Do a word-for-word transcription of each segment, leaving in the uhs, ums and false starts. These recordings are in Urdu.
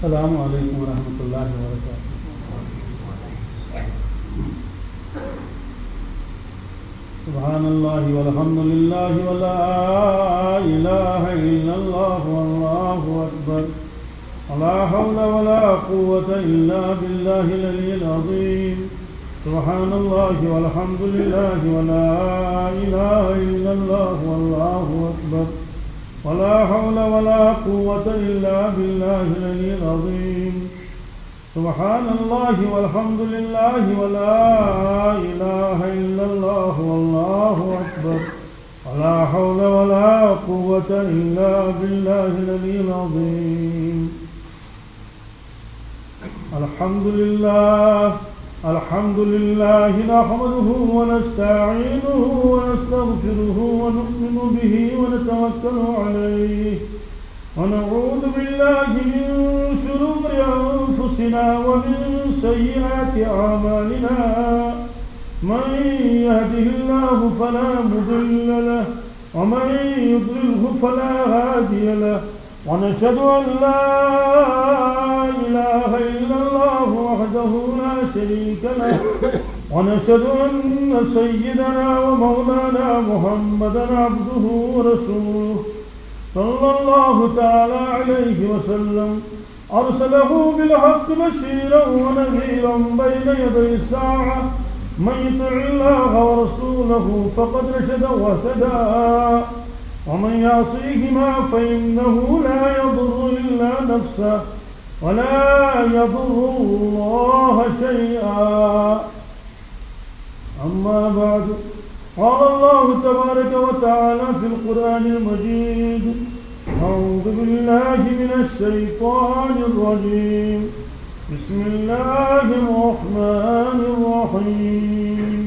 السلام علیکم ورحمۃ اللہ وبرکاتہ. سبحان اللہ والحمد للہ ولا الہ الا اللہ واللہ اکبر ولا حول ولا قوة الا باللہ العلی العظیم. سبحان اللہ والحمد للہ ولا الہ الا اللہ واللہ اکبر ولا حول ولا قوة إلا بالله العلي العظيم. سبحان الله والحمد لله ولا إله إلا الله والله أكبر ولا حول ولا قوة إلا بالله العلي العظيم. الحمد لله الحمد لله نحمده ونستعينه ونستغفره ونؤمن به ونتوكل عليه ونعوذ بالله من شرور أنفسنا ومن سيئات أعمالنا. من يهده الله فلا مضل له ومن يضلله فلا هادي له. ونشهد أن لا إله إلا الله وحده لا شريك له ونشهد أن سيدنا ومولانا محمدا عبده ورسوله صلى الله تعالى عليه وسلم. أرسله بالحق بشيرا ونذيرا بين يدي الساعة. من يطع الله ورسوله فقد رشد واهتدى ومن يعصيهما فإنه لا يضر إلا نفسه ولا يضر الله شيئا. أما بعد قال الله تبارك وتعالى في القرآن المجيد: أعوذ بالله من الشيطان الرجيم. بسم الله الرحمن الرحيم.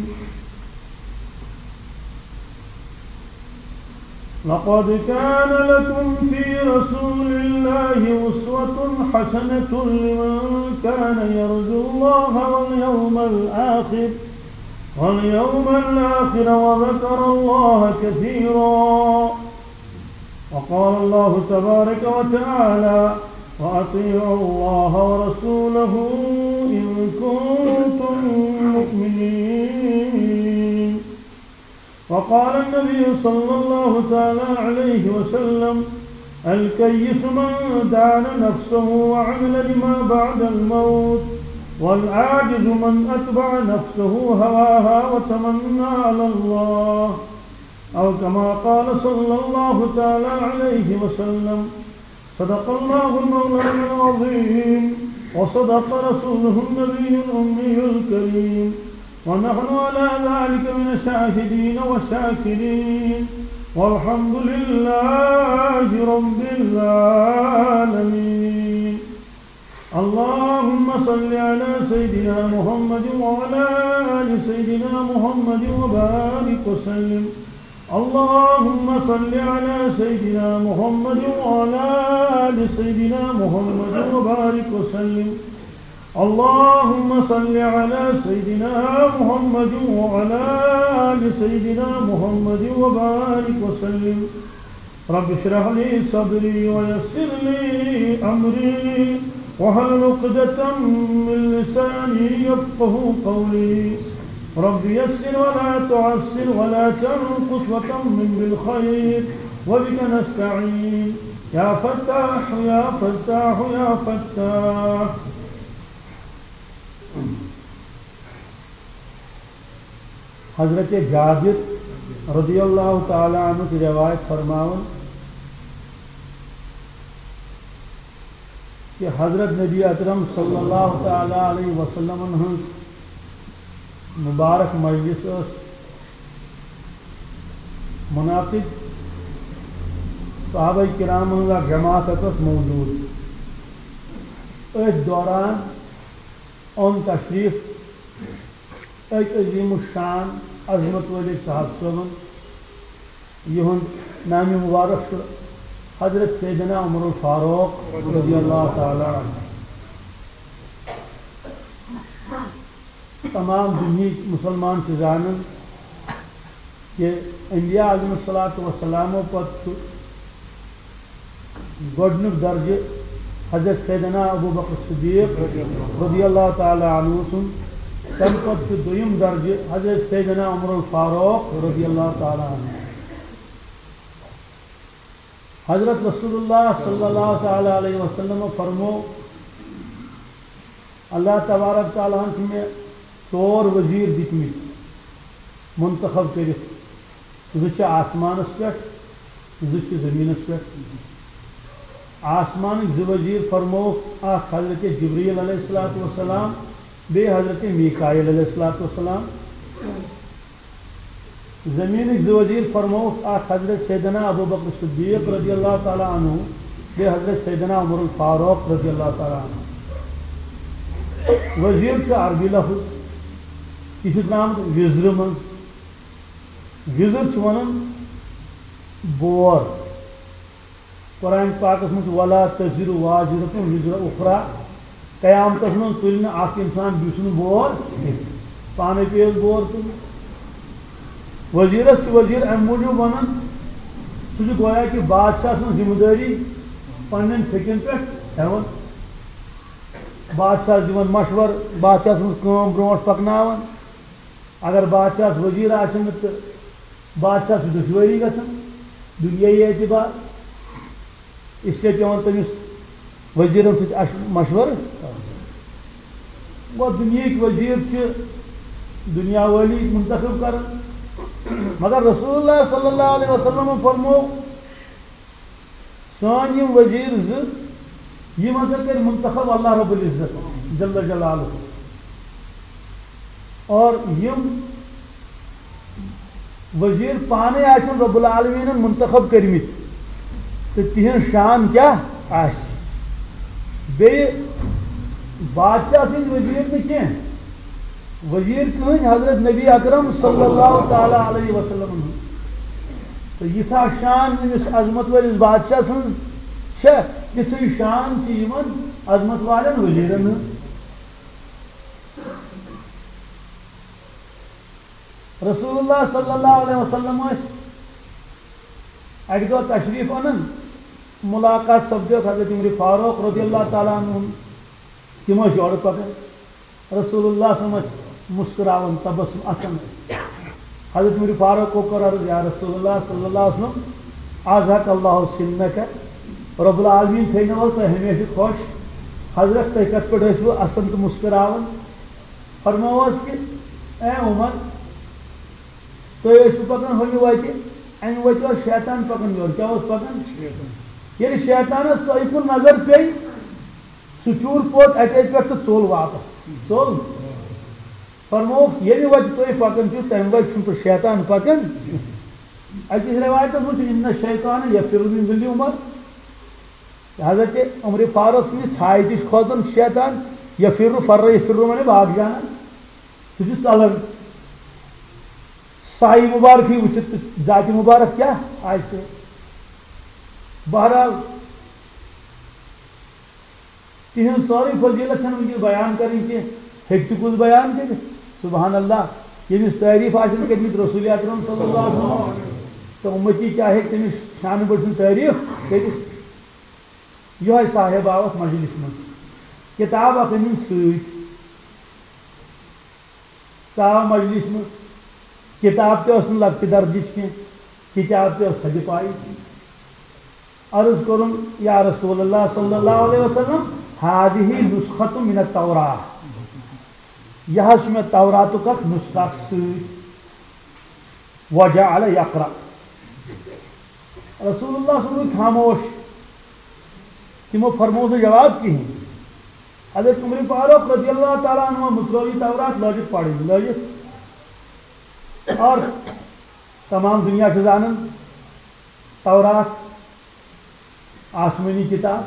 لقد كان لكم في رسول الله أسوة حسنة لمن كان يرجو الله واليوم الآخر واليوم الآخر وذكر الله كثيرا. وقال الله تبارك وتعالى: وأطيعوا الله ورسوله إن كنتم مؤمنين. وقال النبي صلى الله تعالى عليه وسلم: الكيس من دان نفسه وعمل لما بعد الموت، والعاجز من أتبع نفسه هواها وتمنى على الله، أو كما قال صلى الله تعالى عليه وسلم. صدق الله المولى العظيم وصدق رسوله النبي الأمي الكريم، ونحن على ذلك من الشاهدين والشاكرين، والحمد لله رب العالمين. اللهم صل على سيدنا محمد وعلى آل سيدنا محمد وبارك وسلم. اللهم صل على سيدنا محمد وعلى آل سيدنا محمد وبارك وسلم. اللهم صل على سيدنا محمد وعلى آل سيدنا محمد وبارك وسلم. رب اشرح لي صدري ويسر لي أمري واحلل عقدة من لساني يفقهوا قولي. رب يسر ولا تعسر ولا تنقص وتمم بالخير وبك نستعين يا فتاح يا فتاح يا فتاح. حضرت جابر رضی اللہ تعالی عنہ کی روایت فرماون کہ حضرت نبی اکرم صلی اللہ تعالی علیہ وسلم ہن مبارک مجلس منعقد صحابہ کرام کا جماعت موجود. اس دوران ان تشریف ایک عظیم الشان عظمت والی صاحب صاحب یہ نام مبارک حضرت سیدنا عمر الفاروق رضی اللہ تعالی عنہ. تمام دنیا مسلمان سے جانن کہ انبیاء علیہ الصلوۃ والسلام پر گۄڈنیُک درجہ حضرت سیدنا ابو بکر صدیق رضی اللہ تعالی عنہ سن تم پتہ دویم درجہ حضرت سیدنا عمر الفاروق رضی اللہ تعالی عنہ. حضرت رسول اللہ صلی اللہ تعالی علیہ وسلم فرمو اللہ تبارک تعالیٰ میں ژور وزیر دتمت منتخب کرت زٕ چھِ آسمانس پٮ۪ٹھ زٕ چھِ زمینس پٮ۪ٹھ. آسمانک زٕ وزیر فرموک اکھ حضرت جبریل علیہ الصلوۃ والسلام بیٚیہِ حضرت میکائیل علیہ الصلوۃ والسلام. زمینک زٕ وزیر فرموک اکھ حضرت سیدنا ابو بکر صدیق رضی اللہ تعالی عنہ بیٚیہِ حضرت سیدنا عمر الفاروق رضی اللہ تعالی عنہ. وزیر چھُ عربی لفظ یہ چھُ درٛامُت وزرٕ منٛز. وزر چھُ وَنان بور. قرآن پاکس منٛز ولا تزر واجرۃ وزر اخرى قیامتس منٛز تُلہِ نہٕ اکھ انسان بیٚیہِ سُنٛد بور پانے پیٚیس بور تُلُن. وزیرس چھُ وزیر امہِ موٗجوٗب وَنان سُہ چھُ گویا کہِ بادشاہ سٕنٛز ذمہٕ دٲری پننٮ۪ن پھیٚکٮ۪ن پٮ۪ٹھ ہٮ۪وان. بادشاہ دِوان مشور بادشاہ سٕنٛز کٲم برونٛٹھ پکناوان. اگر بادشاہس وزیر آسہِ نہٕ تہٕ بادشاہ چھُ دُشوٲری گژھان دُنیٲیی اعتبار اسلیے پیٚوان تٔمِس وزیرن سۭتۍ مشورٕ کرُن. گوٚو دُنیہٕکۍ وزیر چھِ دُنیا وٲلی منتخب کران مگر رسول اللہ صلی اللہ علیہ وسلم فرمو سٲنۍ یِم وزیر زٕ یِم ہسا کٔرۍ منتخب اللہ رب العزت جل جلالہ. اور یِم وزیر پانے آسن رب العالمینن منتخب کٔرمٕتۍ تہٕ تِہنٛز شان کیٛاہ آسہِ. بیٚیہِ بادشاہ سٕنٛدۍ وزیر نہٕ کینٛہہ وزیر کٕہٕنۍ حضرت نبی اکرم صلی اللہ تعالیٰ علیہ وسلم. تہٕ ییٖژاہ شان أمِس عظمت وٲلِس بادشاہ سٕنٛز چھےٚ تِژھٕے شان چھِ یِمن عظمت والٮ۪ن وزیرن ہٕنٛز. رسول اللہ صلی اللہ علیہ وسلم ٲسۍ اکہِ دۄہ تشریف انان ملاقات سپدیو حضرت عمر فاروق رضی اللہ تعالیٰ عنہ. تِم ٲسۍ یورٕ پکان رسول اللہ صلی اللہ علیہ وسلم مسکراون تبسم اَسان. حضرت عمر فاروق کو کوٚر عرض یا رسول اللہ صلی اللہ علیہ وسلم اعزك اللہ سنک رب العالمین تھٲینو تۄہہِ ہمیشہ خۄش. حضرت تُہۍ کتھ پٲٹھۍ ٲسوٕ اَسان تہٕ مسکراون. فرمووس کہ اے عمر تُہۍ ٲسِو پکان ہُمہِ وتہِ امہِ وتہِ اوس شیطان پکان یورٕ. کیٛاہ اوس پکان؟ ییٚلہِ شیطانس تۄہہِ کُن نظر پیٚیہِ سُہ چوٗر پوٚت اتے پٮ۪ٹھ تہٕ ژوٚل واپس ژوٚل. فرمووُکھ ییٚمہِ وتہِ تُہۍ پکان چھِو تمہِ وتہِ چھُنہٕ پتہٕ شیطان پکان. أکِس رِوایتس منٛز چھُ اِنَّ الشیطان یفر من ظِلِ عمر. حضرت عمر فاروق سٕنٛدِ ژھایہِ تہِ چھُ کھوژان شیطان. یفر فر یفر مانے باغ جانا سُہ چھُ ژلان. سایہِ مُبارکٕے وٕچھِتھ تہٕ ذاتِ مُبارک کیٛاہ آسہِ. بہرحال تِہنٛز سٲرٕے فضیلت چھنہٕ وٕنکیٚس بیان کرٕنۍ کینٛہہ. ہیٚکہِ تہِ کُس بیان کٔرِتھ. سبحان اللہ ییٚمِس تعریٖف آسن کٔرمٕتۍ رسول اکرم صلی اللہ علیہ وسلم تہٕ اُمتی کیٛاہ ہیٚکہِ تٔمِس شانہٕ بٔڑۍ سٕنٛز تعریٖف کٔرِتھ. یِہوے صاحب آو اتھ مجلس منٛز کِتاب اکھ أنِن سۭتۍ. سُہ آو مجلس منٛز کِتاب تہِ ٲس نہٕ لۄکٹہِ درجٕچ کینٛہہ کِتاب تہِ ٲس تھدِ پایہِ. عرض کوٚرُن یا رسول اللہ صلی اللہ علیہ وسلم ہادِہی نسخۃ من التوراۃ. یہ حظ چھُ مےٚ توراتُک اکھ نسخہٕ اکھ سۭتۍ. وجعل یقرأ. رسول اللہ صلی اللہ علیہ وسلم خاموش. تِمو فرموو نہٕ جواب کِہینۍ. حضرت عمر فاروق رضی اللہ تعالیٰ عنہ مُترٲو یہِ تورات لٲجِکھ پرٕنۍ لٲجِکھ. اور تمام دنیا چھُ زانان تورات آسمانی کتاب.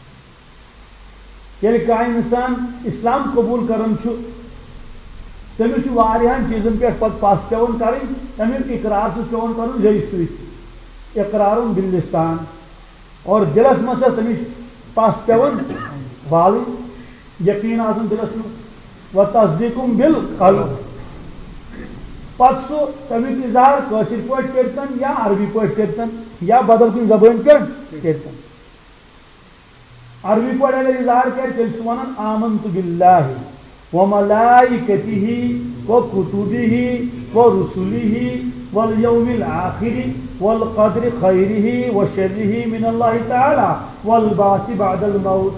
ییٚلہِ کانٛہہ اِنسان اسلام قبوٗل کران چھُ تٔمِس چھُ واریاہن چیٖزن پٮ۪ٹھ پتہٕ پژھ پیٚوان کرٕنۍ. تمیُک اقرار چھُس پیٚوان کرُن زیٚیہِ سۭتۍ. اقرارُن باللسان. اور دلس منٛز چھِ تٔمِس پژھ پیٚوان والٕنۍ یقیٖن آسان دلس منٛز. و تصدیٖقُم بالقلب. پتہٕ سُہ تمیُک اظہار کٲشِر پٲٹھۍ کٔرتن یا عربی پٲٹھۍ کٔرتن یا بدل کُنہِ زبٲنۍ پٮ۪ٹھ کٔرتن. عربی پڑھ اگر اظہار کر تیل ونان آمنت باللہ وملائکتہ وکتبہ ورسلہ والیوم الآخر والقدر خیرہ وشرہ من اللہ تعالی والبعث بعد الموت.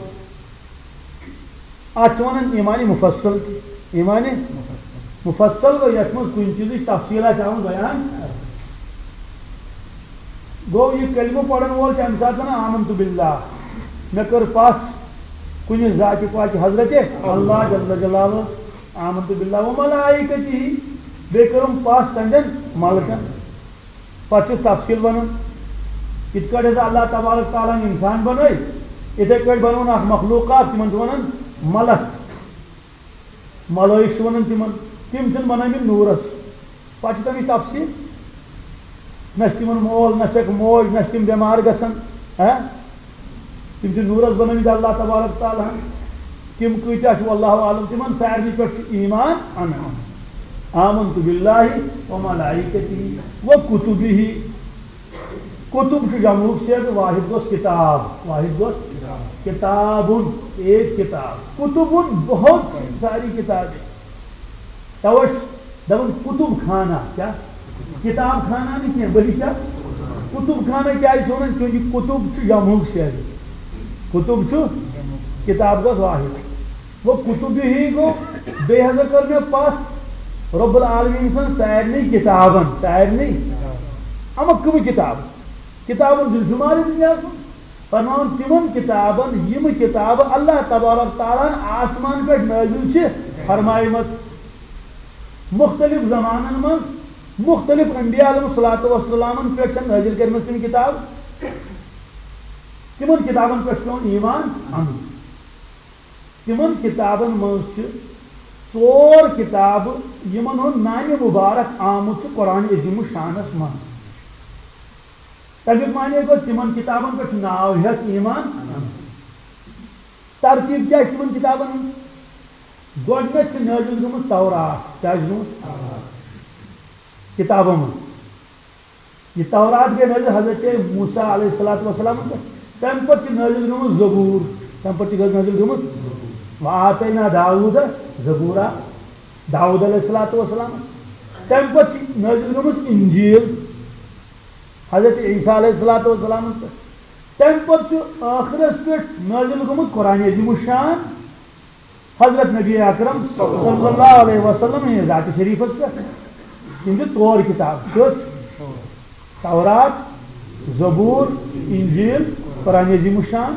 آج ونان ایمان مفصل ایمان مفصل گو یت من کن چیز تفصیلات آمد بیان گو یہ کلمہ پڑھن وول ام سات آمنت باللہ میں کر پاس کن ذات پاک حضرت اللہ جل جلالہ آمنت باللہ وملائکتہ بے کرم پاس تندن ملکن پتہ تفصیل ونن ات کٹ اللہ تبارک تعالیٰ انسان بنائی اتھے کٹ بنون اخ مخلوقات تمن ونان ملک ملائک ونان تمن تم چھ بنامت نورس پتہ تمہیں تفصیل نہ تمن مول نہ چھک موج نہ تم بیمار گھن تم نورس بنامت اللہ تبارک تعالیٰ تم کتیا اللہ عالم تمن سارے پہ ایمان ان آمنت باللہ وملائکتہ وکتبہ کتب جمع سے واحد گوس کتاب واحد گوس کتاب ایک کتاب کتب بہت ساری کتابیں توش دپن کتب خانہ کیا کتاب خانہ نہیں کیا بلی کیا کتب خانہ کیا ونان کیونکہ کتب جمع سے کتب کتاب گوس واحد وہ کتب ہی گو بے حضر کر میں پاس رب العالمین سن سارے کتابن سارے اما کم کتاب کتابن دل شمار دنیا فرمان تمن کتابن یم کتاب اللہ تبارک تعالیٰ آسمان پہ نازل چھ فرمائے مختلف زمانن من مختلف انبیاء علیہ الصلوۃ والسلام پہ نازل کرمت تم کتاب تمن کتابن پہ پیون ایمان ان تمن کتابن من ژور کتاب یمن ہند نام مبارک آمت قرآن عظیم شانس من تمیک مانے گو تمن کتابن پہ ناو ہیت ایمان ترتیب کیا تمن کتابن گوڈنیت نازل گمت تورات کیا کتابوں من یہ تورات گئی نازل حضرت موسیٰ علیہ السلام تم پہ نازل گمت زبور تم پہ نازل گمت وآتینا داؤد زبورا داؤد علیہ السلام تم پہ نازل گمت انجیل حضرت عیسیٰ علیہ السلام تم پہ آخرس پہ نازل گمت قرآن عظیم الشان حضرت نبی اکرم صلی اللہ علیہ وسلم ذات شریفس پہ ان ٹور کتاب تورات زبور انجیل قرآن عظیم الشان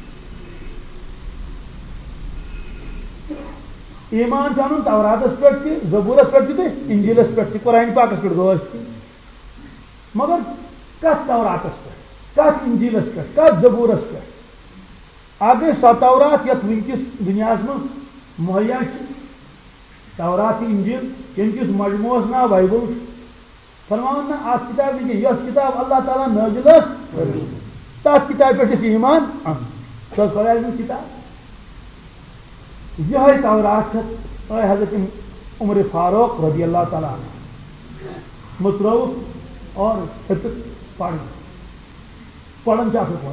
ایمان چانن توراتس پہ زبورس پہ انجیلس پہ قرآن پاکس پہ غور مگر کت توراتس پہ کت انجیلس پہ کت زبورس پہ آگے سو تورات یت ونکس دنیا من مہیا تورات انجیل یمکس مجموعس نا بائبل فرمان نا ات کتاب نہیں یس کتاب اللہ تعالیٰ نازل تات کتاب پہ ایمان ان سو کتاب یہ تورات حضرت عمر فاروق رضی اللہ تعالیٰ مترو اور پڑھ پڑھن چاہ پڑھ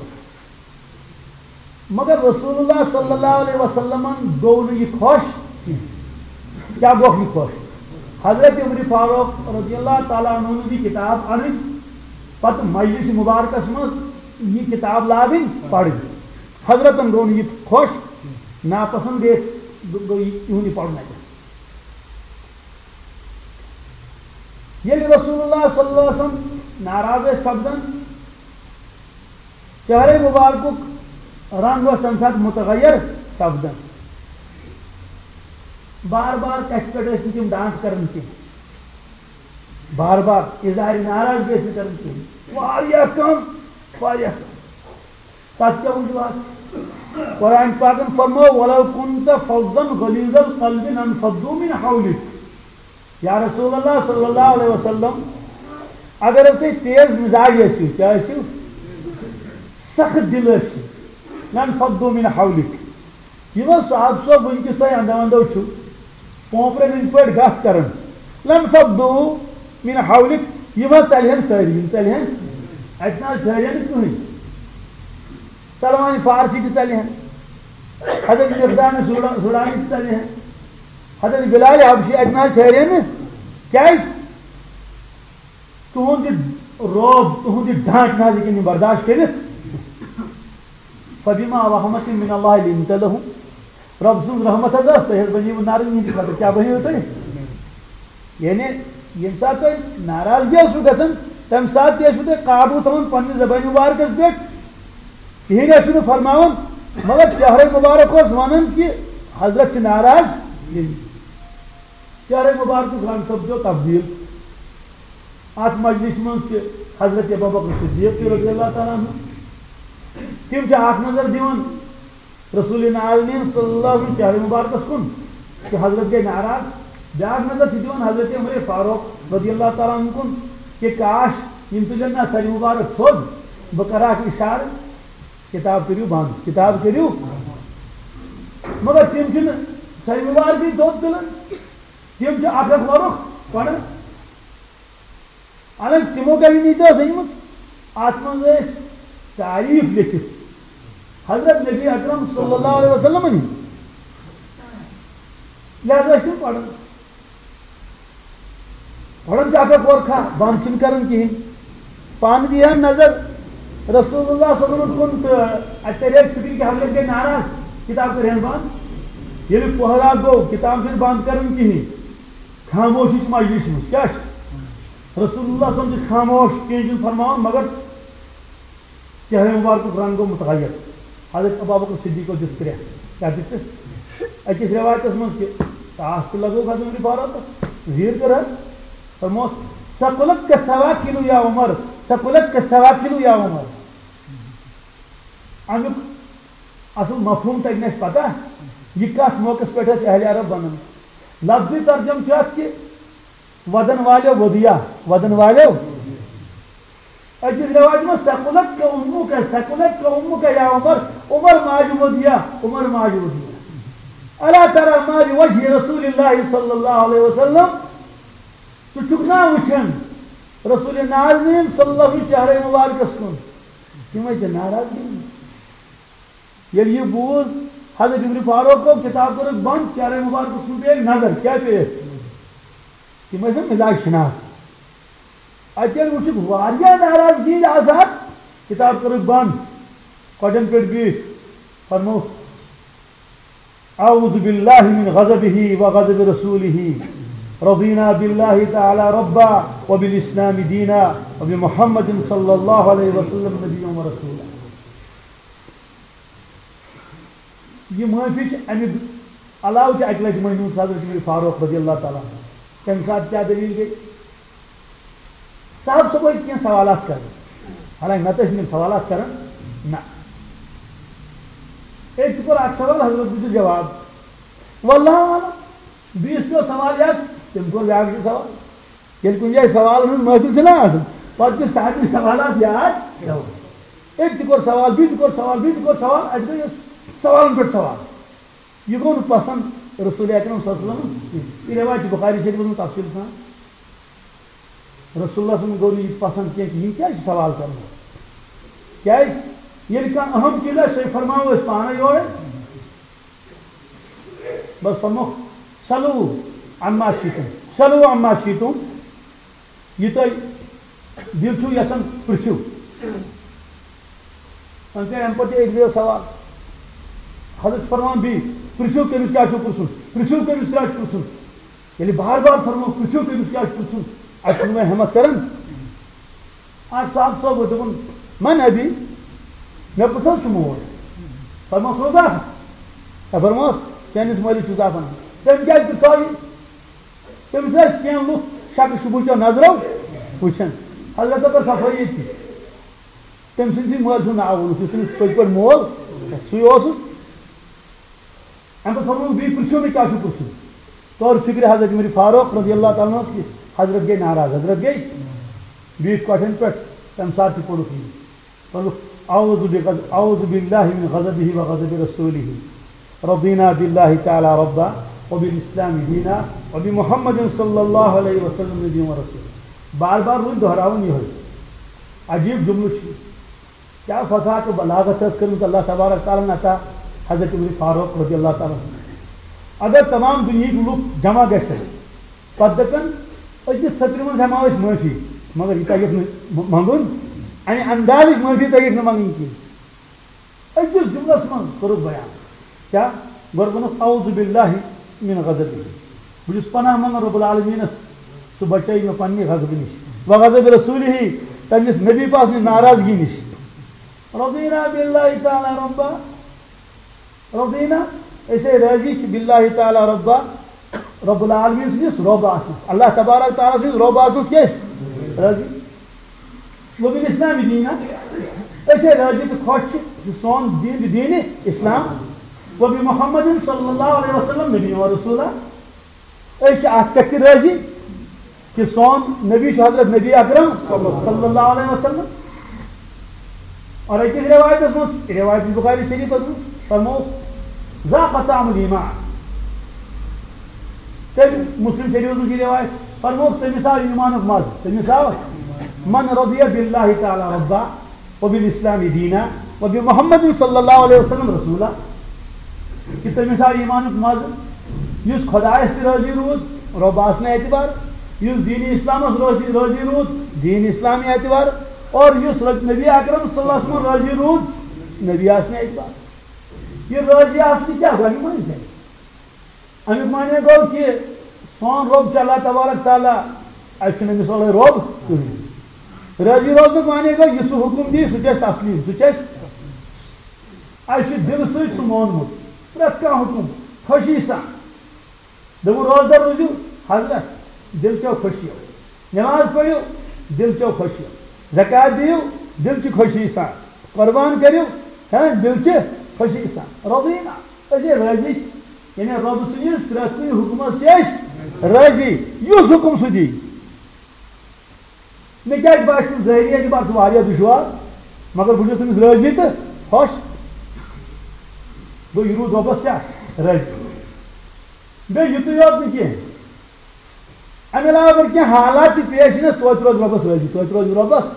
مگر رسول اللہ صلی اللہ علیہ وسلم گو یہ خوش کیا گو یہ خوش حضرت عمر فاروق رضی اللہ تعالیٰ عنہ نے کتاب ان پتہ مجلس مبارکس من یہ کتاب لاگن پڑھ حضرتن گو یہ خوش ناپسند گئی یہ پڑھنا یل رسول اللہ صلی اللہ علیہ وسلم ناراض سپدن چہرے مبارک رنگ و تمہ سات متغیر سپدن بار بار کت پہ تم ڈانس کران کی بار بار اظہار ناراضگی کران کی کم کم تک کیا وجوہات قرآن پاکن فرمو ولو كنت فظا غلیظ القلب انفضوا من حولك یا رسول اللہ صلی اللہ علیہ وسلم اگر تھی تیز مزاج ٲسِو کیا ٲسِو سخت دل ٲسِو انفضوا من حولك یہ صاحب صاحب ونکس تھی اندو اندو چھو پوپرن ان پہ گھ کران انفضوا من حولك یہ ژلہن ساری ژلہن اتنا ژلہن کہیں سلمان فارسی تہ چلے ہیں، حضرت مقدام سوڈانی تہ چلے ہیں، حضرت بلال حبشی اتنا ٹھہرے نا کیا تہد روب تہد ڈانٹ نہ ہیکن برداشت کرت فبما رحمت من اللہ لنت لهم رب سن رحمت حض تہ بنیو نارن ہند خاطر کیا بنیو تہ یعنی یم سات تہ ناراضگی ٲسوٕ گژھان تمہِ ساتہٕ تہِ ٲسوٕ تُہۍ قابوٗ تھاوان پننہِ زبانہِ مبارکس پٮ۪ٹھ کہیٖنۍ ٲسوٕ نہٕ فرماوان مگر چہرے مبارک اوس ونان کہ حضرت چھِ ناراض چہرے مبارکُک رنگ سپدیو تبدیل اتھ مجلس منٛز چھِ حضرت ابوبکر صدیق رضی اللہ تعالیٰ عنہ تم اخ نظر دِوان رسول عالمین صلی اللہ علیہ وسلم چہرے مبارکس کن کہ حضرت گئی ناراض بیاکھ نظر چھ دِوان حضرت عمر فاروق رضی اللہ تعالیٰ عنہ کن کہ کاش یم تُلن نا سر مبارک تھوٚد بہٕ کرٕ اشارٕ کتاب کٔرِو بنٛد کتاب کٔرِو مگر تم چھِنہٕ سر مبارکٕے تھوٚد تُلان تم چھِ اکھ اکھ ورُق پران حالانکہ تمو کیا نیت ٲس أنمٕژ اتھ منٛز ٲسۍ تعریف لکھت حضرت نبی اکرم صلی اللہ علیہ وسلم لہذا چھِ پران پران چھِ اکھ اکھ ورقہ بند چھِنہٕ کران کہیٖنۍ پانہٕ دی ہن نظر رسول اللہ صلی اللہ علیہ وسلم کن تو اتہِ ترِ فکر کہ حضرت گٔے ناراض کتاب کرہن بند ییٚلہِ پہرات گوٚو کتاب چھِنہٕ بند کران کہیٖنۍ خاموشی چھِ مجلس منٛز کیاہ چھِ رسول اللہ صلی اللہ علیہ وسلم چھِ خاموش کینٛہہ چھِنہٕ فرماوان مگر چہرے مبارک رنگ گو متغیر حضرت ابوبکر صدیق کو دس کرے کیا دس اکس روایتس من کہ تاس تہ لگو حضرت عمر فاروق زیر کر فرموس ثقلت کا سواکل یا عمر ثقلت کا سواکل یا عمر امیک اصل مفہوم تک نش پتہ یہ کت موقع پہ اہل عرب بنان لفظی ترجم چھ کہ ودن والو ودیا ودن والو اجل روایت میں ثقلت کا امو کا ثقلت کا امو کا یا عمر عمر ماج ودیا عمر ماج ودیا الا ترى ماج وجه رسول اللہ صلی اللہ علیہ وسلم تو چکنا وچھن رسول نازمین صلی اللہ علیہ چہرے مبارکس کن تمے چھ ناراض یل یہ بوز حضرت عمر فاروق کو کتاب کر بند چہرے مبارکس کن پہ نظر کیا پہ تمے چھ مزاج شناس اتر وچھ واریاہ ناراضگی آسان کتاب کر بند کڈن پہ بیٹھ فرمو اعوذ باللہ من غضبہ وغضب رسولہ رضینا باللہ تعالی ربا وبالاسلام دینا وبمحمد صلی اللہ علیہ وسلم نبی و رسولا. یہ محفل امہ علاوہ تہ اکہ لٹہ محمود حضرت عمر فاروق رضی اللہ تعالیٰ تمہ سات کیا دلیل گئی صاحب صبح کی سوالات کر حالانکہ نت ٲسۍ سوالات کران نہ ایک کور اکھ سوال حضرت دیت جواب واللہ عالم بیس پیو سوال یاد تم کور بیاکھ سوال ییٚلہِ کُنہِ جایہِ سوال ہٕنٛز محفل چھنہ آسان پتہٕ چھِ سارنٕے سوالات یاد ایک تہِ کوٚر سوال بیٚیہِ تہِ کوٚر سوال بیٚیہِ تہِ کوٚر سوال اَتہِ گٔے سوالن پٮ۪ٹھ سوال یہِ گوٚو نہٕ پسنٛد رسول اکرم صلی اللہ علیہ وسلم یہِ روایت چھِ بخاری شریفس منٛز تفصیل سان رسول اللہ صلی اللہ علیہ وسلم گوٚو نہٕ یہِ پسنٛد کینٛہہ کہِ یِم کیٛازِ چھِ سوال کران کیٛازِ ییٚلہِ کانٛہہ اہم چیٖز آسہِ سُے فرماوو أسۍ پانے یورے بس فرموکھ سلوٗ عما شئتُم سلوٗ عما شئتُم یہ تُہۍ دِل چھُو یژھان پرٛژھِو وۄنۍ کٔر اَمہِ پتہٕ اَکہِ دۄہ سوال حضرت فرمان بیٚیہِ پرٛژھِو کٔمِس کیٛاہ چھُو پرٛژھُن پرٛژھِو کٔمِس کیٛاہ چھُ پرٛژھُن ییٚلہِ بار بار فرمو پرٛژھِو کٔمِس کیٛاہ چھُ پرٛژھُن اَتہِ چھُنہٕ وۄنۍ ہٮ۪مت کران اکھ صاحب صٲب دوٚپُن من ابی مےٚ کُس حظ چھُ مول فرموس حُذیفہ ہے فرموس چٲنِس مٲلِس چھُ حُذیفہ ناو تٔمۍ کیٛازِ پرٛژھو یہِ تٔمِس ٲسۍ کینٛہہ لُکھ شکہٕ شبوٗچو نظرو وٕچھان حضرت کٔر صفٲیی تہِ تٔمۍ سٕنٛدسٕے مٲلۍ سُنٛد ناو ووٚنُکھ یُس تٔمِس پٔتۍ پٲٹھۍ مول سُے اوسُس اَمہِ پتہٕ فرمووُکھ بیٚیہِ پرٛژھِو مےٚ کیٛاہ چھُ پرٛژھُن طور فِکرِ حضرت عمر فاروق رضی اللہ تعالیٰ عنہس کہ حضرت گٔے ناراض حضرت گٔے بیٖٹھ کۄٹھٮ۪ن پٮ۪ٹھ تَمہِ ساتہٕ تہِ پوٚرُکھ یی پوٚرُکھ اعوذ بغض اعوذ باللہ من غضبہ وغضب رسولہ رضینا باللہ تعالی ربا وبالاسلام دینا وبمحمد صلی اللہ علیہ وسلم نبی و رسول بار بار روٗدۍ دۄہراوان یِہوٚے عجیٖب جملہٕ چھُ کیا فصاحت و بلاغت کرمت اللہ تبارک تعالیٰ عطا حضرت عمر فاروق رضی اللہ تعالیٰ اگر تمام دنیا لوگ جمع گھن پتہ دپن أکس ستر من ہمو أسۍ معافی مگر یہ تگہ منگن امہ انداز معافی تگہ منگن کی أکس جملس من کورُکھ بیان کیا گۄڈٕ ووٚنُکھ اعوذ باللہ من غضبہ بہٕ چھُس پناہ منگان رب العالمینس سُہ بچٲے مےٚ پننہِ غضبہٕ نش وغضب رسولہ تمس نبی پاک سٕنٛز ناراضگی نش رضینا باللہ تعالی ربا رضینا أسے راضی چھ باللہ تعالی ربا رب العالمین سٕنٛدِس رۄب آسنس اللہ تبارک تعالیٰ سٕنٛدِس رۄب آسنس کیٛاہ راضی وبال اسلام دینا أسے راضی تہٕ خۄش چھِ سون دین چھُ دیٖنِ اسلام وبی محمد صلی اللہ علیہ وسلم نبی و رسولہ أسۍ چھِ اَتھ پٮ۪ٹھ تہِ راضی کہ سون نبی چھُ حضرت نبی اکرم صلی اللہ علیہ وسلم اور أکِس روایتس منٛز روایت بخاری شریفس منٛز فرمووُکھ ذاق طعم الایمان تم مسلم شریفس منٛز چھِ روایت فرمووُکھ تٔمِس آو ایمانُک مزٕ تٔمِس آو من رضی باللہ تعالی ربا وبالاسلام دینا وبمحمد صلی اللہ علیہ وسلم رسولہ کہ تٔمِس آو ایمانُک مزٕ یُس خۄدایس تہِ رٲضی روٗد رۄب آسنہٕ اعتبار یُس دیٖنِ اسلامس رٲضی رٲضی روٗد دیٖنِ اسلامی اعتبار اور یُس نبی اکرم صلی اللہ علیہ وسلم رٲضی روٗد نبی آسنہٕ اعتبار یہ رٲضی آسنہٕ کیٛاہ گوٚو امیُک معنی کیٛاہ امیُک معنی گوٚو کہ سون رۄب چھُ اللہ تبارک تعالیٰ اَسہِ چھُنہٕ أمِس ورٲے رۄب کٕہٕنۍ رٲضی روزنُک معنی گوٚو یہِ سُہ حُکُم دی سُہ چھُ اَسہِ تسلیٖم سُہ چھُ اَسہِ اَسہِ چھُ دِلہٕ سۭتۍ سُہ مونمُت پرٛٮ۪تھ کانٛہہ حُکُم خوشی سان دوٚپُن روزدار روٗزِو حضرت دل چو خوشیو نماز پٔرِو دل چو خوشیو زکات دِیِو دل چہِ خوشی سان قربان کٔرِو ہاں دل چہِ خوشی سان رضینا أسے راضی یعنی رۄب سٕنٛدِس پرٛٮ۪تھ کُنہِ حُکمس چھِ أسۍ راضی یُس حُکم سُہ دی مےٚ کیٛازِ باسہِ نہٕ ظٲہری اعتبار سُہ واریاہ دُشوار مگر بہٕ چھُس تٔمِس راضی تہٕ خۄش گوٚو یہِ روٗد رۄبس کیٛاہ راضی بیٚیہِ یُتُے یوت نہٕ کینٛہہ امہِ علاوٕ اگر کینٛہہ حالات تہِ پیش یِنس توتہِ روزِ رۄبس راضی توتہِ روزِ رۄبس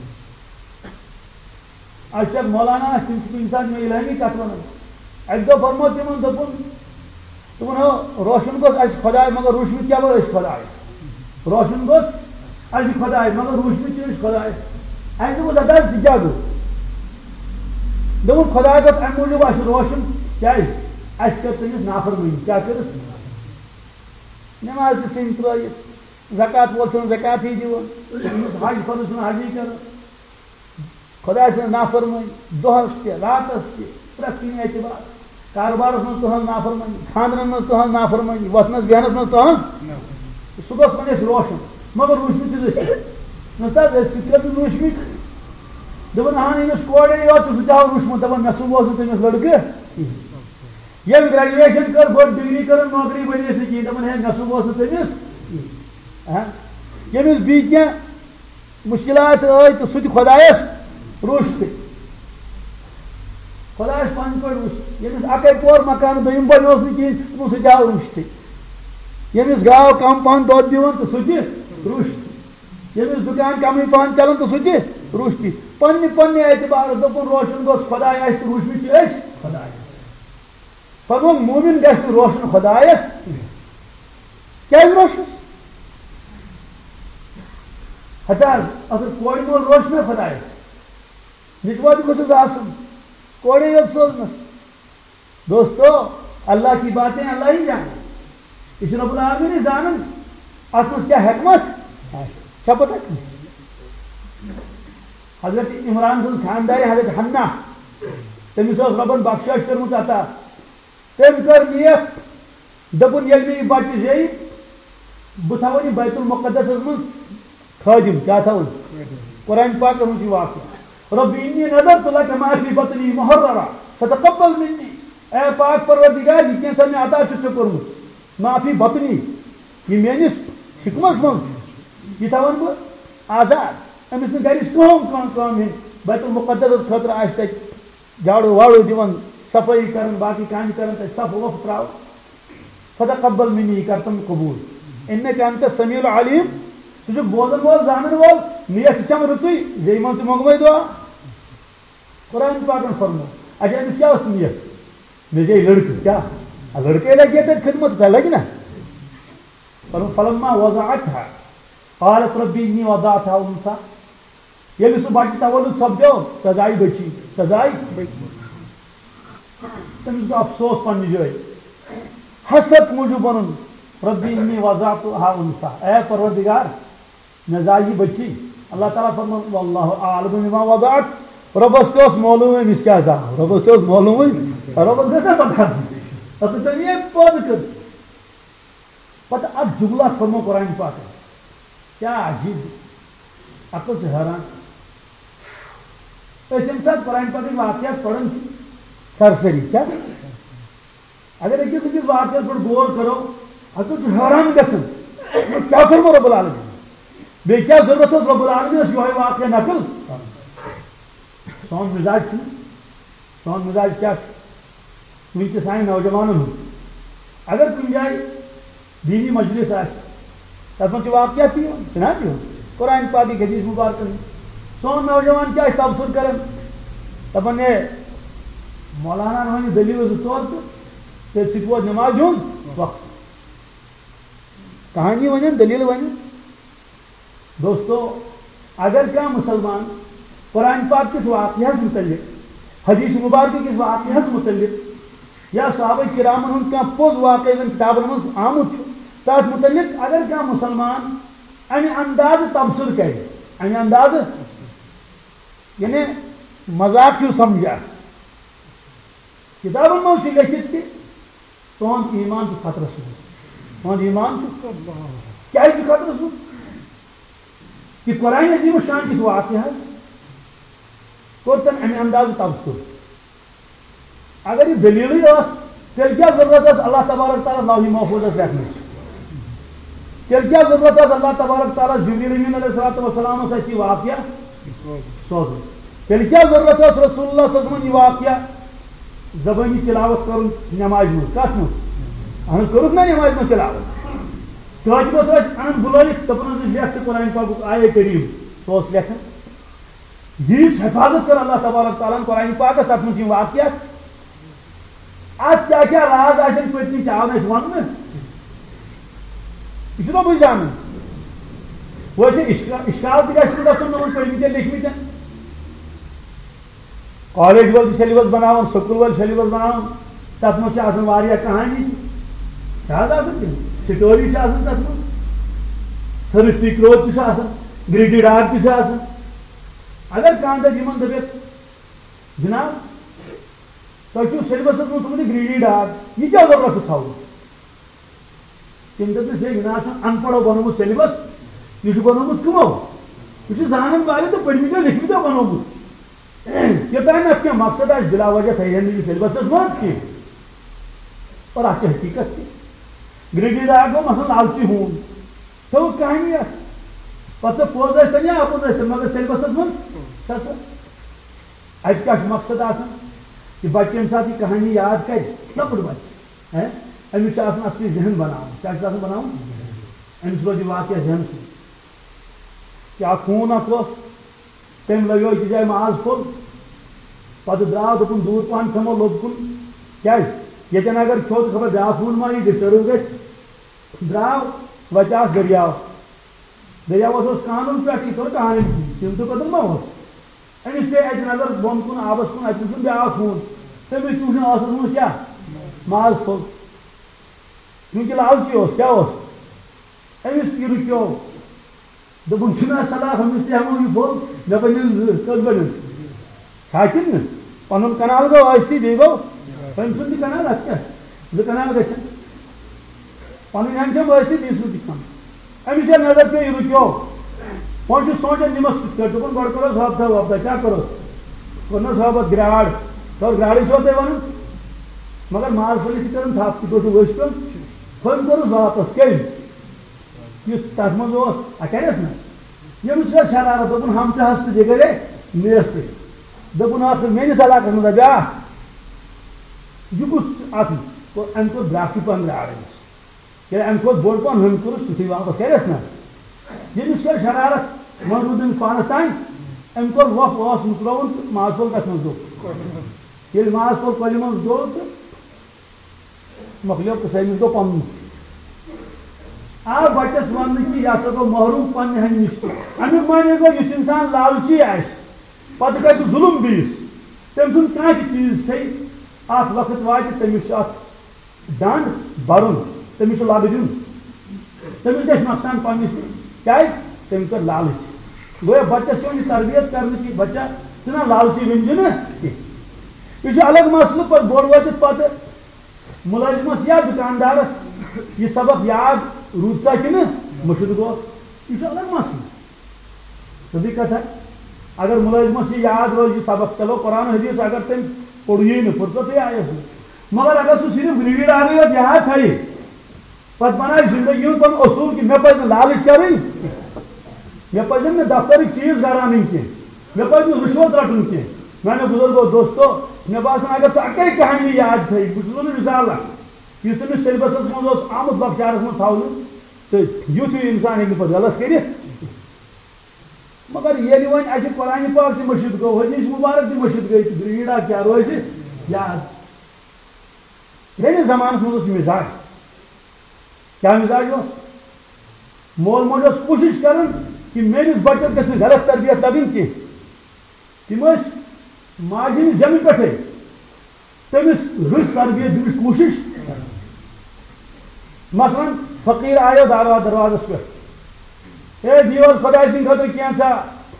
اَسہِ چھِ اکھ مولانا اَسہِ تِم چھِ کُنہِ ساتہٕ مےٚ اِلہٲمی کتھ ونان اکہِ دۄہ فرموو تِمن دوٚپُن دوٚپُن ہو روشن گوٚژھ اَسہِ خۄداے مگر روٗشمٕتۍ کیٛاہ گوٚو أسۍ خۄداے روشن گوٚژھ اَسہِ خۄداے مگر روٗشمٕتۍ چھِ أسۍ خۄداے اَسہِ دوٚپُس اَدٕ حظ تہِ کیٛاہ گوٚو دوٚپُن خۄداے گوٚژھ اَمہِ موٗجوٗب اَسہِ روشن کیٛازِ اَسہِ کٔر تٔمِس نافرمٲنی کیٛاہ کٔرٕس نماز تہِ ژھٕنۍ ترٲیِتھ زکات وول چھُنہٕ زکاتٕے دِوان أمِس حج فرض چھُنہٕ حجی کران خۄداے سٕنٛز نافرمٲنی دۄہس تہِ راتس تہِ پرٛٮ۪تھ کُنہِ اعتبار کاربارس منٛز تُہنٛز نافرمٲنی خانٛدرن منٛز تُہنٛز نافرمٲنی وۄتھنس بیہنس منٛز تُہنٛز سُہ گوٚژھ وۄنۍ اَسہِ روشن مگر روٗشمٕتۍ ٲسۍ نہ حظ أسۍ کِتھ کٔنۍ روٗشمٕتۍ دوٚپُن اہن أمِس کورے یوت تہٕ سُہ تہِ آو روٗشمُت دپان مےٚ سُمب اوس نہٕ تٔمِس لڑکہٕ ییٚمۍ گریجویشن کٔر گۄڈٕ ڈگری کٔرٕن نوکری بٔنِس نہٕ کِہیٖنۍ دپان ہے مےٚ سُمب اوس نہٕ تٔمِس ییٚمِس بیٚیہِ کینٛہہ مُشکلات ٲے تہٕ سُہ تہِ خۄدایس روٗشتٕے خۄدایس پنٕنۍ پٲٹھۍ وٕچھ ییٚمِس اکے پور مکانہٕ دوٚیِم پورِ اوس نہٕ کِہیٖنۍ دپان سُہ تہِ آو روٗشتٕے ییٚمِس گاو کم پہن دۄد دِوان تہٕ سُہ تہِ روٗشتٕے ییٚمِس دُکان کمٕے پہن چلان تہٕ سُہ تہِ روٗشتٕے پننہِ پننہِ اعتبارس دوٚپُن روشن گوٚژھ خۄداے آسہِ تہٕ روٗشمٕتۍ چھِ أسۍ خۄدایس فرمووُکھ مومِن گژھِ نہٕ روشن خۄدایس کیٛازِ روشنس ہتا اگر کورِ مول روشن خۄدایس نِچوڑ تہِ گوٚژھُس آسُن کورے یوت سوزنس دوستو اللہ کی باتیں اللہ ہی جانے یہ چھُ رب العالمیٖن زانان اتھ منٛز کیٛاہ حکمت چھا پتہ حضرت عمران سٕنٛز خاندارِ حضرت حنا تٔمِس ٲس رۄبن بخشٲش کٔرمٕژ عطا تٔمۍ کٔر نیک دوٚپُن ییٚلہِ مےٚ یہِ بچہِ زیٚیہِ بہٕ تھاوَن یہِ بیت المقدسس منٛز خٲدِم کیٛاہ تھاوُن قرآن پاکس منٛز چھُ واقعہ رب انی نذرت لک ما فی بطنی محررا فتقبل منی اے پاک پروردگار یہ کینٛژھا مےٚ عطا چھُ ژےٚ کوٚرمُت ما فی بطنی یہ میٲنِس شِکمس منٛز یہِ تھاوَن بہٕ آزاد أمِس نہٕ گرِچ کٲم کانٛہہ کٲم ہیٚنۍ بیت المقدسس خٲطرٕ آسہِ تَتہِ جاڑو واڑو دِوان صفٲیی کران باقٕے کامہِ کران تَتہِ صف وف تراوان فتقبل منی یہِ کر تِم قبوٗل اِنک انت السمیع العلیٖم ژٕ چھُکھ بوزن وول زانن وول نیک چھم رٕژٕے زیٚیہِ منٛز تہِ منٛگوے دعا قرآن پاکن فرمو اچھا امس کیا نیت مے جائے لڑکہ کیا لڑکے لگے تو خدمت کا لگی نا فلما وضعتها قالت ربی انی وضعتها انثى یل سہ بچہ تولد سپدو سزائی بچی سزائی بچی تمس گو افسوس پنہ جائے حسرت موجود ون ربی انی وضعتها انثى اے پروردگار مے زائی بچی اللہ تعالیٰ فرمان واللہ اعلم بما وضعت ربس کے معلوم امس کیا زا ربس کے معلوم ربس گھر پتہ اتھ تمہیں پود کر پتہ اب جملہ فرمو قرآن پاک کیا عجیب عقل سے حیران اس ساتھ قرآن پاک واقعات پڑھن سرسری کیا اگر أکس أکس واقعات پر غور کرو عقل سے حیران گژھن کیا فرمو رب العالمین بے کیا ضرورت ہے رب العالمین یہ واقعہ نقل سون مزاج سون مزاج کیا ونکس سانہ نوجوانن اگر کن جائے دینی مجلس آ تر من واقعات نا قرآن پاک حدیث مبارکن سون نوجوان کیا تبصر کران دپان ہے مولانا ون دلیل زٕ ژور تو سہ ووت نماز ہند وقت کہانی ون دلیل ون دوستو اگر کیا مسلمان قرآن پاک کس واقعہ متعلق حدیث مبارک کس واقعہ متعلق یا صحابہ کرامن ہند کیا پوز واقع کتابن من آمت تر متعلق اگر کیا مسلمان امہ انداز تبصر کرے امہ انداز یعنی مذاق چھو سمجھا کتابن من لکھت کہ تہد ایمان چھ خطرس منٛز تہد ایمان کیا خطرس منٛز کہ قرآن عظیم شان کس واقعہ کور تم امہ انداز تبصر اگر یہ دلیل تیل کیا ضرورت ہے اللہ تبارک تعالیٰ لوح محفوظ لکھنے تیل کیا ضرورت ہے اللہ تبارک تعالیٰ جبریل امین علیہ الصلوۃ والسلام سے یہ واقعہ سوز تیل کیا ضرورت ہے رسول اللہ صلی اللہ علیہ وسلم یہ واقعہ زبانی تلاوت کرن نماز میں کت من اہن کرک نا نماز میں تلاوت توجہ گوس ان بلائک دپن لکھ قرآن پاک آیے کریم سو لکھن یہ حفاظت کر اللہ تبارک تعالیٰ قرآن پاک تک من واقعات ات کیا کیا راز آن پتم چاون اس ون یہ نا بھائی زان وہ اشکال تک گھن تم پڑھمت لکھمت کالج ول سیلبس بناون سکول ول سیلبس بناون تک من کہانی تم سٹوری تک من تھرسٹی کروت گریڈی ڈاگ تہ اگر کان دپ ان دپت جناب تھی سیلبس من تھوت گریڈی ڈاگ یہ کیا ضرورت تھو تم دس ہے جناب ان پڑھو بنوت سیلبس یہ بنوت کمو یہ زانن والے تو پڑھمتو لکھمتو بنوت یوتان ات کیا مقصد آس بلا وجہ تھے یہ سیلبس من کی اور ات حقیقت تھی گریڈی ڈاگ گو مثلا لالچی ہون تو کہانی پتہ پوز ٲسۍتن یا اپُز ٲسۍتن مگر سیلبس من ات کیا مقصد آسان کہ بچہ ییٚمہِ ساتہٕ یہ کہانی یاد کر لۄکُٹ بچہ أمِس چھُ آسان اصلی ذہن بناوُن کیٛاہ چھُ آسان بناوُن أمِس روزِ یہِ واقعہ ذہنس منٛز کہ اکھ خوٗن اکھ اوس تٔمۍ لگیو أکِس جایہِ ماز پھوٚل پتہٕ درٛاو دوٚپُن دوٗر پہن کھٮ۪مو لوٚب کُن کیٛازِ ییٚتٮ۪ن اگر کھیوٚو تہٕ خبر بیٛاکھ خوٗن ما یی ڈِسٹٔرٕب گژھِ درٛاو وتہِ آس دٔریاو دٔریاوس اوس کانُن پٮ۪ٹھ یہِ توٚر کانٕنۍ تِم تہٕ قدٕر ما اوس أمِس پیٚیہِ اَتہِ نظر بۄن کُن آبس کُن اَتہِ وٕچھُن بیٛاکھ خوٗن تٔمِس چھُ وٕچھُن ٲسس منٛز کیٛاہ ماز پھوٚل چوٗنٛکہِ لالچی اوس کیٛاہ اوس أمِس یہِ رُکیو دوٚپُن چھُنہ صلاح أمِس تہِ ہٮ۪مو یہِ پھوٚل مےٚ بنن زٕ کٔژ بنن چھاکِن نہٕ پنُن کنال گوٚو ٲسۍتٕے بیٚیہِ گوٚو تٔمۍ سُنٛد تہِ کنال اَتھ کیٛاہ زٕ کنال گژھن پنٕنۍ ہٮ۪نٛد چھَم ٲسۍتٕے بیٚیہِ سُنٛد تہِ کھٮ۪ون أمِس ییٚلہِ نظر پیٚیہِ یہِ رُکیو وۄنۍ چھُ سونٛچان نِمس کِتھ کٲٹھۍ دوٚپُن گۄڈٕ کَروس ہۄپتا وۄپتا کیٛاہ کَروس کوٚرنَس ہۄپت گرٛاڑ خبر گرٛاڑٕے چھو تۄہہِ وَنان مگر ماز پھٔلِس چھِ کَران تھپھ تہِ گوٚو ؤسۍ پیوٚن پھٔلۍ کوٚرُس واپس کٔمۍ یُس تَتھ منٛز اوس اَ کَرٮ۪س نا ییٚمِس کٔر شرارت دوٚپُن ہم تہِ ہس تہٕ بیٚیہِ گٔے میٚژ تہِ دوٚپُن اکھ میٲنِس علاقس منٛز ہا بیٛاکھ یہِ کُس اکھ أمۍ کوٚر برٛاکھٕے پہن گرٛاڑ أمِس کیٛازِ اَمہِ کھۄتہٕ بوٚڑ پہن ہُمۍ کوٚرُس تِتھُے واپس کَرٮ۪س نا ییٚمِس کٔر شرارت وۄنۍ روٗد أمِس پانس تانۍ ام کور وف اس مکرون ماز پھول کت من دو یل ماز پھول کۄلہِ منٛز دو تو مۄکلیو قٕسمس گوٚو پنُن آو بچس ون کہ یہ ہسا گو محروم پنہ ہن نش امیک معنی گو اس انسان لالچی آس پتہ کر ظلم بیس تم سن کھانا تہ چیز تھے ات وقت واتہ تمس ات ڈنڈ برن تمس لب دن تمس گھس نقصان پنس کیاز تم کر لالچ گویا بچس یہ تربیت کرنے کہ بچہ ژھنا لالچی ون نا کی یہ الگ مسئلہ پہ بوڑ واتت پتہ ملازمس یا دکاندارس یہ سبق یاد روز سا کہ مشد گو یہ الگ مسئلہ سیدھی کتھا اگر ملازمس یہ یاد روز یہ سبق چلو قرآن حدیث اگر تم پڑھی نا فرصت آئس مگر اگر سہ صرف ریڈ آگے یوت یاد تھے پتہ بنائے زندگی ہند پن اصول کہ مے پہ لالچ کریں مے پہ دفتر چیز گھر ان کی مے پہ رشوت رٹن کی میانو بزرگو دوستو مے باسان اگر ثہ اکے کہانی یاد تھے بہ مثال اس تمس سیلبسس مز آمت لکچارس من تھونہ تو یوت انسان ہیٚکہِ پتہ غلط کٔرِتھ مگر ییٚلہِ وۄنۍ اَسہِ قرآنِ پاک تہِ مٔشِد گوٚو حدیث مبارک تہِ مٔشِد گٔے تہٕ ریٖڈا کیٛاہ روزِ یاد پرٛٲنِس زمانس منٛز اوس مزاج کیٛاہ مزاج اوس مول موج اوس کوٗشِش کران کہ میٲنِس بچس گژھِ نہٕ غلط تربیت لگٕنۍ کینٛہہ تِم ٲسۍ ماجہِ ہِنٛدِ زٮ۪مہِ پٮ۪ٹھَے تٔمِس رٕژ تربیت دِنٕچ کوٗشِش مثلاً فقیٖر آیو دروازٕ دروازس پٮ۪ٹھ ہے دِیِو حظ خۄداے سٕنٛدِ خٲطرٕ کینٛژھا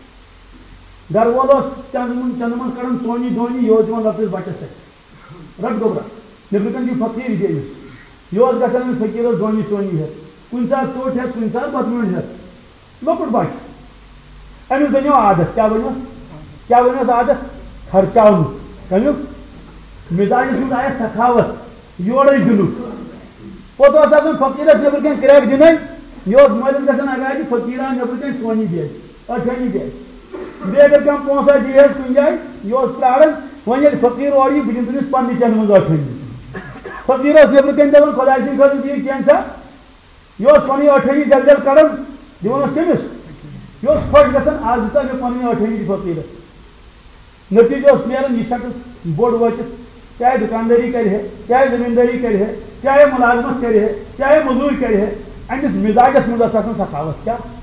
گرٕ وول اوس چندٕ چندٕ منٛز کڑان ژونی دونی یہِ اوس دِوان لۄکٹِس بچس سۭتۍ رٹ گوٚبرا نیٚبرٕ کَنۍ چھُ فقیٖر یہِ دِ أمِس یہِ اوس گژھان أمِس فقیٖرس دونی ژونی ہٮ۪تھ کُنہِ ساتہٕ ژوٚٹ ہٮ۪تھ کُنہِ ساتہٕ بتہٕ میوٚنٛڈ ہٮ۪تھ لۄکُٹ بچہِ أمِس بنیو عادت کیٛاہ بنیوس کیٛاہ بنیوس عادت خرچاونُک کمیُک مزاجس منٛز آیس سخاوت یورے دِنُک پوٚتُس اوس آسان فقیٖرس نیٚبرٕ کَنۍ کرٛٮ۪کھ دِنٕے یہِ اوس مٲلِس گژھان اگادِ فقیٖرا نیٚبرٕ کَنۍ ژونی دِ ٲٹھٲنی دِ بیٚیہِ اگر کانٛہہ پونٛسا دی ہس کُنہِ جایہِ یہِ اوس پیاران وۄنۍ ییٚلہِ فقیٖر اورٕ یی بہٕ دِمہٕ تٔمِس پننہِ چندٕ منٛز ٲٹھٲنی فقیٖر اوس نیٚبرٕ کَنۍ دپان خۄداے سٕنٛدِ خٲطرٕ دِیِو کینٛژھا یہِ اوس پنٕنۍ ٲٹھٲنی جل جل کڑان دِوان اوس کٔمِس یہِ اوس خۄش گژھان آز دِژا مےٚ پنٕنۍ ٲٹھٲنی دِ فقیٖرس نتیٖجہٕ اوس نیران یہِ شخص بوٚڑ وٲتِتھ چاہے دُکاندٲری کرِ ہے چاہے زمیٖندٲری کرِ ہے چاہے مُلازمت کرِ ہے چاہے موٚزوٗرۍ کرِ ہے أمِس مزاجس منٛز ٲس آسان سخاوت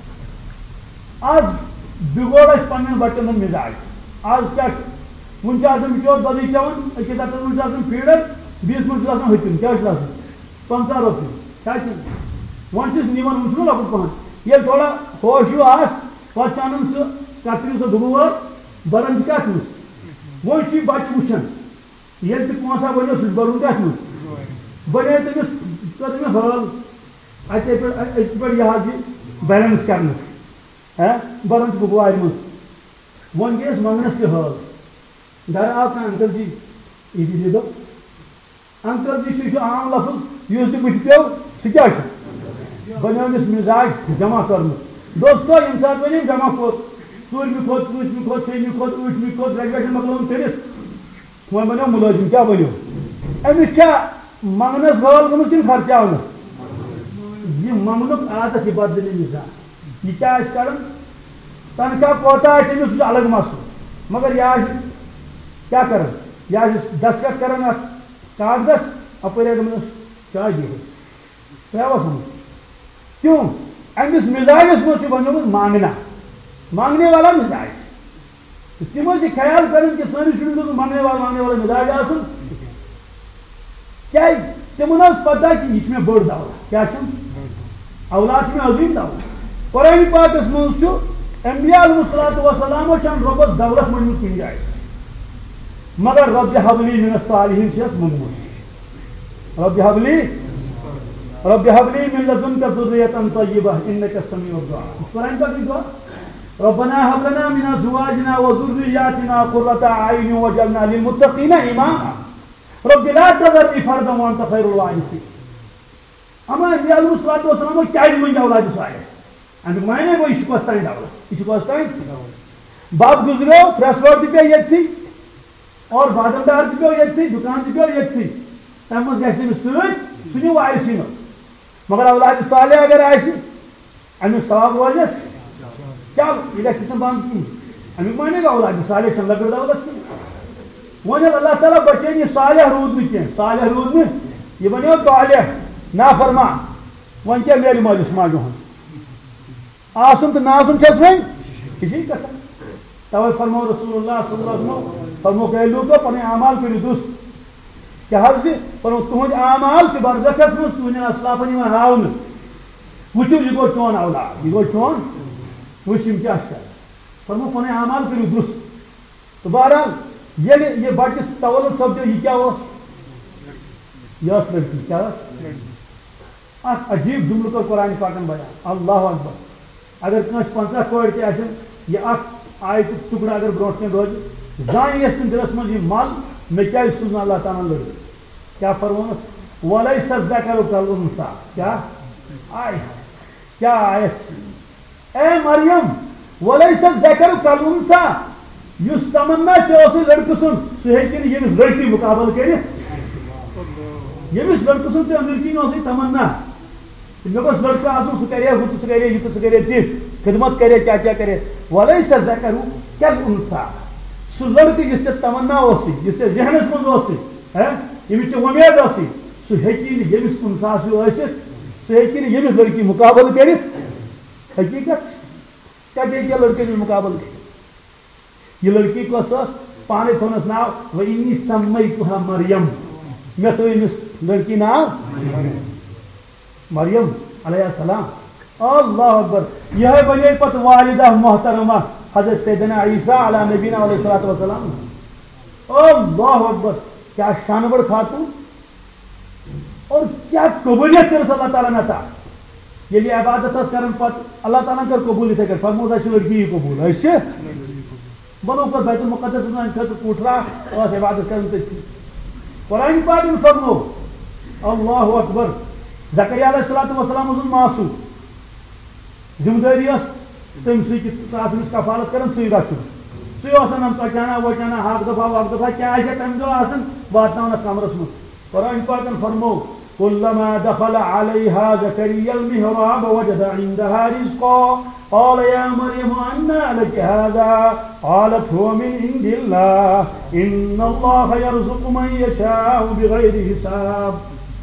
کیٛاہ آز بِگوڑ اَسہِ پننٮ۪ن بچن ہُنٛد مزاج آز کیٛاہ چھُ وُنہِ چھُ آسان بِچور دۄدٕے چٮ۪وان أکِس ہتس منٛز چھُ آسان فیٖڈر بیٚیِس منٛز چھُ آسان ہُتِم کیٛاہ چھُس آسان پنٛژاہ رۄپیہِ کیٛاہ چھُ وۄنۍ چھُس نِوان وۄنۍ چھُنہ لۄکُٹ پہن ییٚلہِ تھوڑا ہوش ہیوٗ آس پتہٕ چھُ انان سُہ کترِو سُہ دُبہٕ وٲر بران چھِ کتھ منٛز وۄنۍ چھُ یہِ بچہِ وٕچھان ییٚلہِ تہِ پونٛسا بنیو سُہ چھُ برُن کتھ منٛز بنے تٔمِس کٔر مےٚ حٲل اَتے پٮ۪ٹھ أتۍ پٮ۪ٹھ یہِ حظ یہِ بیلنس کرنس ہا بران چھُ بہٕ وارِ منٛز وۄنۍ گٔیَس منٛگنس تہِ حٲل گرٕ آو کانٛہہ انکل جی یہِ دِ دوٚپ انکل جی چھُ یہِ چھُ عام لفظ یُس تہِ بٕتھِ پیوٚو سُہ کیٛاہ چھُ بنیو أمِس مزاج جمع کوٚرمُت دوستو ییٚمہِ ساتہٕ وۄنۍ أمۍ جمع کوٚر ژوٗرمہِ کھوٚت پٲنٛژمہِ کھوٚت شیٚیِمہِ کھوٚت ٲٹھمہِ کھوٚت گریجویشن مۄکلٲوٕن کٔرِتھ وۄنۍ بنیو مُلٲزِم کیٛاہ بنیو أمِس چھا منٛگنس حٲل گٔمٕژ کِنہٕ خرچاونس یہ منٛگنُک عادت یہِ بدلہِ مزاج یہِ کیٛاہ آسہِ کران تنخواہ کوتاہ آسہِ أمِس سُہ چھُ الگ مسلہٕ مگر یہِ آسہِ کیٛاہ کران یہِ آسہِ دستخط کران اتھ کاغذس اپٲرۍ آے دوٚپمَس چاے دِ حظ تۄہہِ آوا سمجھ کیوں أمِس مزاجس منٛز چھُ بنیومُت مانگنا مانگنے والا مزاج تِم ٲسۍ یہِ خیال کران کہ سٲنِس شُرِس گوٚژھ نہٕ منگنے والا مانگنے والا مزاج آسُن کیٛازِ تِمن ٲس پتہ کہ یہِ چھِ مےٚ بٔڑ دولت کیٛاہ چھُم اولاد چھِ مےٚ عظیٖم دولت قرآنِ پاکس منٛز چھُ انبیاء علیہم الصلوۃ والسلامو چھنہٕ رۄبس دولت مٔنٛگمٕژ کُنہِ جایہِ مگر رۄبِ حب لی من الصالحیٖن چھِ اَتھ موٚنگمُت رۄبِ حب لی رۄبِ حب لی من لدُنکَ ذُرِّیَّةً طیبَةً اِنَّکَ سمیع الدُعاء قرآنِ پاکٕچ دُعا ربنا هب لنا من ازواجنا وذرياتنا قرة اعين واجعلنا للمتقين اماما رب لا تذرني فردا وانت خير الوارثين اما انبیاء علیہم الصلوۃ والسلام کیٛازِ منٛگہِ اولادِ صالح امیُک معنی گوٚو یہِ چھُ کۄس تانۍ دولت یہِ چھُ کۄس تانۍ بب گُزریو پریس روڈ تہِ پیٚیہِ ییٚتھٕے اور بادم دار تہِ پیٚو ییٚتھٕے دُکان تہِ پیٚو ییٚتھٕے تَمہِ منٛز گژھِ أمِس سۭتۍ سُہ نیوٗ وارثی منٛز مگر اولادِ صالح اگر آسہِ امیُک ثواب روزٮ۪س چلو یہِ گژھِ نہٕ بنٛد کِہیٖنۍ امیک مانے گا اولاد صالح چھن لکڑ دولت کی ون اللہ تعالیٰ بچین یہ صالح روز میں کی صالح روز میں یہ بنو طالح نافرمان ون کیا میری مالس ماجو ہن آسن تو ناسن چھس ون کسی کتھا توے فرمو رسول اللہ صلی اللہ علیہ وسلم فرمو کہ لوگو پنے اعمال کرو درست کیا حض فرمو تہند اعمال کے برزخس من تہندین اسلافن یوان ہاون وچو یہ گو چون اولاد یہ گو چون وچ یم کیا کر فرمو پنے اعمال کرو درست تو بہرحال یہ یہ بچہ تولد سپدو یہ کیا اس یہ اس لڑکی کیا اخ عجیب جملہ کو قرآن پاکن بیان اللہ اکبر اگر کنس پنچہ کوڑ تہ آسن یہ اخ آیت ٹکڑا اگر برونٹ کن روز زان یس تم دلس من یہ مال میں کیا سوزن اللہ تعالیٰ لڑ کیا فرمونس ولیس الذکر کالانثی کیا آئے کیا آیت اے مریم ولیس الذکر کالانثی یس تمنا چھ لڑکہ سن سہ ہیکہ یمس لڑکی مقابل کرت یمس لڑکہ سن تہ لڑکی نوسی تمنا مے گوس لڑکہ آسن سہ کرے ہُہ سہ کرے یہ سہ کرے تہ خدمت کرے کیا کیا کرے ولیس الذکر کالانثی سہ لڑکہ یس ژےٚ تمنا اوسی یس ژےٚ ذہنس منٛز اوسی یمس ژےٚ وۄمید ٲسی سہ ہیٚکی نہٕ ییٚمِس کُن سا آسہِ ٲسِتھ سہ ہیٚکی نہٕ ییٚمِس لڑکی مقابل کٔرِتھ حقیقت کتہِ ہیٚکہِ لڑکہٕ سۭتۍ مقابل کٔرِتھ یہ لڑکی کۄس ٲس پانے تھونس ناو وإنی سمیتها مریم مےٚ تھٲو أمِس لڑکی ناو مریم علیہ السلام اللہ اکبر یہ بنے پتہ والدہ محترمہ حضرت سیدنا عیسیٰ علیہ نبینا علیہ الصلوۃ والسلام اللہ اکبر کیا شانور خاتون اور کیا قبولیت کر اللہ تعالیٰ نے تھا یہ عبادت کرن پتہ اللہ تعالیٰ کر قبول یتھے کر فرمود اس لڑکی قبول ایسے بنو پر بیت المقدس میں خط کوٹرا اور عبادت کرن تے قرآن پاک میں فرمو اللہ اکبر زکریا علیہ الصلوۃ والسلام اس معصوم ذمہ داری تم سی تمس کفالت کران سی رچن سی آسان ژچانا وچانا حق دفعہ وق دفعہ کیا تمہ دہ آسان واتناون کمرس من قرآن پاکن فرمو كلما دخل عليها زكريا المحراب وجد عندها رزقا قال يا مريم أنى لك هذا قالت هو من عند الله إن الله يرزق من يشاء بغير حساب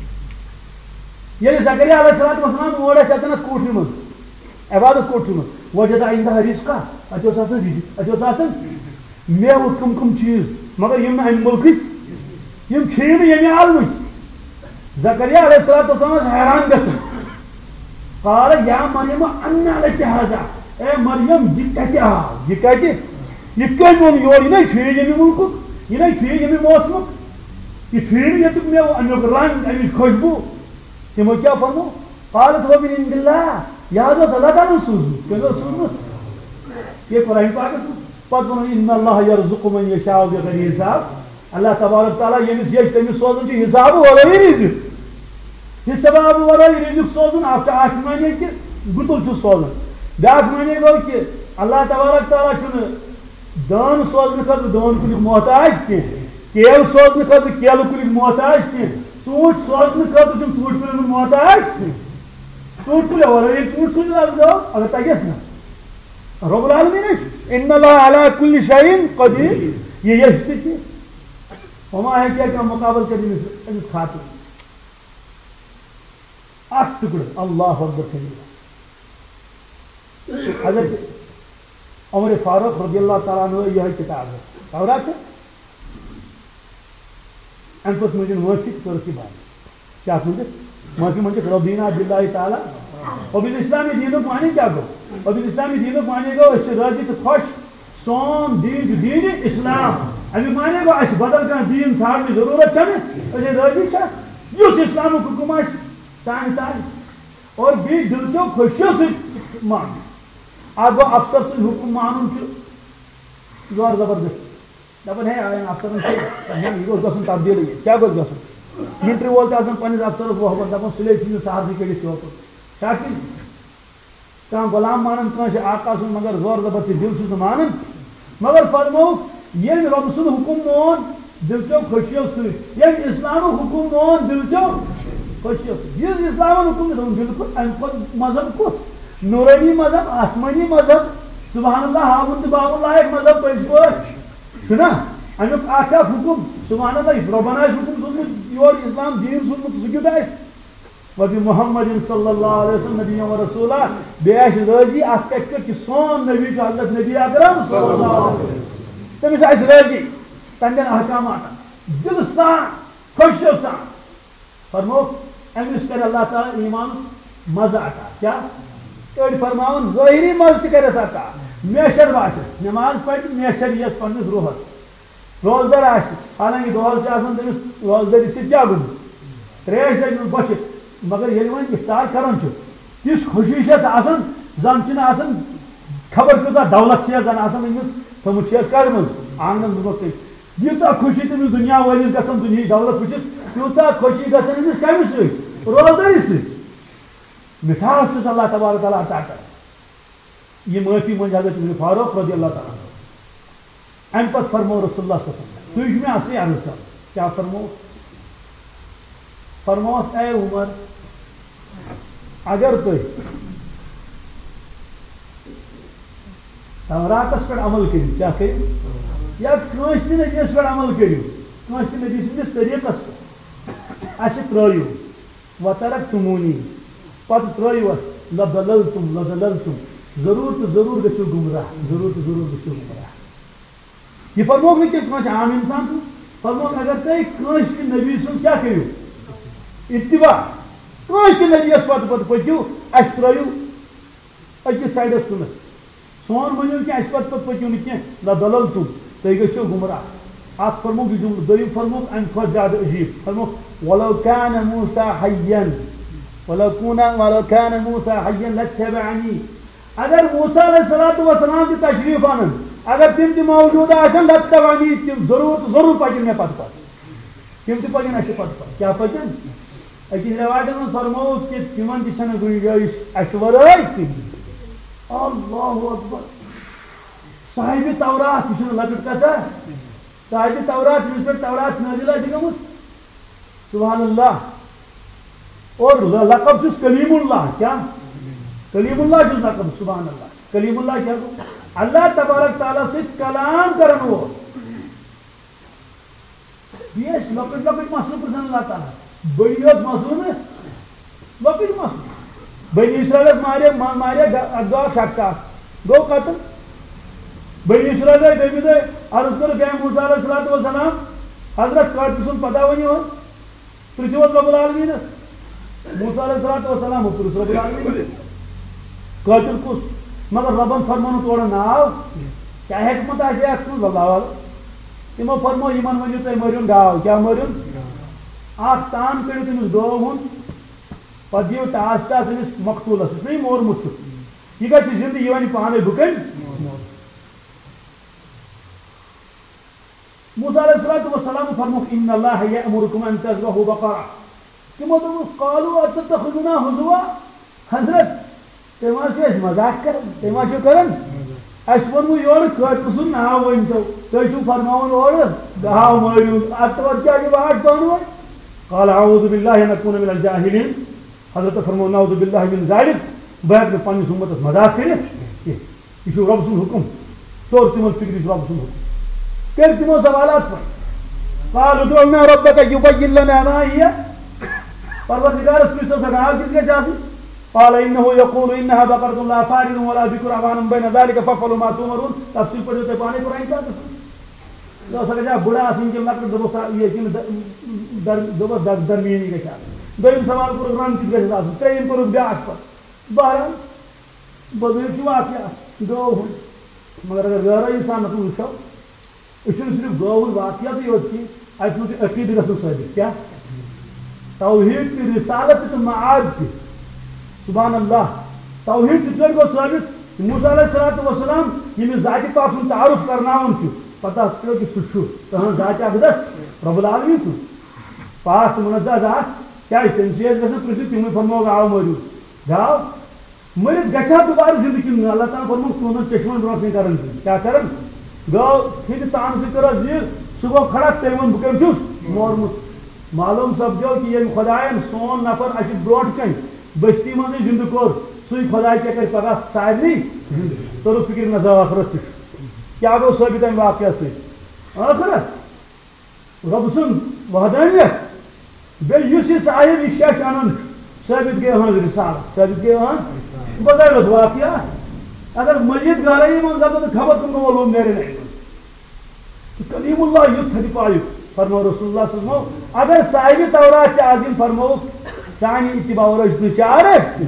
ییٚلہِ زکریا علیہ الصلوۃ والسلام اور ٲسۍ اتنس کوٹھِ منٛز عبادت کوٹھِ منٛز وجد عندها رزقا اتہِ اوس آسان رزق اتہِ اوس آسان میوٕ کم کم چیٖز مگر یِم نہٕ امہِ مُلکٕکۍ یِم کھیٚیہِ نہٕ ییٚمہِ عالمٕکۍ زکریا علیہ الصلوۃ والسلام حیران گژھان قال یا مریم انا لک هذا اے مریم یہ کتہِ آو یہ کتہِ یہ کتہِ اوٚن یور یہِ نَے چھُیی ییٚمہِ مُلکُک یہِ نَے چھُیی ییٚمہِ موسمُک یہِ چھُیی نہٕ ییٚتیُک میوٕ امیُک رنگ امِچ خوشبوٗ تمو کیا فرمو قالت هو من عند الله یہ حضرت اللہ تعالیٰ سوزمت کیا سوزمت یہ قرآن پاک پتہ ون ان اللہ یرزق من یشاء بغیر حساب اللہ تبارک تعالیٰ یمس یش تمس سوزن چھ حساب ورٲے رزق حساب ورٲے رزق سوزن اکھ اکھ معنی کہ گُتُل چھ سوزن بیاکھ معنی گو کہ اللہ تبارک تعالیٰ چھ دان سوزن خٲطرٕ دان کُلیُک محتاج کینٛہہ کیل سوزن خٲطرٕ کیلہٕ کُلیُک محتاج کینٛہہ ژوٗنٛٹھ سوزنہٕ خٲطرٕ چھُنہٕ ژوٗنٛٹھۍ کُلٮ۪ن ہُنٛد محتاج ژوٗنٛٹھۍ کُلۍ ورٲے ییٚلہِ ژوٗنٛٹھۍ کُلۍ حظ گوٚو اگر تگیس نہ رب العالمین ان اللہ علی کل شیء قدیر یہ یش تہِ چھِ وما ہے کیا کیا مقابل کرنے امس خاتون اکھ ٹکڑ اللہ اکبر کبیرہ حضرت عمر فاروق رضی اللہ تعالیٰ عنہ یہ کتاب ہے تورات ہے ام پتہ مجھے معافی کر کی بات کیا سمجھے معافی مجھے ربینا باللہ تعالیٰ اور اسلامی دینک معنی کیا گو اور اسلامی دینک معنی گو اس راضی تو خوش سون دین دین اسلام امی معنی گو اس بدل کان دین ثھانچ ضرورت چھنہ اس راضی چھ یس اسلام حکم آس سان سان اور بی دل چو خوشیو سے مان اب افسر سن حکم مانن چھ زور زبردست دپن ہے افسرن یہ گوس گژھُن تبدیل کیا گوس گژھُن ملٹری وول تہ پنس افسرس محبت دپان سلے چھ سہرسے کڑتھ چوک تاکہ کم غلام مانن کانس آقا سن مگر زور زبردستی دل چھ مانن مگر فرمو یل رب سن حکم مون دل چو خوشیو ست یل اسلام حکم مون دل چو خوشیو ست یہ اسلام حکم بالکل ام مذہب کس نورانی مذہب آسمانی مذہب سبحان اللہ ہاون تو باب لائق مطلب پٔزۍ پٲٹھۍ چھُنا امیُک اکھ اکھ حکم سبحان اللہ رۄبن آسہِ حکم سوٗزمُت یور اسلام دیٖن سوٗزمُت سُہ کیُتھ آسہِ وبی محمد صلی اللہ علیہ وسلم نبی و رسولہ بیٚیہِ آسہِ رٲضی اتھ پٮ۪ٹھ کہ سون نبی چھُ حضرت نبی اکرم صلی اللہ علیہ وسلم تٔمِس آسہِ رٲضی تہنٛدٮ۪ن احکاماتن دل سان خۄشیو سان فرموکھ أمِس کرِ اللہ تعالیٰ ایٖمانُک مزٕ عطا کیا أڑۍ فرماوان ظٲہری مزٕ تہِ کَرٮ۪س عطا میچر باسٮ۪س نٮ۪ماز پرِ میچر یِیَس پنٛنِس روحس روزدر آسہِ حالانکہِ دۄہس چھِ آسان تٔمِس روزدٔری سۭتۍ کیٛاہ گوٚمُت ترٛیش لٔجمٕژ بۄچھِ مگر ییٚلہِ وۄنۍ اِفطار کران چھُ تِژھ خوشی چھَس آسان زن چھِنہٕ آسان خبر کۭژاہ دولت چھِ زن آسان أمِس تھٲومٕژ چھَس کڑمٕژ آنگنس منٛز کٔرِتھ ییٖژاہ خوشی تٔمِس دُنیا وٲلِس گژھان دُنہِچ دولت وٕچھِتھ تیوٗتاہ خوشی گژھان أمِس کمہِ سۭتۍ روزدٔری سۭتۍ مٹھاس چھُس اللہ تبارک تعالیٰ عطا کران یہ معافی منٛز حضرت عمر فاروق رضی اللہ تعالیٰ امہِ پتہٕ فرمو رسول اللہ صلی اللہ علیہ وسلم تُہۍ چھُ مےٚ اصلی عرض کران کیٛاہ فرمو فرموس اے عمر اگر تُہۍ توراتس پٮ۪ٹھ عمل کٔرِو کیٛاہ کٔرِو یا کٲنٛسہِ تہِ نبیَس پٮ۪ٹھ عمل کٔرِو کٲنٛسہِ تہِ نبی سٕنٛدِس طریٖقس پٮ۪ٹھ اَسہِ ترٛٲیِو وترکتُموٗنی پتہٕ ترٛٲیِو اَسہِ لضللتُم لضللتُم ضروٗر تہٕ ضروٗر گٔژھِو گمراہ ضروٗر تہٕ ضروٗر گٔژھِو گمراہ یہِ فرموکھ نہٕ کہِ کٲنٛسہِ عام انسان سُنٛد فرموکھ اگر تُہۍ کٲنٛسہِ تہِ نبی سُنٛد کیٛاہ کٔرِو اتباع کٲنٛسہِ تہِ نبیَس پتہٕ پتہٕ پٔکِو اَسہِ ترٛٲیِو أکِس سایڈس کُنتھ سون ؤنِو کہِ اَسہِ پتہٕ پتہٕ پٔکِو نہٕ کینٛہہ لضللتُم تُہۍ گٔژھِو گمراہ اکھ فرموکھ یہِ جملہٕ دوٚیِم فرموکھ امہِ کھۄتہٕ زیادٕ عجیٖب فرموکھ ولو کان موسیٰ حیًّا ولو کونا ولو کان موسیٰ حیًّا لاتبعنی اگر موسیٰ علیہ الصلوۃ والسلام تہِ تشریٖف انن اگر تِم تہِ موجوٗد آسن لاتبعنی تِم ضروٗر تہٕ ضروٗر پکن مےٚ پتہٕ پتہٕ تِم تہِ پکن اَسہِ پتہٕ پتہٕ کیٛاہ پکن أکِس رٮ۪وایتن منٛز فرمووُکھ کہِ تِمن تہِ چھنہٕ گُنجٲیِش اَسہِ ورٲے کِہیٖنۍ اللہ اکبر صاحبِ تورات یہِ چھُنہٕ لۄکٕٹ کتھا صاحبِ تورات ییٚمِس پٮ۪ٹھ تورات نٲزِل آسہِ گٔمٕژ سبحان اللہ اور لقب چھُس کلیم اللہ کیٛاہ کلیم اللہ چھُس لقب سبحان اللہ کلیم اللہ کیٛاہ گوٚو اللہ تبارک تعالیٰ سۭتۍ کلام کرن وول بیٚیہِ ٲسۍ لۄکٕٹۍ لۄکٕٹۍ مسلہٕ پرژھان اللہ تعالیٰ بٔڑۍ یوت مسلہٕ نہٕ لۄکٕٹۍ مسلہٕ بنی اسرائیلس مارے مارے اکھ دۄہ شخص اکھ گوٚو قتل بنی اسرائیل دوٚیمہِ دۄہ عرض کوٚرُکھ اے موسیٰ علیہ الصلوۃ والسلام حضرت قاتل سُنٛد پتہ ؤنِو حظ پرٛژھِو حظ رۄب العالمیٖنس موسیٰ علیہ الصلوۃ والسلام پرٛژھ رۄب العالمیٖنس قاتل کُس مگر رۄبن فرمونہٕ تورٕ ناو کیٛاہ حکمت آسہِ اَتھ منٛز اللہ عالم تِمو فرمو یِمن ؤنِو تُہۍ مٲرِہُن گاو کیٛاہ مٲرِہُن اکھ تان کٔڑِو تٔمِس گٲو ہُنٛد پتہٕ دِیِو ٹاس ٹاس أمِس مقتوٗلس یُس نہٕ یہِ مورمُت چھُ یہِ گژھِ زِندٕ یہِ وَنہِ پانے بہٕ کٔمۍ موسیٰ علیہ الصلوۃ والسلام فرموکھ ان اللہ یأمرکم ان تذبحوا بقرہ تِمو دوٚپُکھ قالوا اتتخذنا ہزوا حضرت تُہۍ ما چھِو اَسہِ مذاق کران تُہۍ ما چھِو کران اَسہِ ووٚنوٕ یورٕ قٲتلہٕ سُنٛد ناو ؤنۍتو تُہۍ چھِو فرماوان اورٕ گاو مٲرِو اَتھ تورٕ کیٛاہ چھِ واٹ پانہٕ ؤنۍ قال اعوذ باللہ ان اکون من الجاہلین حضرت فرمو نعوذ باللہ من ذالک بہٕ ہٮ۪کہٕ نہٕ پننِس اُمتس مذاق کٔرِتھ کینٛہہ یہِ چھُ رۄبہٕ سُنٛد حُکم توٚر تِمن فِکرِ چھُ رۄبہٕ سُنٛد حُکم کٔرۍ تِمو سوالات پٲٹھۍ قالوا ادع لنا ربك يبين لنا ما هي پروردگارس پرٛژھو سا گاو کِژھ گژھِ آسٕنۍ قال انه يقول انها بقرة لا فارض ولا بكر عوان بين ذلك فافعلوا ما تؤمرون تفصیل پٲٹھۍ تُہۍ پانے قرآن پاکس سۄ گژھِ ہا بٕڑٕ آسٕنۍ کِنہٕ لۄکٕٹ دوٚپُکھ یہِ کِنہٕ دوٚپُکھ درمیٲنی گژھِ آسٕنۍ دوٚیِم سوال کوٚرُکھ رنٛگ کِژھ گژھٮ۪س آسٕنۍ ترٛیٚیِم کوٚرُکھ بیٛاکھ پتہٕ بہرحال بٔزیٖر چھُ واقعہ گٲو ہُنٛد مگر اگر غٲرٕ اِنسانس منٛز وٕچھو أسۍ چھِنہٕ صرف گٲو ہُنٛد واقعاتٕے یوت کینٛہہ اَتہِ منٛز چھُ عقیٖدٕ گژھُن ثٲبت کیٛاہ توحیٖد تہِ رِسالت تہِ معاد تہِ سبحان اللہ توحیٖد کِتھ کٲٹھۍ گوٚو ثٲبت موسیٰ علیہ الصلوۃ والسلام ییٚمِس ذاتِ پاک سُنٛد تعارُف کرناوان چھُ پتہ پیٚو کہِ سُہ چھُ تٕہٕنٛز ذاتِ اقدس رۄب العالمیٖن سُنٛد پاک تہٕ مُنزہ ذات کیٛازِ تٔمۍ چھِ أسۍ گژھان پرٛژھِتھ تِموٕے فرموو گاو مٲرِو گاو مٔرِتھ گژھِ ہا دُبارٕ زِندٕ کِنہٕ نہٕ اللہ تعالیٰ فرمووُکھ تُہنٛدٮ۪ن چشمن برونٛٹھ کَنۍ کران کیٛاہ کران گٲو پھِرِ تانہٕ سۭتۍ کٔرٕس زیٖر سُہ گوٚو کھڑا تٔمۍ ووٚن بہٕ کٔمۍ چھُس مورمُت معلوٗم سپدیو کہِ ییٚمہِ خۄدایَن سون نفر اَسہِ برونٛٹھ کَنۍ بٔستی منٛزٕے زِندٕ کوٚر سی خدا کیا کر پگہ سارے تر فکر نہ آخرت کیا گو ثابت امہ واقعہ سی آخرت رب سن وحدانیت بیس یہ صاحب یہ شیش ان ثابت گئی ہاں رسالت ثابت گئی ہاں بدل واقعہ اگر مزید گہرائی من زبان خبر تم معلوم نیرے نہیں کلیم اللہ یت تھدی پایو فرمو رسول اللہ صلی اللہ علیہ وسلم اگر صاحب تورات کے عظیم فرمو سانی اتباع رشد چار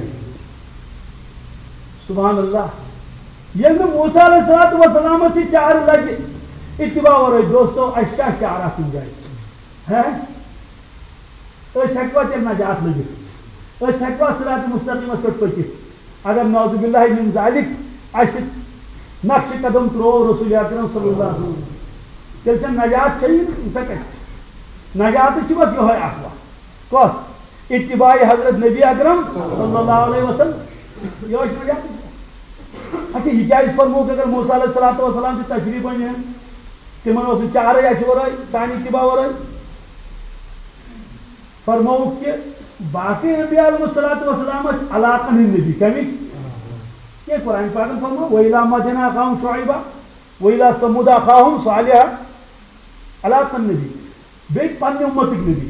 سبحان اللہ یہ موسیٰ علیہ السلام سے چار لگے اتباع رشد دوستو اشیا چار آتی جائے ہے اس حقوہ تیل نجات لگے اس حقوہ صراط مستقیم اس پر پچھت اگر نعوذ باللہ من ذالک اشت نقش قدم ترو رسول اکرم صلی اللہ علیہ وسلم تیل چھ نجات چاہیے سکت نجات چھ یہ اخوا کس اتباع حضرت نبی اکرم صلی اللہ علیہ وسلم یہ نجات اچھا یہ کیا اس فرمو کہ اگر موسیٰ علیہ السلام کی تشریف بنی ہیں تمن اس چار اس ورائی سانی اتباع ورائی فرمو کہ باقی انبیاء علیہ السلام علاقہ نبی کمی یہ قرآن پاک فرمو وَإِلَى مَدْيَنَ أَخَاهُمْ شُعَيْبًا وَإِلَى ثَمُودَ أَخَاهُمْ صَالِحًا علاقہ نبی بیت پنہ امتک نبی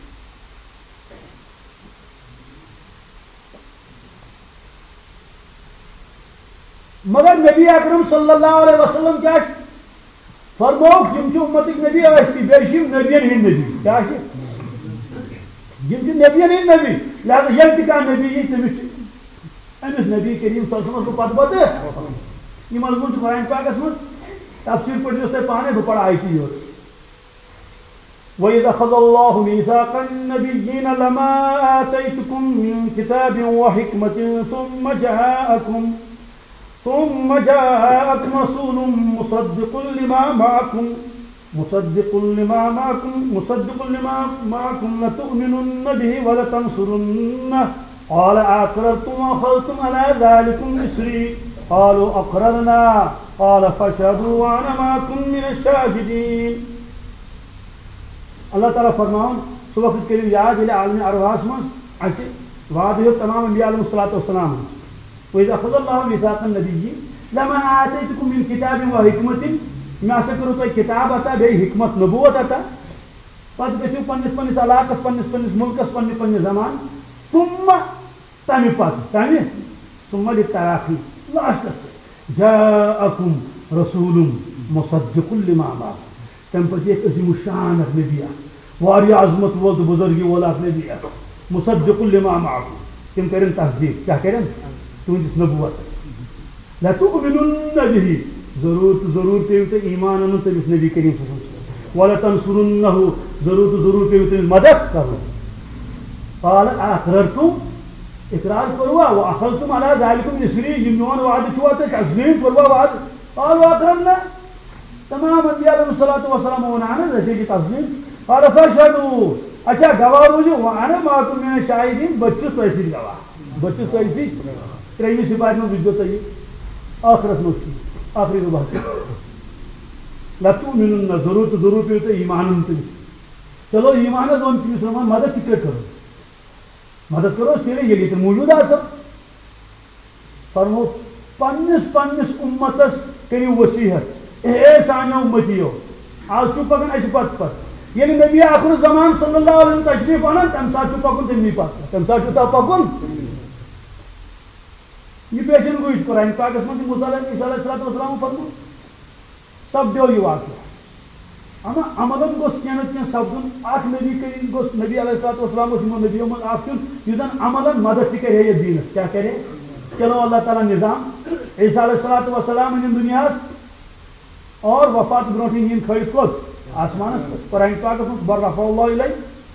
مگر نبی اکرم صلی اللہ علیہ وسلم کیا فرموک یم چھ امتک نبی آشتی بیشیم نبیین ہی نبی کیا یم چھ نبیین ہی نبی لہذا یل تکا نبی یہ تمس امس نبی کریم صلی اللہ علیہ وسلم کو پتہ بت یہ مضمون قرآن پاکس من تفسیر پڑھنے سے پانے بہ پڑھا آئی تھی وَإِذَا أَخَذَ اللَّهُ مِيثَاقَ النَّبِيِّينَ لَمَا آتَيْتُكُم مِّن كِتَابٍ وَحِكْمَةٍ ثُمَّ جَاءَكُم ثم جاءكم رسول مصدق لما معكم مصدق لما معكم مصدق لما معكم لتؤمنن به ولتنصرنه قال أقررتم وأخذتم على ذلكم إصري قالوا أقررنا قال فاشهدوا وأنا معكم من الشاهدين اللہ تعالیٰ فرماؤں سو وقت کریم یاد الى عالم ارواح من اچھے وعدہ تمام انبیاء علیہ الصلوۃ والسلام وإذا أخذ الله ميثاق النبي لما آتيتكم من كتاب وحكمة ما سكروا تي كتاب أتا بي حكمة نبوة أتا پس گژھو پنس پنس علاقس پنس پنس ملکس پنس پنس زمان ثم تمہ پت تمہ ثم للتراخي لاسٹس جاءكم رسول مصدق لما معكم تم پتہ ایک عظیم الشان اخ نبی واریاہ عظمت وول بزرگی وول اخ نبی مصدق لما معكم تم کرن تصدیق کیا کرن تہندس نبوت لتؤمنن به ضرور ضرور پیو تو ایمان ان تمس نبی کریم صلی اللہ علیہ وسلم ولتنصرنه ضرور ضرور پیو تمس مدد کرو قال اقررتم اقرار کروا واخذتم على ذلكم نصري جنون وعد شوات تعظیم کروا وعد قالوا اقررنا تمام انبیاء علیہ الصلوۃ والسلام ونعنا رشید تعظیم قال فاشهدوا اچھا گواہ روزو وانا معكم من الشاهدين بچو سویسی گواہ بچو سویسی تریمی سپاہی میں بجو تھی آخرت نوشی آخری رباہ لتؤمنن ضرور ضرور پیو تو ایمان تم چلو ایمان دون تمس رمان مدد کر کرو مدد کرو تیرے یہ تو موجود آ سب فرمو پنس پنس امتس کریو وصیحت اے سانیو امتیو آج چو پکن اس پت پت یعنی نبی آخر زمان صلی اللہ علیہ وسلم تشریف آنا تم ساتھ چو پکن تم نہیں پاتا تم ساتھ چو تا پکن یہ پیشن گوئی قرآن پاک اس میں موسیٰ علیہ السلام فرمو سب دیو یہ واقعہ اما عملن گوس کینت کین سبدن آٹھ نبی کریم گوس نبی علیہ السلام اس میں نبیوں میں آفشن یوزن عملن مدد کرے ہے یہ دینس کیا کرے چلو اللہ تعالیٰ نظام عیسیٰ علیہ السلام ان دنیا اور وفات برونٹی ان کھڑیت کت آسمان قرآن پاک اس میں بر رفع اللہ علیہ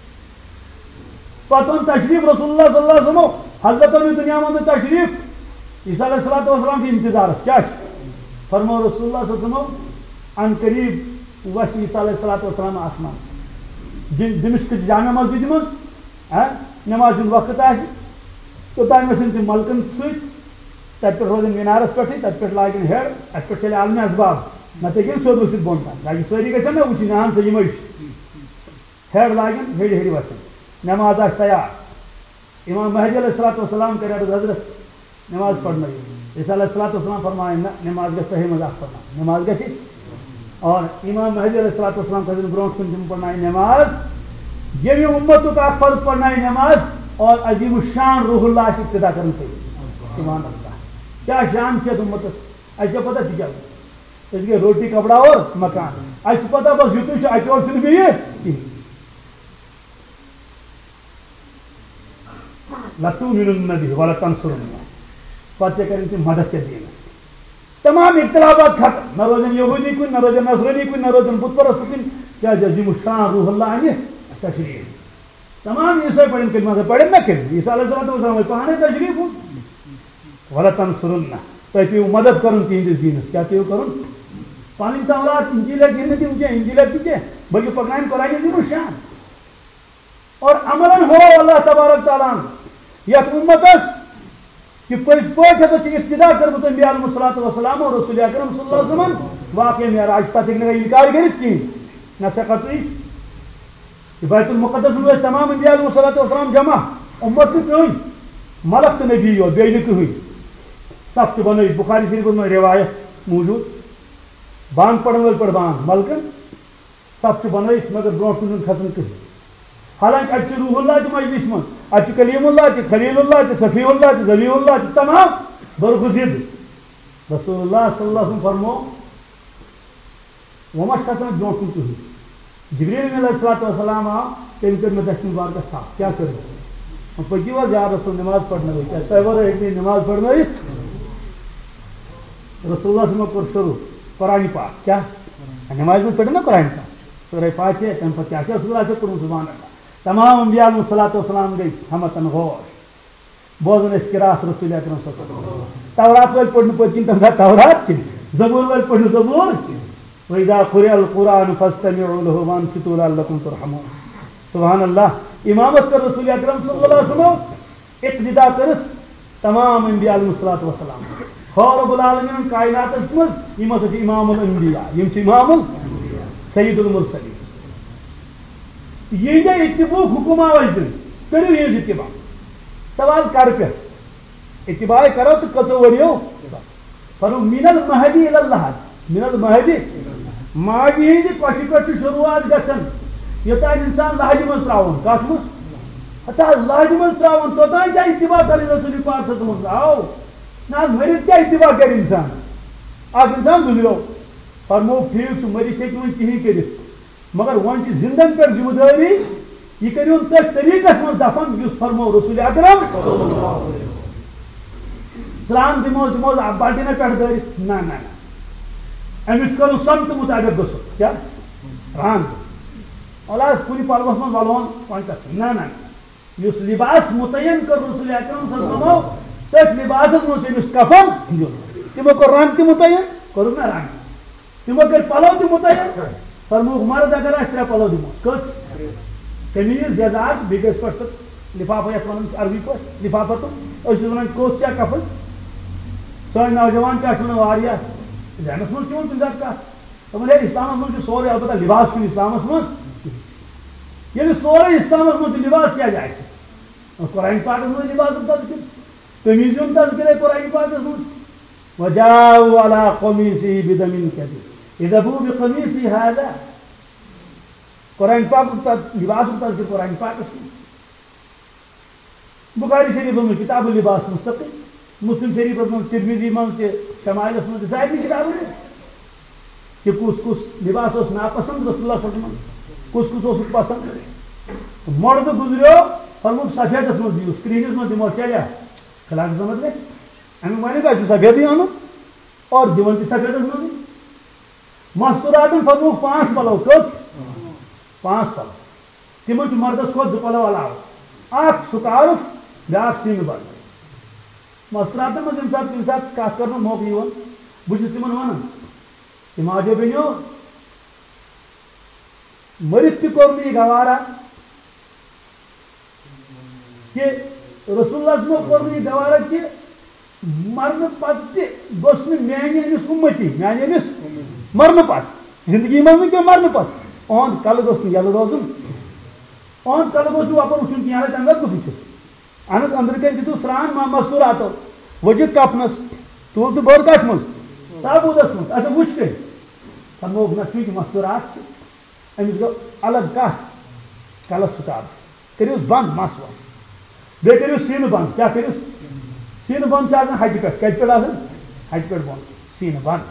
پتن تشریف رسول اللہ صلی اللہ علیہ وسلم حضرت علیہ دنیا میں تشریف عیسیٰ علیہ السلام کی انتظار کیا فرمو رسول اللہ صلی اللہ علیہ وسلم ان قریب وس عیسیٰ علیہ السلام آسمان دمشق جامع مسجد من نماز وقت آ تو تم گھن تم ملکن ست تب پہ روزن مینارس پہ تب پہ لاگن ہیڈ ات پہ چلے عالمی اسباب نہ ہیٚکن سیوٚد ؤسِتھ بۄن تام تاکہِ سٲری گژھن نا وٕچھِنۍ اہن سا یِمے چھِ ہیڈ لاگن ہیٚرِ ہیٚرِ وسن نٮ۪ماز آسہِ تیار امام مہدی علیہ الصلوۃ والسلام کرِ عرض حضرت نماز پڑھنا عیسیٰ علیہ السلام فرمائے نماز گژھِ صحیح مذاق پڑھنا نماز گژھِ اور امام مہدی علیہ السلام کھسن برونٹ کن تم پڑھنائے نماز یہ امتک اخ فرض پڑھنائے نماز اور عظیم الشان روح اللہ سے ابتدا کرن چاہیے سبحان اللہ کیا شان سے امتس اچھا پتہ تھی کیا اس کے روٹی کپڑا اور مکان اچھا پتہ بس یتو سے اچھا اور سن بھی لَتُؤْمِنُنَّ بِهِ وَلَتَنْصُرُنَّهُ پتہ کریں تم مدد کے دین تمام اختلافات ختم نہ روزن یہودی کن نہ روزن نصرانی کن نہ روزن بت پرست کن کیا عظیم الشان روح اللہ نے تشریف تمام عیسائی پڑھیں کلمہ سے پڑھیں نہ کلمہ عیسیٰ علیہ السلام پانے تشریف ہوں وَلَتَنْصُرُنَّهُ تو پیو مدد کرن تہندس دینس کیا پیو کرن پانی تورات انجیل دین تم کے انجیل کی بلکہ پکنائن قرآن عظیم الشان اور عملاً ہو اللہ تبارک تعالیٰ یت امتس کہ پز پاٹ ابتدا کرمت انبیاء علیہ الصلوۃ والسلام اور رسول اکرم صلی اللہ علیہ وسلم واقع معراج تک نہ انکار کرت کی نہ سقطی کہ بیت المقدس میں تمام انبیاء علیہ الصلوۃ والسلام جمع امت کی کوئی ملک نبی اور بے نک ہوئی سب سے بنائی بخاری شریف میں روایت موجود بانگ پڑھن ول پڑھ بانگ ملکن سب سے بنائی مگر برونٹ کن ختم کر حالانکہ اچھے روح اللہ کے مجلس من اچھے کلیم اللہ کے خلیل اللہ کے صفی اللہ کے ذبیح اللہ کے تمام برگزید رسول اللہ صلی اللہ علیہ وسلم فرمو ومش کھسن برونٹ کن کہین جبریل علیہ السلام آ تم کر میں دشن بار کا تھا کیا کریں پکی وا یا رسول نماز پڑھنا ہوئی کیا تیور ایک دن نماز پڑھنا ہوئی رسول اللہ صلی اللہ علیہ وسلم کو شروع قرآن پاک کیا نماز میں پڑھنا قرآن پاک سورہ پاک ہے تم پر کیا کیا رسول اللہ سے پڑھوں سبحان اللہ تمام انبیاء علیہ الصلوۃ والسلام گئی ہمتن غوش بوزن اس قرات رسول اکرم صلی اللہ علیہ وسلم تورات ول پڑھن پتین تم تورات کی زبور ول پڑھن زبور کی واذا قرئ القرآن فاستمعوا له وانصتوا لعلكم ترحمون سبحان اللہ امامت کر رسول اکرم صلی اللہ علیہ وسلم اقتدا کرس تمام انبیاء علیہ الصلوۃ والسلام خور رب العالمین کائنات مز یم چھ امام الانبیاء یم چھ امام الانبیاء سید المرسلین یہ جائے اتباع حکم آواز دن کرو یہ اتباع سوال کر پہ اتباع کرو تو کتو وڑیو فرو من المہدی اللہ من المہدی ماجی ہندی کشی کشی شروعات گسن یوتان انسان لہجی من تراون کت مز حتی لہجی من تراون توتان کیا اتباع کریں رسول پاک صلی اللہ علیہ وسلم آو نا مرد کیا اتباع کر انسان آپ انسان گزرو فرمو ٹھیک چھ مری سے کیوں کہیں کرت مگر ون کی زندن پر ذمہ داری یہ کرو تک طریقس من دفن اس فرمو رسول اکرم سلام دمو دمو بالٹینہ پہ داری نا نا امس کرو سمت مطابق گسو کیا ران اولاد پوری پلوس من ولون پوائنٹ نا نا اس لباس متعین کر رسول اکرم صلی اللہ علیہ وسلم تک لباس من اس کفن تمو کو ران کی متعین کرو نا ران تمو کر پلو کی متعین فرمو مرد اگر اس طرح پلو دمو کت کمیز زیادات بیگس پر لفافہ یت ونان عربی پر لفافہ تو اس ونان کوس کیا کفن سوئے نوجوان کیا سنو واریا ذہنس من کیوں تم کا تمہیں اسلام من سورے البتہ لباس کی اسلام من یعنی سورے اسلام من لباس کیا جائے قرآن پاک من لباس تذکر کمیز تذکر قرآن پاک من وجاءوا على قميصه بدم كثير اذهبوا بقميصي هذا قرآن پاک لباس تذکر قرآن پاک بخاری شریف میں کتاب اللباس مستقل مسلم شریف میں ترمذی میں شمائل میں زائد کتاب ہے کہ کس کس لباس اس ناپسند رسول اللہ صلی اللہ علیہ وسلم کس کس اس پسند مرد گزریو فرمو سفید اس میں دیو سکرین میں دمو چلیا خلاق سمجھ لے ہمیں مانے گا جو سفید ہی آنو اور دیون کی سفید اس میں مستوراتن فرمو پانچ پلو کت پانچ پلو تمن مردس کھت دو پلو علاوہ اخ سکارف بیاکھ سین بند مستوراتن مز یم سات یم سات کت کرن موقع یوان بہ چھس تمن ونان تم آجو بنیو مرد تہ کور نہ یہ گوارا کہ رسول اللہ صلی اللہ علیہ وسلم گوارا کہ مرن پتہ گوس نہ میانہ امس امتی میانہ امس مرن پتہ زندگی من کیا مرن پتہ اہد کل گوس نہ یلہ روزن اہد کل گوس نہ اپر وچن کینٛہہ تمہ پتہ بہٕ چھُس اہن اندر کن دِتو سران ما مستور آتو وجہ کپنس تول تو بر کت من تابوتس من اچھا وچ کے فرموک نہ چونکہ مستورات امس گو الگ کت کلس کتاب کریوس بند مس وس بی کرو سین بند کیا کرو سین بند آسان ہٹہ پہ کت پہ آسان ہٹہ پہ بند سین بند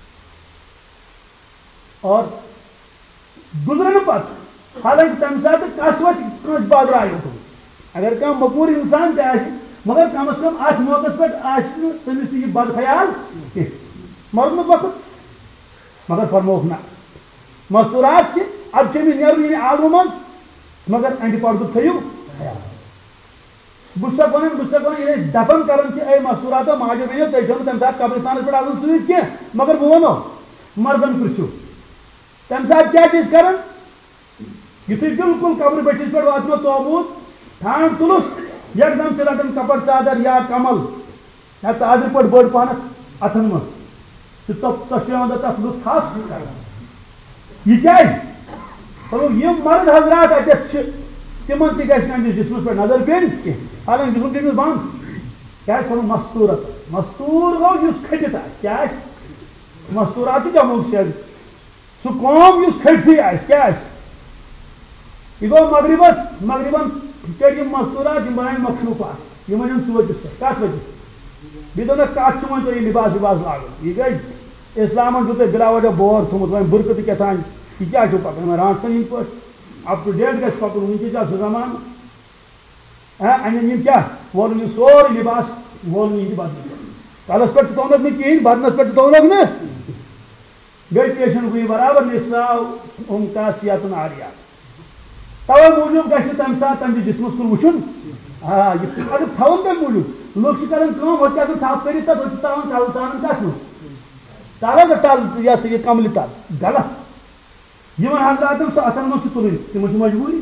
اور گزرنے پتہ حالانکہ تمہ سات کس وت کس بادرائے اگر کم مقبور انسان تہ مگر کم از کم ات موقع پہ تمس یہ بد خیال کی مرنک وقت مگر فرموک نا مستورات اب چمس نیرن یہ آلو من مگر انڈ پردہ تھو خیال بس ون بس ون یہ دفن کران اے مستوراتو ماجو بیو تھی چھو تمہ سات قبرستانس پہ آسان ست کی مگر بہ ونو مردن پرچھو تمہ سات کیا چیز کران یتھے بالکل قبر بٹھس پہ واتو توبوت ٹھانڈ تلس یکدم سے رٹن کپڑ چادر یا کمل یا تازر پہ بڑ پہنت اتن من تس تک لطف خاص یہ کیا یہ مرد حضرات اتھ تم تہ گھس جسمس پہ نظر پین کی حالانکہ جسم تمس بند کیا پھر مستورت مستور گو اس کھٹت کیا مستورات جموں سے سہ قوم اس کھٹتھی آس کیا یہ گو مغربس مغربن کر مستورات بنائیں مخلوقات یہ ون سوچس کت وجہ بیٚیہِ دوٚپ نہ کتھ چھُ وۄنۍ تۄہہِ لباس وباس لاگُن یہِ گٔے اسلامن چھُ تۄہہِ بلا وجہ بور تھوٚمُت وۄنۍ بُرکہٕ تہٕ کیٛاہ تام یہِ کیٛاہ چھُو پکان وۄنۍ رانٛٹھن یِتھ پٲٹھۍ اپ ٹُو ڈیٹ گژھِ پکُن وٕنکٮ۪س چھُ سُہ زمانہٕ اَنن یِم کیٛاہ وولُن یہِ سورُے لباس وولُن یِہِنٛدِ بدلہٕ کلس پٮ۪ٹھ تہِ تھوٚونکھ نہٕ کِہیٖنۍ بدنس پٮ۪ٹھ تہِ تھوٚونکھ نہٕ گٔے پیشن گویی برابر نِساو اُم کاسیاتُن عاریات توے موٗجوٗب گژھِ نہٕ تمہِ ساتہٕ تمہِ جسمس کُن وٕچھُن آ یہِ اگر تھاوُن تمہِ موٗجوٗب لُکھ چھِ کران کٲم ہوٚتہِ چھِ آسان تھپھ کٔرِتھ تتھ ہوٚتہِ چھِ تھاوان تلہٕ ژانن کتھ منٛز تلہٕ تل یہ سا یہ کملہِ تل غلط یِمن حضراتن سُہ اتھن منٛز چھُ تُلٕنۍ تِمن چھِ مجبوٗری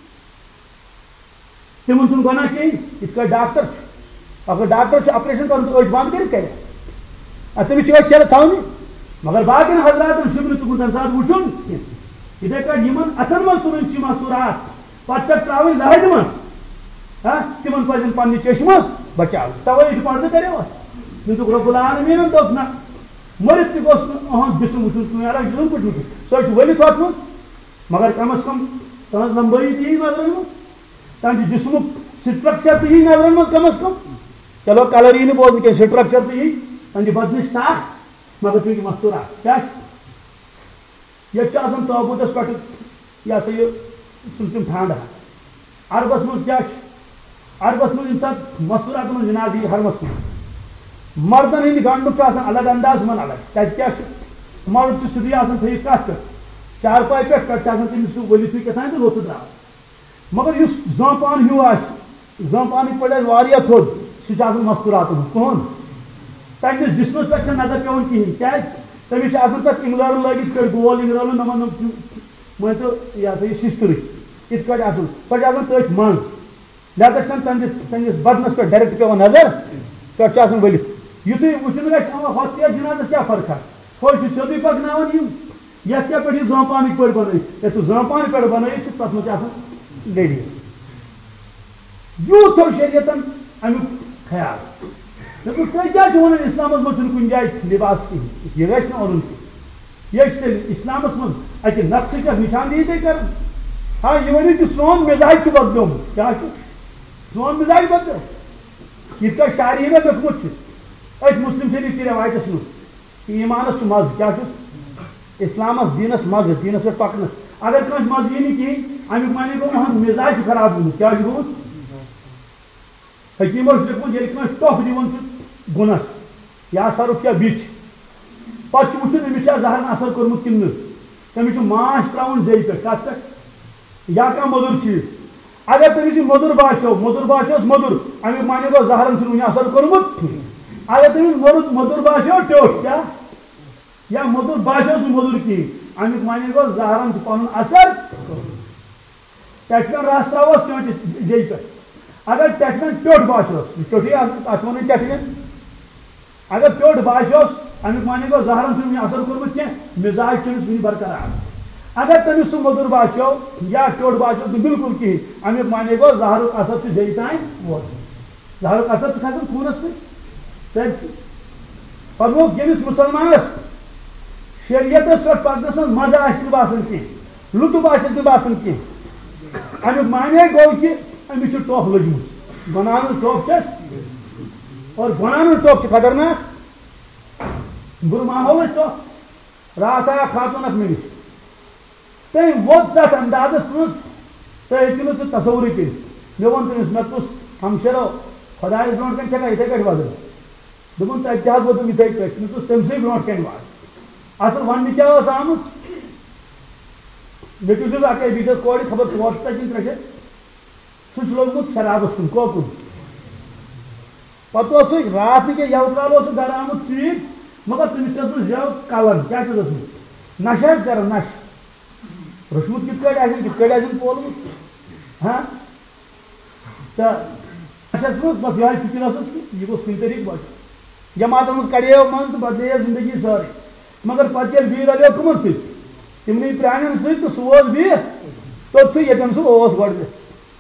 تِمن چھُنہٕ گۄناہ کِہیٖنۍ یِتھ کٲٹھۍ ڈاکٹر چھُ اگر ڈاکٹر چھُ آپریشن کرُن تہٕ أچھ بنٛد کٔرِتھ کرِ تٔمِس چھِ أچھ شیرتھ تھاونہِ مگر باقین حضراتن چھُنہٕ تُکُن تمہِ ساتہٕ وٕچھُن کینٛہہ یِتھے کٲٹھۍ یِمن اتھن منٛز تُلٕنۍ چھِ مستوٗرات پتہٕ پٮ۪ٹھ تراوٕنۍ لہدِ منٛز تِمن پزن پننہِ چشمہٕ بچاوٕنۍ توے یہِ پردٕ کریو اَتھ دیُتُکھ رۄب العالمیٖنن دوٚپ نہ مٔرِتھ تہِ گوٚژھ نہٕ أہُنٛد جسم وٕچھُن کٕہٕنۍ الگ جسم پٲٹھۍ وٕچھُن سۄ چھِ ؤلِتھ وۄتھمُت مگر کم از کم تٕہٕنٛز لمبٲیی تہِ یی نظرن منٛز تہنٛدِ جسمُک سٹرکچر تہِ یی نظرن منٛز کم از کم چلو کلر یی نہٕ بوزنہٕ کینٛہہ سٹرکچر تہِ یی تہنٛدِ بدنٕچ ساکھ مگر چوٗنٛکہِ مستوٗرات کیٛاہ چھِ ییٚتہِ چھُ آسان تٲبوٗتس پٮ۪ٹھ یہِ ہسا یہِ سُہ تِم ٹھانٛڈٕ عربس منٛز کیٛاہ چھُ عربس منٛز ییٚمہِ ساتہٕ مستوٗراتن منٛز جنازٕ یی حرمس منٛز مردن ہٕنٛدِ گنڈنُک چھُ آسان الگ انداز یِمن الگ تتہِ کیٛاہ چھُ مرد چھُ سیٚودُے آسان تھٲیِتھ کتھ پٮ۪ٹھ چارپاے پٮ۪ٹھ پٮ۪ٹھ چھُ آسان تٔمِس سُہ ؤلِتھ ہیوٗ کیٛاہ تام تہٕ لوٚتھُر درٛاو مگر یُس زٲمپان ہیوٗ آسہِ زٲمپانٕکۍ پٲٹھۍ آسہِ واریاہ تھوٚد سُہ چھُ آسان مستوٗراتن ہُنٛد کٕہٕنۍ تمِس جسمس پٮ۪ٹھ چھنہٕ نظر پیوان کِہیٖنۍ کیٛازِ تٔمِس چھِ آسان تتھ اِنگلٲرن لٲگِتھ کٔڑۍ گول اِنگلٲرن دپان مٲنۍتو یہِ ہسا یہِ شِشتٕرٕے یِتھ کٲٹھۍ آسان سۄ چھِ آسان تٔتھۍ منٛز لہذا چھنہٕ تہنٛدِس تہنٛدِس بدنس پٮ۪ٹھ ڈایریکٹ پیوان نظر پٮ۪ٹھ چھُ آسان ؤلِتھ یُتھُے وٕچھُن گژھِ ہۄتھ تہِ جنازس کیٛاہ فرقا ہُہ چھُ سیٚودُے پکناوان یِم یتھ کیٛاہ پٮ۪ٹھ یہِ زٲمپانٕکۍ پٲٹھۍ بنٲیِتھ یتھ سُہ زٲمپانہٕ پٮ۪ٹھ بنٲیِتھ چھُ تتھ منٛز چھِ آسان لیڈیٖز یوٗت تھوٚو شریعتن امیُک خیال دوٚپُکھ تُہۍ کیٛاہ چھِو ونان اسلامس منٛز چھُنہٕ کُنہِ جایہِ لباس کِہیٖنۍ یہِ گژھِ نہٕ اونُن کینٛہہ یہِ چھِ تیٚلہِ اسلامس منٛز اکہِ نقشہٕ کیٛاہ نِشاندہی تُہۍ کران ہاں یہِ ؤنِو کہِ سون مِزاج چھُ بدلیومُت کیٛاہ چھُ سون مِزاج بدلیو یِتھ کٲٹھۍ شاعری مےٚ لیوٚکھمُت چھُ أتھۍ مسلم شریٖف کہِ رٮ۪وایتس منٛز کہِ ایٖمانس چھُ مزٕ کیٛاہ چھُس اسلامس دیٖنس مزٕ دیٖنس پٮ۪ٹھ پکنس اگر کٲنٛسہِ مزٕ یی نہٕ کِہیٖنۍ امیُک معنی گوٚو أہنٛد مِزاج چھُ خراب گوٚمُت کیٛاہ چھُ گوٚمُت حکیٖمو چھُ لیوٚکھمُت ییٚلہِ کٲنٛسہِ ٹۄپھ دِوان چھُ گُنس یا سرُف یا بِچ پتہٕ چھُ وٕچھُن أمِس چھا زہرن اثر کوٚرمُت کِنہٕ نہٕ تٔمِس چھُ ماچھ تراوُن زیٚیہِ پٮ۪ٹھ کتھ پٮ۪ٹھ یا کانٛہہ موٚدُر چیٖز اگر تٔمِس یہِ موٚدُر باسیو موٚدُر باسیوس موٚدُر امیُک معنی گوٚو زہرن چھُنہٕ وُنہِ اثر کوٚرمُت اگر تٔمِس موٚدُر باسیو ٹیوٚٹھ کیٛاہ یا موٚدُر باسیوس نہٕ موٚدُر کِہیٖنۍ امیُک معنی گوٚو زہرن چھُ پنُن اثر ٹٮ۪ٹھوَن رس تراووس کٲنٛٹِس زیٚیہِ پٮ۪ٹھ اگر ٹٮ۪ٹھوَن ٹیوٚٹھ باسیوس ٹیوٚٹھٕے آسان تتھ چھِ ونان ٹٮ۪ٹھوَن اگر ٹیوٚٹھ باسیوس امیُک معنی گوٚو زہرن چھُنہٕ وُنہِ اثر کوٚرمُت کینٛہہ مِزاج چھُنہٕ وُنہِ برقرار اگر تٔمِس سُہ موٚدُر باسیو یا ٹیوٚٹھ باسیوس نہٕ بالکل کِہیٖنۍ امیُک معنی گوٚو زہرُک اثر چھُ زیٚیہِ تانۍ ووتمُت زہرُک اثر چھُ کھسان خوٗنس سۭتۍ پتہ یمس مسلمانس شریعتس پہ پکنس من مزہ آس باسان کی لطف آس باسان کی امیک معنی گو کہ امس ٹوپ لجمت گناہ ٹوپ چھ اور گناہ ٹوپ خطرناک بر ماحول ٹوپ رات آیا خاتون اک مے تم ووت تک اندازس مز تھی ہوں نا تصور کر مے وون تمس مے کس ہمشیرو خدائس برو کن چکا اتھے پہ ودل دپن تک تہ ووتم اتھے پہ مے کس تم سی برو کن واد اصل ون کیا آمت مے کس اک بیس کور خبر ژور کن ترے سہ لوگمت شرابس کن کوکن پتہ سہ رات کے یو کال گھر آمت ٹھیک مگر تمس ٲسمٕژ یو کلن کیا ٲسمٕژ نش آسہِ کران نش روچمت کت پہ کت پہ پولمت ہاں تو نشس مز بس یہ فکر ٲسس کہ یہ گوٚژھ کُنہِ طریقہٕ بچُن جماعتن منٛز کڑیو من تو بدلے زندگی سٲرٕے مگر پتہٕ ییٚلہِ بیٚیہِ رلیو کٕمن سۭتۍ تمنٕے پرٛانٮ۪ن سۭتۍ تہٕ سُہ اوس بِہِتھ توٚتھٕے ییٚتٮ۪ن سُہ اوس گۄڈٕ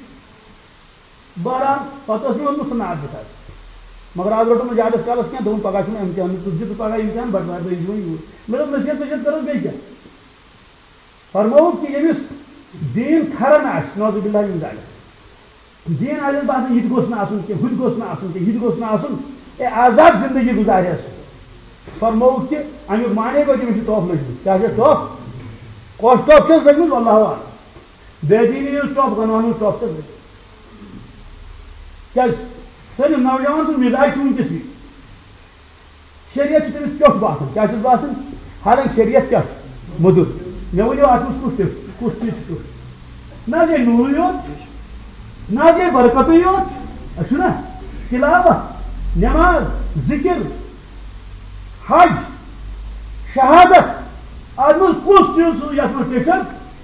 بہرحال پتہٕ اوس مےٚ اوٚنمُت سُہ ناد حظ مگر آز روٚٹُم نہٕ زیادس کالس کینٛہہ دوٚپُن پگاہ چھُ مےٚ امتحان تُہۍ دِتہٕ پگاہ امتحان بٹوارِ دۄہ ییٖزِ وۄنۍ یوٗرۍ مےٚ دوٚپ نصیحت نصیحت کرو بیٚیہِ کیٛاہ فرمووُکھ کہ ییٚمِس دیٖن کھران آسہِ نعوذ باللہ من ذالک دیٖن آسٮ۪س باسان یہِ تہِ گوٚژھ نہٕ آسُن کینٛہہ ہُہ تہِ گوٚژھ نہٕ آسُن کینٛہہ یہِ تہِ گوٚژھ نہٕ آسُن اے آزاد زندگی گُزارِ سُہ فرمووُکھ کہ امیُک معنی گوٚو تٔمِس چھِ ٹوپھ لٔجمٕژ کیٛاہ چھِ ٹوپھ کۄس ٹوپھ چھس لٔجمٕژ واللہ اعلم بے دیٖنی ہٕنٛز ٹوپھ گۄناہن ہٕنٛز ٹوپھ چھس لٔجمٕژ کیٛازِ سٲنِس نوجوان سُنٛد مِزاج چھُ وٕنکیٚس یہِ شریعت چھُ تٔمِس ٹیوٚٹھ باسان کیٛاہ چھُس باسان حالانکہِ شریعت کیٛاہ چھُ موٚدُر مےٚ ؤنِو اَتھ منٛز کُس ٹیوٚٹھ کُس چیٖز چھُ ٹیوٚٹھ نہ حظ یے نوٗرٕے یوت نہ حظ یے برکتٕے یوت چھُنا تِلاوت نٮ۪ماز ذِکر حج شہادت اَتھ منٛز کُس چیٖز چھُ یتھ منٛز ٹیٚچھن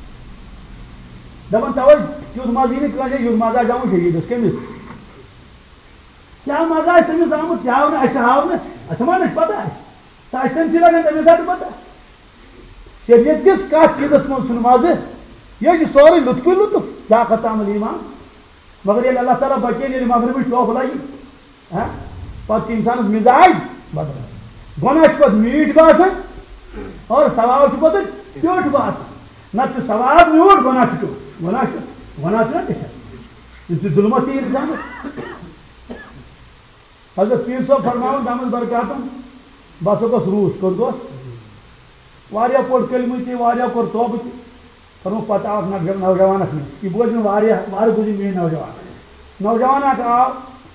دپان توے تیُتھ مزٕ یی نہٕ کٲنٛسے یُتھ مزٕ آسہِ آمُت شہیٖدس کٔمِس کیٛاہ مزٕ آسہِ تٔمِس آمُت کیٛاہ آو نہٕ اَسہِ ہاونہٕ اَسہِ ما نہٕ پتہ آسہِ سُہ آسہِ تٔمسٕے لگان تٔمِس آسہِ پتہ شریعت کِس کتھ چیٖزس منٛز چھُنہٕ مزٕ یہِ چھُ سورُے لُطفٕے لُطف لاقت تعمل ایمان مگر ییٚلہِ اللہ تعالیٰ بچٲیِن ییٚلہِ مغربٕچ ٹوپھ لگہِ ہاں پتہٕ چھُ انسانس مزاج بدلان گۄناہ چھُ پتہٕ میٖٹھۍ باسان اور ثواب چھُ پتہٕ ٹیوٚٹھ باسان نتہٕ چھُ ثواب میوٗٹھ گۄناہ چھُ ٹیوٚٹھ گۄناہ چھُ گۄناہ چھُنہ ٹیٚچھن یِم چھِ ظُلمت یی انسانس حضرت پیٖر صٲب فرماوان دامت برکاتن بہٕ ہسا گوٚس روٗس کوٚت گوٚس واریاہ پوٚر کلمہٕ تہِ واریاہ کوٚر توبہٕ تہِ فرمووُکھ پتہٕ آو نوجوان اکھ مےٚ یہِ بوٗزۍ مےٚ واریاہ وارٕ بوٗزِم میٲنۍ نوجوان نوجوان اکھ آو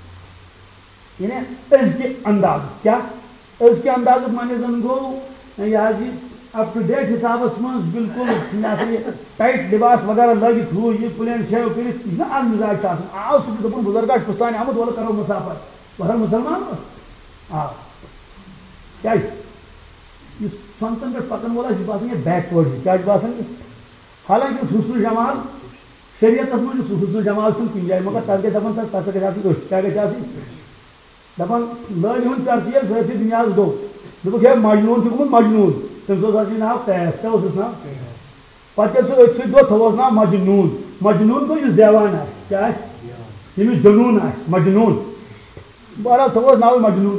یعنی أزکہِ اندازُک کیٛاہ أزکہِ اندازُک معنی زن گوٚو یہِ حظ یہِ اپ ٹو ڈیٹ حسابس منٛز بالکل یہِ ہسا یہِ ٹایٹ لباس وغیرہ لٲگِتھ ہُہ یہِ پلین شیو کٔرِتھ یہِ چھُنہ آز مزاج چھُ آسان آو سُہ دوٚپُن بُزرگا چھُ پُستانہِ آمُت وَلہٕ کرو مُسافر بہر مسلمان اوس آ کیٛازِ یُس سۄنتن پٮ۪ٹھ پکن وول آسہِ یہِ چھُ باسان یہِ بیک وٲڈ ہیوٗ کیٛاہ چھُ باسان حالانکہِ حُسنُ جمال شریعتس منٛز چھُ حُسنُ جمال چھُنہٕ کُنہِ جایہِ مگر تتھ گژھِ دپان تتھ ہسا گژھِ آسٕنۍ أچھ کیٛاہ گژھِ آسٕنۍ دپان لٲنہِ ہُنٛد ترتیٖب سٲرسٕے دُنیاہس گوٚو دوٚپُکھ ہے مجنوٗن چھُ گوٚمُت مجنوٗن تٔمِس اوس اصلی ناو قیس کیٛاہ اوسُس ناو پتہٕ ییٚلہِ سُہ أتھۍ سۭتۍ گوٚو تھوٚوُس ناو مجنوٗن مجنوٗن گوٚو یُس دیوان آسہِ کیٛاہ آسہِ ییٚمِس جنوٗن آسہِ مجنوٗن بہرحال تھوٚوُس ناوٕے مجنوٗن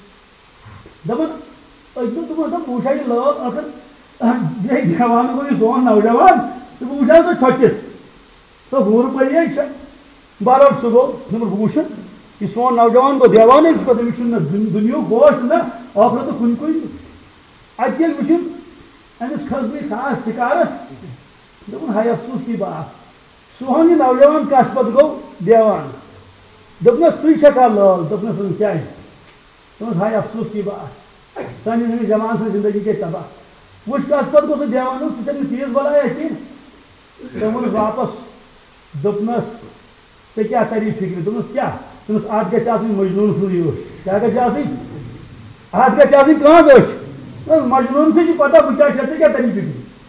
دپان أسۍ دوٚپ دوٚپُن دپ بہٕ وٕچھا یہِ لٲر ٲخٕر یے دیوان گوٚو یہِ سون نوجوان تہٕ بہٕ وٕچھا سُہ چھۄکِس سۄ ہُر پٔری چھِ بہرحال سُہ گوٚو دوٚپُن بہٕ وٕچھٕ یہِ سون نوجوان گوٚو دیوانے چھُ پتہٕ أمِس چھُنہٕ نہ دُنیہُک ہوش نہ ٲخرتُک کُنہِ کُنہِ اَتہِ ییٚلہِ وٕچھُن أمِس کھٔژ نہٕ خاص فِکارت دوٚپُن ہاے افسوٗس کی بات سون یہِ نوجوان کس پتہٕ گوٚو دیوان دوٚپنس ژٕے چھکھا لٲل دوٚپنس اۭں کیٛازِ دوٚپنس ہاے افسوٗس کی بات سٲنِس أمِس جوان سٕنٛز زندگی گٔے تباہ وٕچھ کس پتہٕ گوٚو سُہ دیوان ژٕ چھکھ نہٕ تیٖژ بلایا کینٛہہ تٔمۍ ووٚنُس واپس دوٚپنس ژےٚ کیٛاہ تری فِکرِ دوٚپنس کیٛاہ دوٚپنس اَتھ گژھِ آسٕنۍ مجنوٗن سٕنٛزٕے أچھ کیٛاہ گژھِ آسٕنۍ اَتھ گژھِ آسٕنۍ کٕہٕنٛز أچھ مجنوٗن سٕے چھِ پتہ بہٕ کیٛاہ چھَس ژےٚ کیٛاہ تری فِکرِ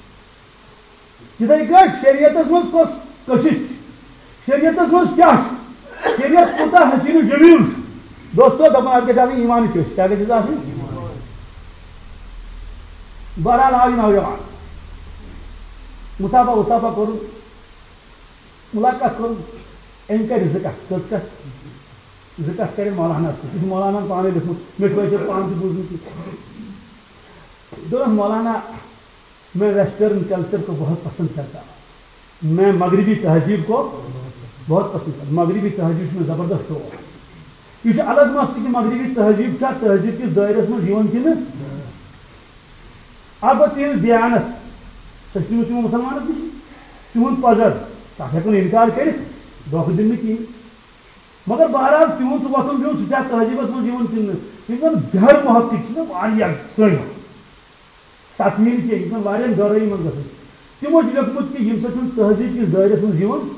یِتھٕے کٲٹھۍ شریعتس منٛز کۄس کٔشِش شریعتس منٛز کیٛاہ چھُ شریعت کوٗتاہ حسیٖن و جمیٖل چھُ دوستو دپان اَتھ گژھِ آسٕنۍ ایٖمانٕچ أچھ کیٛاہ گژھٮ۪س آسٕنۍ بہرحال آو یہِ نوجوان مُسافا وُسافا کوٚرُن مُلاقات کوٚرُن أمۍ کرِ زٕ کتھٕ کٔژ کتھٕ ذکر کرے مولانا سے مولانا پانے لکھمت مٹھوے سے پان سے بوزنی دونوں مولانا میں ویسٹرن کلچر کو بہت پسند کرتا ہوں میں مغربی تہذیب کو بہت پسند کرتا مغربی تہذیب میں زبردست ہو یہ الگ مسئلہ کہ مغربی تہذیب کیا تہذیب کس دائرس من یون کہ اب تہذ دیانت سہ تمو مسلمانس نش تہد پزر تک ہیکو انکار کر دھوکہ دن کہین مگر بہرحال تہد سہ وتھن بہن سہ تہذیبس من کن یم بہر محقق سن تکمیل کی یہ واریاہ گہرائی من گھن تمو لیکھمت کہ یم سہ تہذیب کس دائرس من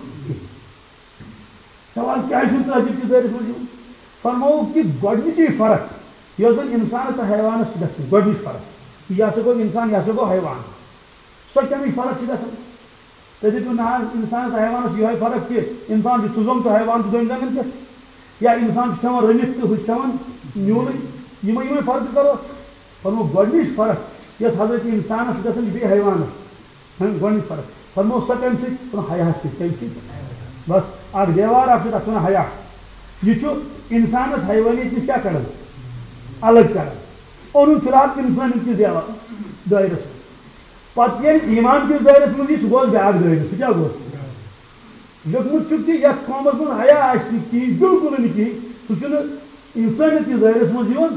سوال کیا تہذیب کس دائرس من فرمو کہ گۄڈنِچی فرق یۄس زن انسان تو حیوانس گژھِ گۄڈنِچ فرق یہ ہسا گوٚو انسان یہ ہسا گوٚو حیوان سۄ کمِچ فرق چھِ گژھان تُہۍ دٔپِو نہ حظ انسانس حیوانس یِہوے فرق کہ انسان چھُ سُہ زوٚن تہٕ حیوان چھُ دوٚنۍ زنٛگن پٮ۪ٹھ یا انسان چھُ کھٮ۪وان رٔنِتھ تہٕ ہُہ چھُ کھٮ۪وان نیوٗلٕے یِمے یِمے فرق کرو فرمو گۄڈنِچ فرق یۄس حضرت انسانس چھِ گژھان یہِ بیٚیہِ حیوانس گۄڈنِچ فرق فرمو سۄ کمہِ سۭتۍ فرمو حیا سۭتۍ کمہِ سۭتۍ بس اکھ دیوار اکھ چھُ تتھ وَنان حیا یہ انسانس حیوانیت نش کیا کران الگ کران اونن فی الحال انسان کس دائرس پتہ ییٚلہِ ایمان کس دائرس من سہ گوس بیاکھ دائرہ سہ کیا گوس لیکھمت چھُ کہ یتھ قومس من حیا آسہِ نہٕ کِہیٖنۍ بالکل نہٕ کِہیٖنۍ سُہ چھُنہٕ انسانیت کس دائرس من یِوان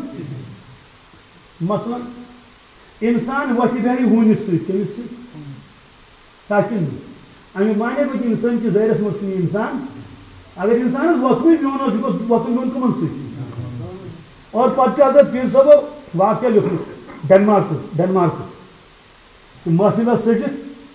مثلاً انسان وتھِ بیٚہہِ ہوٗنِس سۭتۍ کٔمِس سۭتۍ سچن امیُک مانے گوٚو کہ انسان کس دائرس من چھُنہٕ انسان اگر انسانس وتھنٕے بیوٚن اوس وتھُن بیوٚن کمن سۭتۍ اور پتہٕ حضرت پیر صٲبو واقعہ لیوٚکھمُت ڈنمارکُک ڈنمارکُک محفلس سٔجِتھ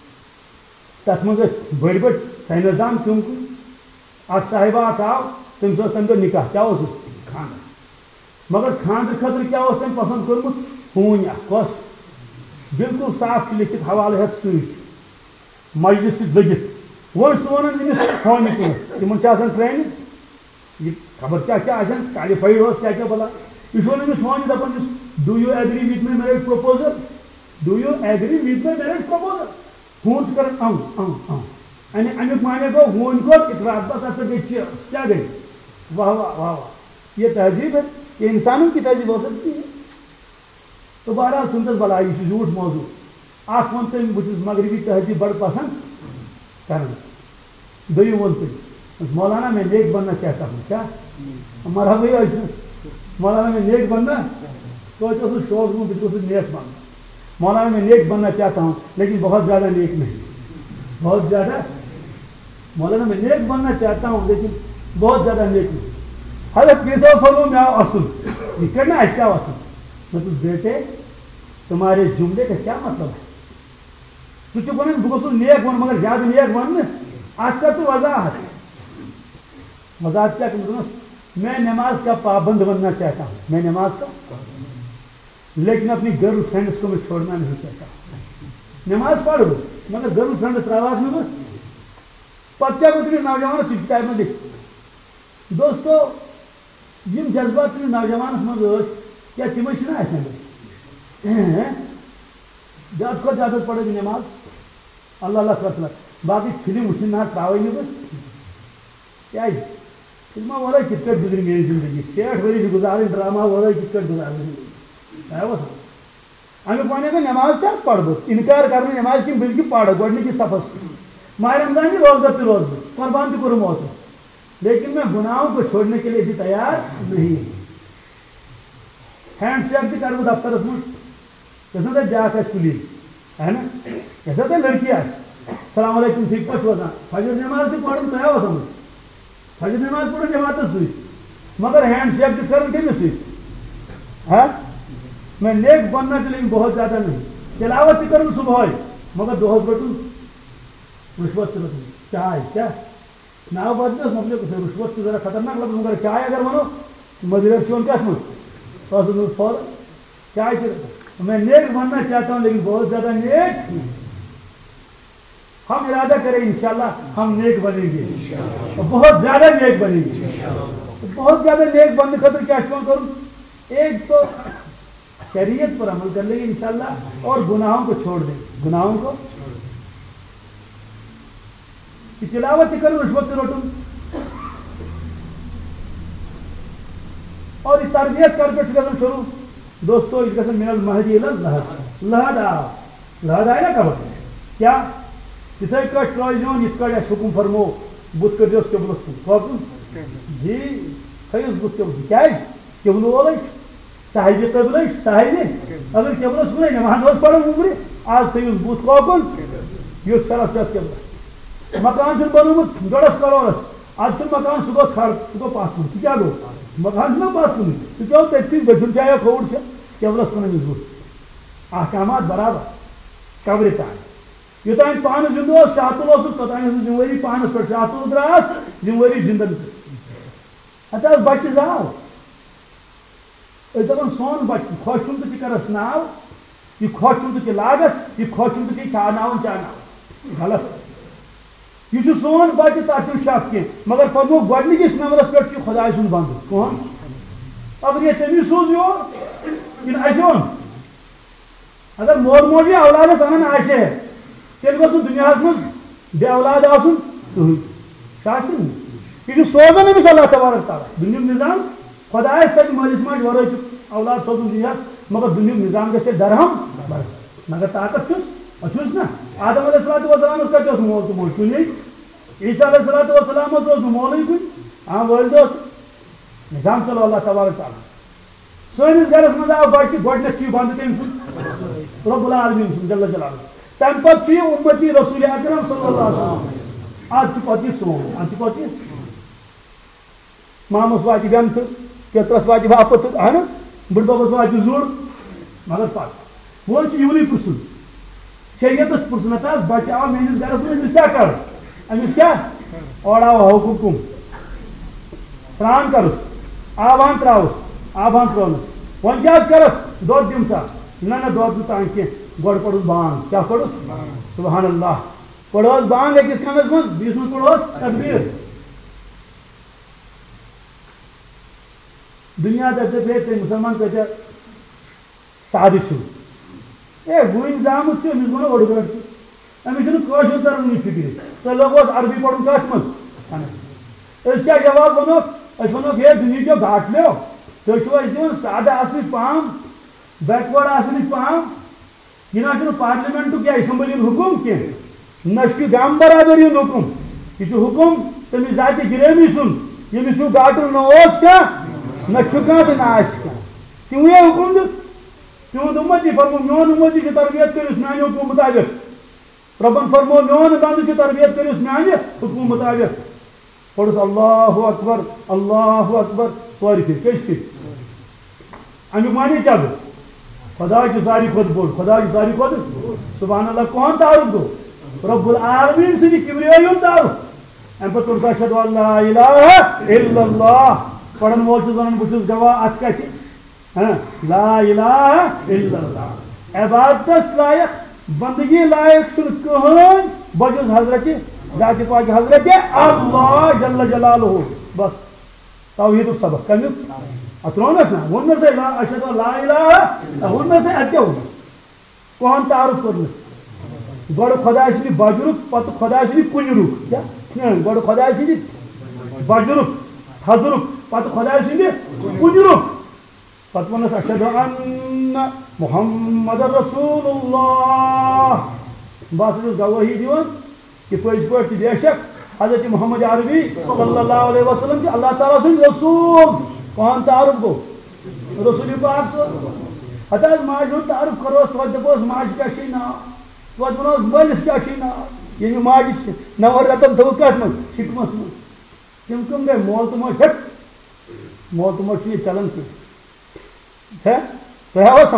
تتھ منٛز ٲسۍ بٔڑۍ بٔڑۍ ساینسدان چونکہ اکھ صاحبہ اکھ آو تٔمِس اوس تمہِ دۄہ نکاح کیٛاہ اوسُس خانٛدر مگر خانٛدرٕ خٲطرٕ کیٛاہ اوس تٔمۍ پسنٛد کوٚرمُت ہوٗنۍ اکھ کۄس بالکل صاف لیکھِتھ حوالہٕ ہٮ۪تھ سۭتۍ مجلس سۭتۍ لٔگِتھ وۄنۍ چھُ ونان أمِس ہونہِ کٲنٛسہِ تِمن چھِ آسان ٹرینِنگ یہ خبر کیا کیا آسان کوالیفایڈ اوس کیا کیا بلا یہ چھُ ونان أمِس ہونہِ دپان چھُس do you agree with my marriage proposal do you agree with my marriage proposal ہوٗن چھُ کران اَم اَم اَم یعنی امیُک مانے گوٚو ہوٗنۍ کوٚر اقرار بس ہسا گٔے چیٖز کیا گٔے واہ واہ واہ واہ یہ تہذیب ہے یہ انسانوں کی تہذیب ہو سکتی ہے تو بہرحال سنتس بلا یہ چھُ جھوٗٹ موضوع اکھ ووٚن تٔمۍ بہٕ چھُس مغربی تہذیب بڑٕ پسند کران دوٚیِم ووٚن تٔمۍ مولانا میں نیک بننا چاہتا ہوں کیا مرحبا مولانا میں نیک بننا توتہِ اوسُس شوق بہٕ بہٕ چھُس نیک بننا مولانا میں نیک بننا چاہتا ہوں لیکن بہت زیادہ نیک نہیں بہت زیادہ مولانا میں نیک بننا چاہتا ہوں لیکن بہت زیادہ نیک نہیں حضرت پیر صاحب فرمو میں آؤ اصل یہ کرنا ہے کیا اصل میں تو بیٹے تمہارے جملے کا کیا مطلب ہے تو چھُ ونان بہٕ گوٚژھُس نیک بنُن مگر زیادٕ نیک بننہٕ اتھ کر تو وضاحت وضاحت کیا کہ میں نماز کا پابند بننا چاہتا ہوں میں نماز کا لیکن اپنی گرل فرینڈس کو میں چھوڑنا نہیں چاہتا نماز پڑھ مگر گرل فرینڈس آواز میں بس پتہ کیا گوٚو نوجوانس یہ کتاب میں لکھ دوستو یم جذبات نوجوانس مز ٲسۍ کیا تمے چھِنہ آسان زیادٕ کھۄتہٕ زیادٕ پڑھو نماز اللہ اللہ تعالیٰ باقی فلم وچھن نہ تراوی بس کیا فلما ورٲے کِتھ کٲٹھۍ گُزرِ میٲنۍ زندگی شیٹھ ؤری چھِ گُزارٕنۍ ڈراما ورٲے کِتھ کٲٹھۍ گُزارٕنۍ زندگی امیُک ونے گوٚو نماز کیٛاہ پرٕ بہٕ انکار کرنہٕ نماز کِنہٕ بلکہِ پرٕ گۄڈنِکِس صفس ماہ رمضان کی روزدر تہِ روزٕ بہٕ قربان تہِ کوٚرُم اوترٕ لیکن میں گناہوں کو چھوڑنے کے لیے بھی تیار نہیں ہینڈ شیک تہِ کرٕ بہٕ دفترس منٛز یۄس نہٕ تتہِ بیاکھ آسہِ کُلی ہے نا یۄس تتہِ لڑکی آسہِ السلام علیکم ٹھیک پٲٹھۍ روزان فجر نماز تہِ پرُن تۄہہِ آوا سمجھ فجر نماز پرُن جماعتس سۭتۍ مگر ہینڈ شیک تہِ کرُن کٔمِس سۭتۍ ہاں میں نیک بننا چاہیے لیکن بہت زیادہ نہیں تلاوت تہِ کرُن صبحٲے مگر دۄہس رٹُن رشوت تہِ رٹُن چاے کیا ناو بدلس مطلب رشوت تہِ ذرا خطرناک لفظ مگر چاے اگر ونو مدر چون کس من فور چائے تہِ میں نیک بننا چاہتا ہوں لیکن بہت زیادہ نیک ہم ارادہ کریں انشاءاللہ ہم نیک بنیں گے بہت زیادہ نیک بنیں گے بہت زیادہ نیک بننے خاطر کیا کروں ایک تو شریعت پر عمل کر لیں گے انشاءاللہ اور گناہوں کو چھوڑ دیں گناہوں کو تلاوت کروں رشوت روٹوں اور یہ تربیت کر پہ گھن شروع دوستو یہ گھن من المہدی لہد لہد آ لہد آئی نا خبر کیا اتھے کٹ روزون یہ کٹ اس حکم فرمو بت کر دیوس قبلس کن کن جی خیز بت قبل کیا قبل وول صاحب قبل صاحب اگر قبلس کن نماز پڑھو عمر آج تھوس بت کوکن یس طرف چھ قبل مکان بنوت ڈوڑس کروڑس آج مکان سہ گو کھڑ سہ گو پس کن کیا گو مکان نا پس کن سہ کیا تھی دچن جایا کھوڑ قبلس کن امس بت احکامات برابر قبر تان یوتان پانس زندہ شاطل توتان ذمہ پانس پہ شاطل دراس ذمہ زندن اتہ بچہ زاو دپان سون بچہ خوش چھ تو کرس ناو یہ خوش چھ تو لاگس یہ خوش چھ تو کھاناون چاناون غلط یہ سون بچہ تک شک کی مگر پتو گۄڈنِکِس نمبرس پہ خدائے سن بند کون اگر یہ تمس سوز یور کن اَسہِ اوٚن اگر مول موج یہ اولادس انان آسہِ تیل گوٚژھ نہٕ دُنیاہس منٛز بے اولاد آسُن کٕہٕنۍ شاید یہ سوزان أمِس اللہ تبارک تعالیٰ دُنیُک نظام خدایس تتہِ مٲلِس ماجہِ ورٲے چھُ اولاد سوزُن دُنیاہس مگر دُنیُک نظام گژھِ درہم مگر طاقت چھُس چھُس نا آدم علیہ الصلوۃ والسلامس کتہِ اوس مول تہٕ موج کُنی عیسیٰ علیہ الصلوۃ والسلامس اوس نہٕ مولٕے کُنہِ آ وٲلدٕ اوس نظام چلو اللہ تبارک تعالیٰ سٲنِس گرس منٛز آو بچہِ گۄڈنیٚتھ چھُ یہِ بنٛد تٔمۍ سُنٛد رب العالمیٖن سُنٛد جل جلالہ تمہِ پتہٕ چھُ یہِ اُمتی رسول اکرم صلی اللہ علیہ وسلم اد چھُ پتہٕ یہِ سون اد چھُ پتہٕ یہِ مامس واتہِ گنتہٕ پیترس واتہِ واپس اہن حظ بٕڈببس واتہِ زُر مگر پتہٕ وۄنۍ چھُ یِونٕے پرژھُن شریعتس پرژھُن ہسا بچہِ آو میٲنِس گرس منٛز أمِس کیاہ کرٕ أمِس کیاہ اورٕ آو حُکُم سرٛان کرُس آبان تراوُس آبان ترٛوونَس وۄنۍ کیاہ حظ کرس دۄد دِم سا نہ نہ دۄد نہٕ تانۍ کینٛہہ گۄڈٕ پوٚرُس بانگ کیاہ پوٚرُس سبحان اللہ پوٚرہوس بانگ أکِس کَنس منٛز بیٚیِس منٛز پوٚرہوس تکبیٖر دُنیا دپہِ ہے مسلمان کۭتیاہ سادٕ چھُ ہے وٕنۍ زامُت چھُ أمِس گوٚو نہٕ اوٚڑ گٲنٛٹہٕ تہِ أمِس چھُنہٕ کٲشُر ترنٕچ فِکرِ تۄہہِ لوگوس عربی پرُن کتھ منٛز أسۍ کیاہ جواب وَنوکھ أسۍ وَنوکھ ہے دُنہیٖکیو گاٹلیو تُہۍ چھِو اَسہِ دِوان سادٕ آسنٕچ پہم بیکوٲڈ آسنٕچ پہم یہِ نہ چھُنہٕ پارلِمنٹُک یا اسمبلی ہُنٛد حُکُم کینٛہہ نہ چھُ گام برابری ہُنٛد حُکُم یہِ چھُ حُکُم تٔمِس ذاتہِ گرٲمی سُنٛد ییٚمِس ہیوٗ گاٹُن نہ اوس کانٛہہ نہ چھُ کانٛہہ تہٕ نہ آسہِ کانٛہہ تِموٕے حُکُم دیُت تِہُنٛد اُمتی فرمو میون اُمتی چھُ تربیت کٔرِتھ میانہِ حُکمہٕ مُطابق رۄبن فرمو میون بنٛدٕ چھُ تربیت کٔرِتھ میانہِ حُکمہٕ مُطابق پوٚرُس اللہ اکبر اللہ اکبر ژورِ پھِرِ کٔژِ پھِرِ امیُک معنی کیاہ گوٚو خدا چھُ ساروی کھۄتہٕ بوٚڑ خدا چھُ ساروی کھۄتہٕ سبحان اللہ کون تعارُف گوٚو رب العالمیٖن سٕنٛدِ کِبرِیٲیی ہُنٛد تعارُف امہِ پتہٕ کوٚر اشہدُ ان لا الہ الا اللہ پرن وول چھُس ونان بہٕ چھُس گواہ اتھ کتھِ لا الہ الا اللہ عبادتس لائق بندگی لائق چھُنہٕ کٕہٕنۍ بجز حضرت ذاتِ پاک حضرت اللہ جل جلالہ بس توحیدُک سبق کمیُک اتھ ترٛوونس نا ووٚن مےٚ لا اشہدُ لا الہ ووٚن مےٚ اَتہِ کیاہ ووٚن کٕہٕنۍ تعارُف کوٚرنہٕ گۄڈٕ خۄداے سٕنٛدِ بجرُک پتہٕ خۄداے سٕنٛدِ کُنرُک کیاہ گۄڈٕ خۄداے سٕنٛدِ بجرُک حضرُک پتہٕ خۄداے سٕنٛدِ کُنرُک پتہٕ ووٚنُس اشہدُ ان محمد رسول اللہ بہٕ ہسا چھُس گوٲہی دِوان کہ پٔزۍ پٲٹھۍ تہٕ بے شک حضرت محمد عربی صلی اللہ علیہ وسلم چھِ اللہ تعالیٰ سٕنٛدۍ رسوٗل کون تعارُف گوٚو رسول پاک صٲب ہتہٕ حظ ماجہِ ہُنٛد تعارُف کروس توتہِ دپوس ماجہِ کیاہ چھے ناو توتہِ وَنوس مٲلِس کیاہ چھے ناو ییٚلہِ ماجہِ نَوَر رٮ۪تن تھوٚوُکھ کتھ منٛز حِکمس منٛز تِم کٕم گٔے مول تہٕ موج ہیٚٹ مول تہٕ موج چھُنہٕ ییٚتہِ چلان کینٛہہ ہے تۄہہِ آوا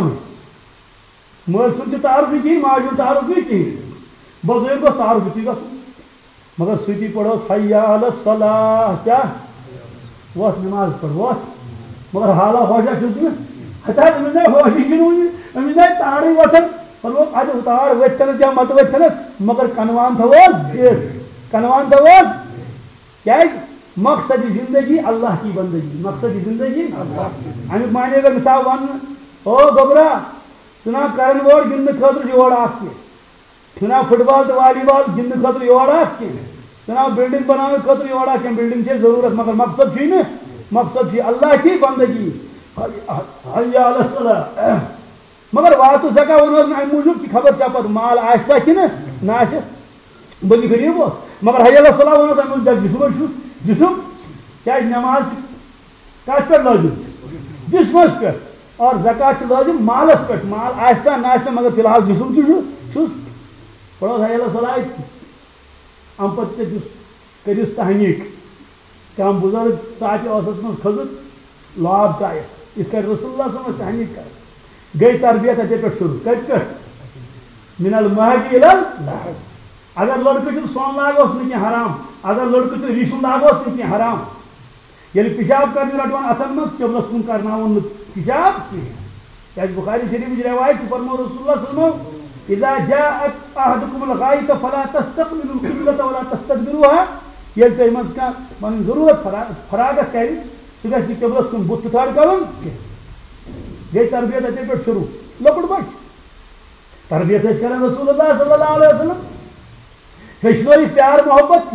سمجھ مٲلۍ سُنٛد تہِ تعارُف نہٕ کِہیٖنۍ ماجہِ ہُنٛد تعارُف نہٕ کِہیٖنۍ بظٲہِر گوٚژھ تعارُف یِتُے گژھُن مگر سۭتی پڑھوس حی علی الصلاۃ کیاہ وۄتھ نماز پڑھ وۄتھ مگر حالا ہوشا چھُس نہٕ ہتہٕ حظ أمِس آے ہوشی چھُنہٕ وُنہِ أمِس آے تارٕے وۄتھان پتہٕ اَدٕ تار ؤتھِتھنس یا متہٕ ؤتھِتھنس مگر کنوان تھووس دِتھ کنوان تھووس کیازِ مقصد زندگی اللہ کی بندگی مقصد زندگی امیُک معنی اگر مثال وننہٕ او گوبرا چھُنا کرن وول گِنٛدنہٕ خٲطرٕ یور اکھ کینٛہہ چھُنا فٹ بال تہٕ والی بال گِنٛدنہٕ خٲطرٕ یور اکھ کینٛہہ چھُنا بِلڈنگ بناونہٕ خٲطرٕ یور اکھ کینٛہہ بِلڈنگ چھے ضروٗرت مگر مقصد چھُے نہٕ مقصد کی اللہ کی بندگی حی علی الصلاۃ مگر وات زکا ون ام موجود کی خبر چا پت مال آسا کہ نہ آسس بلی غریب مگر حی علی الصلاۃ ون ام جسم چھس جسم کیا نماز کت پہ لازم جسمس پہ اور زکات لازم مالس پہ مال آسا نہ آسا مگر فی الحال جسم چھس پڑھو حی علی الصلاۃ ام پتہ کرس تحنیق کم بزرگ ژاٹہِ ٲسس منٛز کھٔژٕس لاب چایس یِتھ کٔنۍ رسول اللہ صلی اللہ علیہ وسلم تحنیق کر گئی تربیت اتے پہ شروع کت پہ من المہدی الی اللحد اگر لڑکہ چھ سون لاگوس نہ کینٛہہ حرام اگر لڑکہ چھ ریشم لاگوس نہ کینٛہہ حرام ییٚلہِ پیشاب کرنہِ رٹوان اتھن منٛز قبلس کُن کرناوُن نہٕ پیشاب کینٛہہ کیازِ بخاری شریفٕچ روایت چھِ فرمو رسول اللہ صلی اللہ علیہ وسلم اذا جاءت احدكم الغائط فلا تستقبلوا القبلة ولا تستدبروها یل تہ من کھانا پن ضرورت فراغت کر سہ گھس قبلس کن بت تھوڑ کرن گئی تربیت اتنے پہ شروع لکٹ بچ تربیت کران رسول اللہ صلی اللہ علیہ وسلم ہیچنوی پیار محبت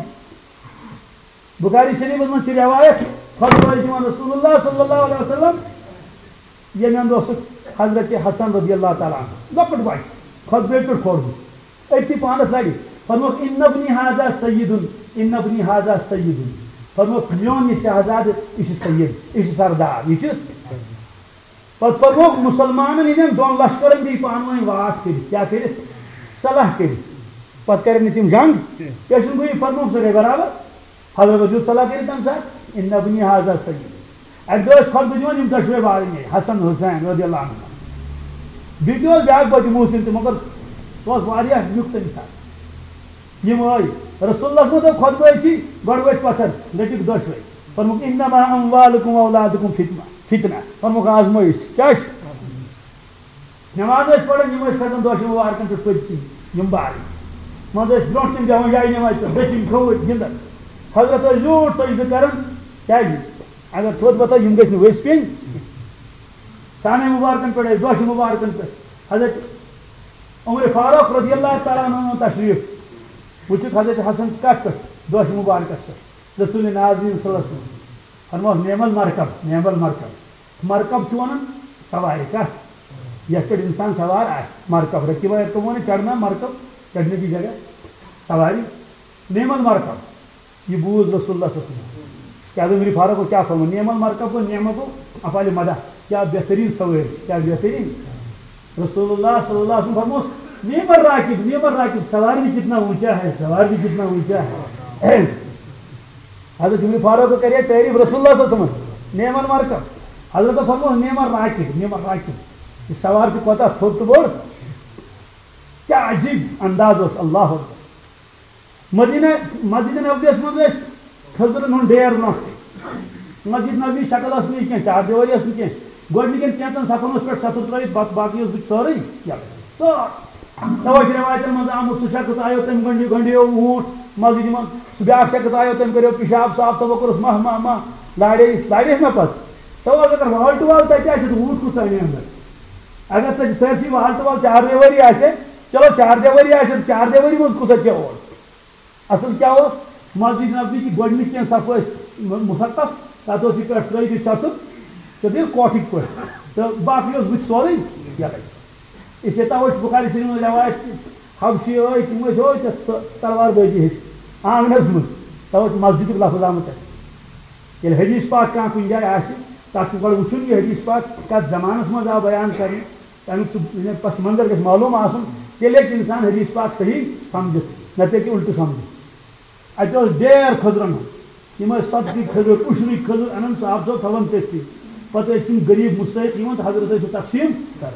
بخاری شریف من روایت خطبہ دِوان رسول اللہ صلی اللہ علیہ وسلم یمن دہ حضرت حسن رضی اللہ تعالیٰ عنہ لکٹ بچ خطبے پہ کھوڑ اتھی پانس لگی فرموک ان ابنی ھذا سید ان ابنی ھذا سید فرموک میون یہ شہزاد یہ سید یہ سردار یہ پتہ فرموک مسلمانن ہندین دون لشکرن دی پان ؤنۍ واٹ کٔرِتھ کیا کٔرِتھ صلح کٔرِتھ پتہ کرن تم جنگ پیشن گوئی فرموک سر برابر حضرت دیُت صلح کٔرِتھ تمہِ ساتہٕ ان ابنی ھذا سید اکہِ دۄہ ٲسۍ خطبہٕ دِوان یِم دۄشوے بارٕنۍ حسن حسین رضی اللہ عنہ بیٚیہِ تہِ اوس بیٛاکھ بچہِ محسن تہِ مگر سُہ اوس واریاہ نیُک تمہِ ساتہٕ یم آئی رسول اللہ صلی اللہ علیہ وسلم خطبہ کی گڑ ؤتھۍ پتھر لٔٹِکھ دۄشوے فرموک انما اموالکم واولادکم فتنہ فتنہ فرموک آزمٲیش کیا نماز ٲسۍ پران یم ٲسۍ کھسان دۄشوے مبارکن پٮ۪ٹھ پٔتۍ یم بارٕنۍ منٛز ٲسۍ برونٛٹھ کِنۍ بیٚہوان جایہِ نماز پٮ۪ٹھ دٔچھِنۍ کھووٕرۍ گِنٛدان حضرت ٲسۍ زیوٗٹھ سجدٕ کران کیازِ اگر تھوٚد وۄتھو یم گژھِ نہٕ ؤسۍ پیٚنۍ سانے مبارکن پٮ۪ٹھ ٲسۍ دۄشوے مبارکن پٮ۪ٹھ حضرت عمر فاروق رضی اللہ تعالیٰ عنہ تشریف وچھک حضرت حسن کت پہ دۄش مبارکس پہ رسول ناظرین صلی اللہ علیہ وسلم فرمو نعم المرکب نعم المرکب مرکب چھ ونان سوارِ کت یتھ پہ انسان سوار آسہِ مرکب رکیبہ تو ون چڑھنا مرکب چڑھنے کی جگہ سواری نعم المرکب یہ بوز رسول اللہ صلی اللہ علیہ وسلم کیا عمر فاروق کو کیا فرمو نعم المرکب کو نعمت افعال مدح کیا بہترین سواری کیا بہترین رسول اللہ صلی اللہ علیہ وسلم فرمو نعم الراکب نعم الراکب سوار بھی کتنا اونچا ہے سوار بھی کتنا اونچا ہے حضرت عمر فاروق کو کریے تعریف رسول اللہ صلی اللہ علیہ وسلم نعم المرکب حضرت فرمو نعم الراکب نعم الراکب یہ سوار کی کوتا تھوڑ تو بوڑ کیا عجیب انداز اس اللہ مدینہ مسجد نبوی من خضرن ہن ڈیر برونٛٹھ مسجد نبوی شکل ٲس نہٕ کینٛہہ چار دیواری ٲس نہٕ کینٛہہ گۄڈنِکٮ۪ن کینٛژن صفن اوس پٮ۪ٹھ ستر ترٲوِتھ باقٕے اوس بٕتھِ سورُے یلہٕ توے روایتن من آمت سہ شخص آو تم گنڈی گنڈیو اونٹ مسجد من سہ بیاکھ شخص آو تم کرو پیشاب صاف تو کورس مہ مہ مہ لاڑے لاڑے نا پتہ تو اگر وال ٹو وال تتہ آسہِ اونٹ کُس ژَلہِ اندر اگر تتہِ سٲرسٕے وال ٹو وال چار دیواری آسہِ چلو چار دیواری آسہِ چار دیواری منٛز کُس ژےٚ اوس اصل کیا اوس مسجد نبوی کی گۄڈنِکۍ کینٛہہ صفہٕ ٲسۍ مُسطف تتھ اوس یہِ پٮ۪ٹھ ترٲیِتھ یہِ چھتہٕ تہٕ بیٚیہِ کوٹھٕکۍ پٲٹھۍ تہٕ باقٕے اوس بٕتھِ سورُے یلے اسی طرح بخاری شریف میں روایت حبشی ٲسۍ تِم ٲسۍ ہوے تلوار بٲزی ہیٚچھ آنگنس منٛز توے مسجدُک لفظ آمُت اَتہِ ییٚلہِ حدیث پاک کانٛہہ کُنہِ جایہِ آسہِ تتھ چھُ گۄڈٕ وٕچھُن یہِ حدیث پاک کتھ زمانس منٛز آو بیان کرنہٕ تمیُک پس منظر گژھِ معلوٗم آسُن تیٚلہِ ہیٚکہِ انسان حدیث پاک صحیح سمجھِتھ نتہٕ ہیٚکہِ الٹہٕ سمجھِتھ اتہِ اوس ڈیر خٔزرن ہُنٛد یِم ٲسۍ صدقٕکۍ کھٔزٕر اُشرٕکۍ کھٔزٕر انان صاحب صٲب تھاوان تٔتھی پتہٕ ٲسۍ تِم غریٖب مُستحق یِوان تہٕ حضرت ٲسۍ تقسیٖم کران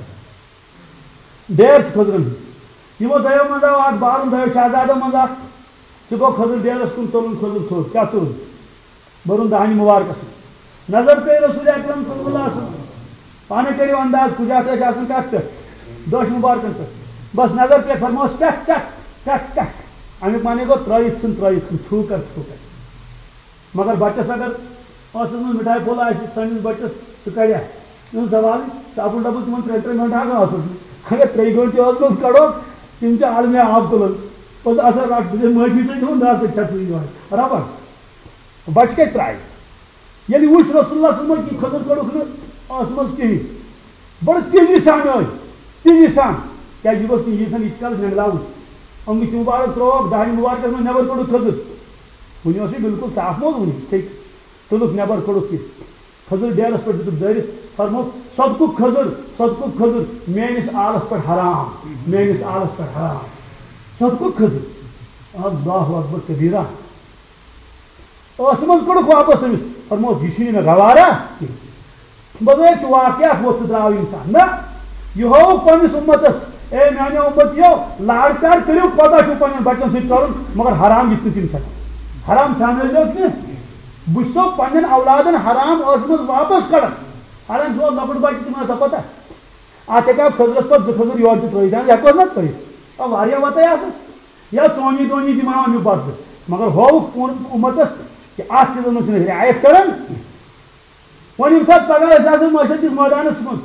ڈیر کھٔزرن یِمو دۄیو منٛز آو اکھ بارُن دۄیو شہزادو منٛز اکھ سُہ گوٚو کھٔزٕر ڈیرس کُن تُلُن کھٔزٕر تھوٚد کیاہ تُلُن برُن دانہِ مُبارکس منٛز نظر پیٚیہِ رسول اکرم صلی اللہ علیہ وسلم پانے کٔرِو انداز کُجات ٲسۍ آسان کتھ پٮ۪ٹھ دۄش مُبارکن پٮ۪ٹھ بس نظر پیٚیہِ فرمووس ٹک ٹک ٹک ٹک امیُک معنی گوٚو ترٲیِتھ ژھٕن ترٲیِتھ ژھٕن تھوٗ کر تھوٗ کر مگر بچس اگر ٲسس منٛز مِٹھایہِ پھوٚل آسہِ سٲنِس بچس سُہ کڑیا یِم سوال ڈبل ڈبل تِمن ترٛےٚ ترٛےٚ مِنٹ ہاکان آسُن اگر ترٛیٚیہِ گٲنٛٹہِ ٲسمٕژ کڑو تِم چھِ عالمہِ آب تُلان پوٚتُس اثر رٹ معٲفی تُہۍ دِوان دہ ژٕ چھَکھ ژٕ یِوان برابر بچہِ کتہِ ترٛایہِ ییٚلہِ وٕچھ رسول اللہ صلی اللہ علیہ وسلم کہِ خضر کٔڑٕکھ نہٕ ٲس منٛز کِہیٖنۍ بڑٕ تیزی سان آے تیزی سان کیٛازِ یہِ گوٚژھ نہٕ ییٖژ ییٖتِس کالس نٮ۪نٛگلاوُن أنگٕچ مُبارک ترٛووُکھ داڑِ مُبارکس منٛز نٮ۪بر کوٚڑُکھ خضر وٕنہِ اوس یہِ بِلکُل صاف موز وٕنہِ ٹھیٖک تُلُکھ نٮ۪بر کوٚڑُکھ یہِ خضر ڈیرس پٮ۪ٹھ دِتُکھ دٲرِتھ فرمووُکھ صدقُک خضر صدقُک خضر میٲنِس آلس پٮ۪ٹھ حرام میٲنِس آلس پٮ۪ٹھ حرام صدقُک خضر اللہ اکبر کبیرہ ٲسہٕ منٛز کوٚڑُکھ واپس أمِس فرمووُکھ یہِ چھُنہٕ مےٚ گوارا کینٛہہ بظٲہِر چھُ واقعات ووٚتھ تہٕ درٛاو اِنسان نہ یہِ ہووُکھ پننِس اُمتس اے میانیو اُمتیو لاڑ پیار کٔرِو پتہ چھُ پننٮ۪ن بچن سۭتۍ کرُن مگر حرام یِتھ کٔنۍ تِم چھِ حرام تھاونٲیزیو کینٛہہ بہٕ چھُسو پننٮ۪ن اولادن حرام ٲسہٕ منٛز واپس کڑان حالانکہِ سُہ اوس لۄکُٹ بچہِ تِم آسان پتہ اتھ ہیٚکہِ ہا خضرس پتہٕ زٕ خضر یورٕ تہِ ترٲیِتھ ہٮ۪کوس نا ترٲیِتھ آ واریاہ وتاے آسان یا ژونی دونی دِمہٕ ہا امیُک بدلہٕ مگر ہووُکھ اُمتس کہ اتھ چیٖزس منٛز چھِنہٕ رعایت کران وۄنۍ ییٚمہِ ساتہٕ پگاہ أسۍ آسو مسجد کِس مٲدانس منٛز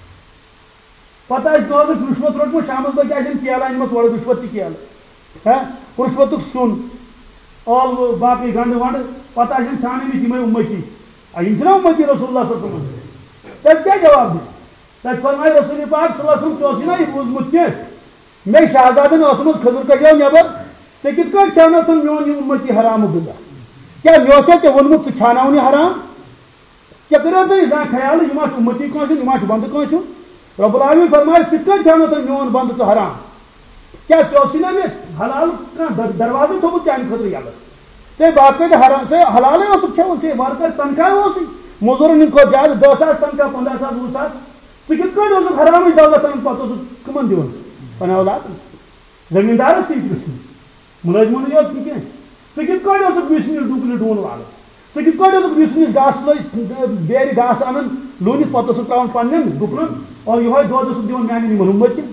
پتہ آسہِ دۄہس رُشوت روٚٹمُت شامس بٲگۍ آسن کیلہٕ أنۍمٕژ اورٕ رُشوت تہِ کیلہٕ ہا رُشوتُک سیُن ٲلوٕ باقٕے گنڈٕ ونڈٕ پتہ آسن ژھانڈمٕتۍ یِمے اُمتی یِم چھِنا اُمتی رسول اللہ صلی اللہ علیہ وسلم تتہِ کیٛاہ جواب دِنۍ تتہِ فرمایہِ رسول پاک صلی اللہ علیہ وسلم ژےٚ اوسُے نا یہِ بوٗزمُت کہِ مےٚ شہزادن ٲسمٕژ خضر کڑیو نٮ۪بر ژےٚ کِتھ کٲٹھۍ کھٮ۪ونٲوتھ میون یہِ اُمتی حرامُک غذا کیٛاہ مےٚ اوسا ژےٚ ووٚنمُت ژٕ کھٮ۪اناوُن یہِ حرام ژےٚ کٔرِو تُہۍ زانٛہہ خیال یہِ ما چھُ اُمتی کٲنٛسہِ یہِ ما چھُ بنٛدٕ کٲنٛسہِ ہُنٛد رۄب العالمیٖن فرمایہِ کِتھ کٲٹھۍ کھٮ۪ونٲوتھ میون بنٛدٕ ژٕ حرام کیٛاہ ژےٚ اوسُے نا مےٚ حلال کانٛہہ دروازٕ تھوٚمُت چانہِ خٲطرٕ یَلہٕ ژےٚ باقٲعدٕ حرام ژےٚ حلالٕے اوسُکھ کھٮ۪وان ژےٚ وارٕکار تنخواہ اوسُے موٚزوٗرن ہٕنٛدۍ کھۄتہٕ زیادٕ دہ ساس تنخواہ پنٛداہ ساس وُہ ساس ژٕ کِتھ کٲٹھۍ اوسُکھ حرامٕچ دولت اَنان پتہٕ اوسُکھ کٕمن دِوان پنٕنٮ۪ن اولادن زٔمیٖندارس تہِ پرٛژھُن مُلٲزمنٕے یوت نہٕ کینٛہہ ژٕ کِتھ کٲٹھۍ اوسُکھ وِسنِس ڈُکلہِ ڈوٗن والان ژٕ کِتھ کٲٹھۍ اوسُکھ وِسنِس گاسہٕ لٲگۍ بیرِ گاسہٕ اَنان لوٗنِتھ پتہٕ اوسُکھ تراوان پننٮ۪ن ڈُکلن اور یِہوے دۄد اوسُکھ دِوان میانٮ۪ن یِمن اُمتٮ۪ن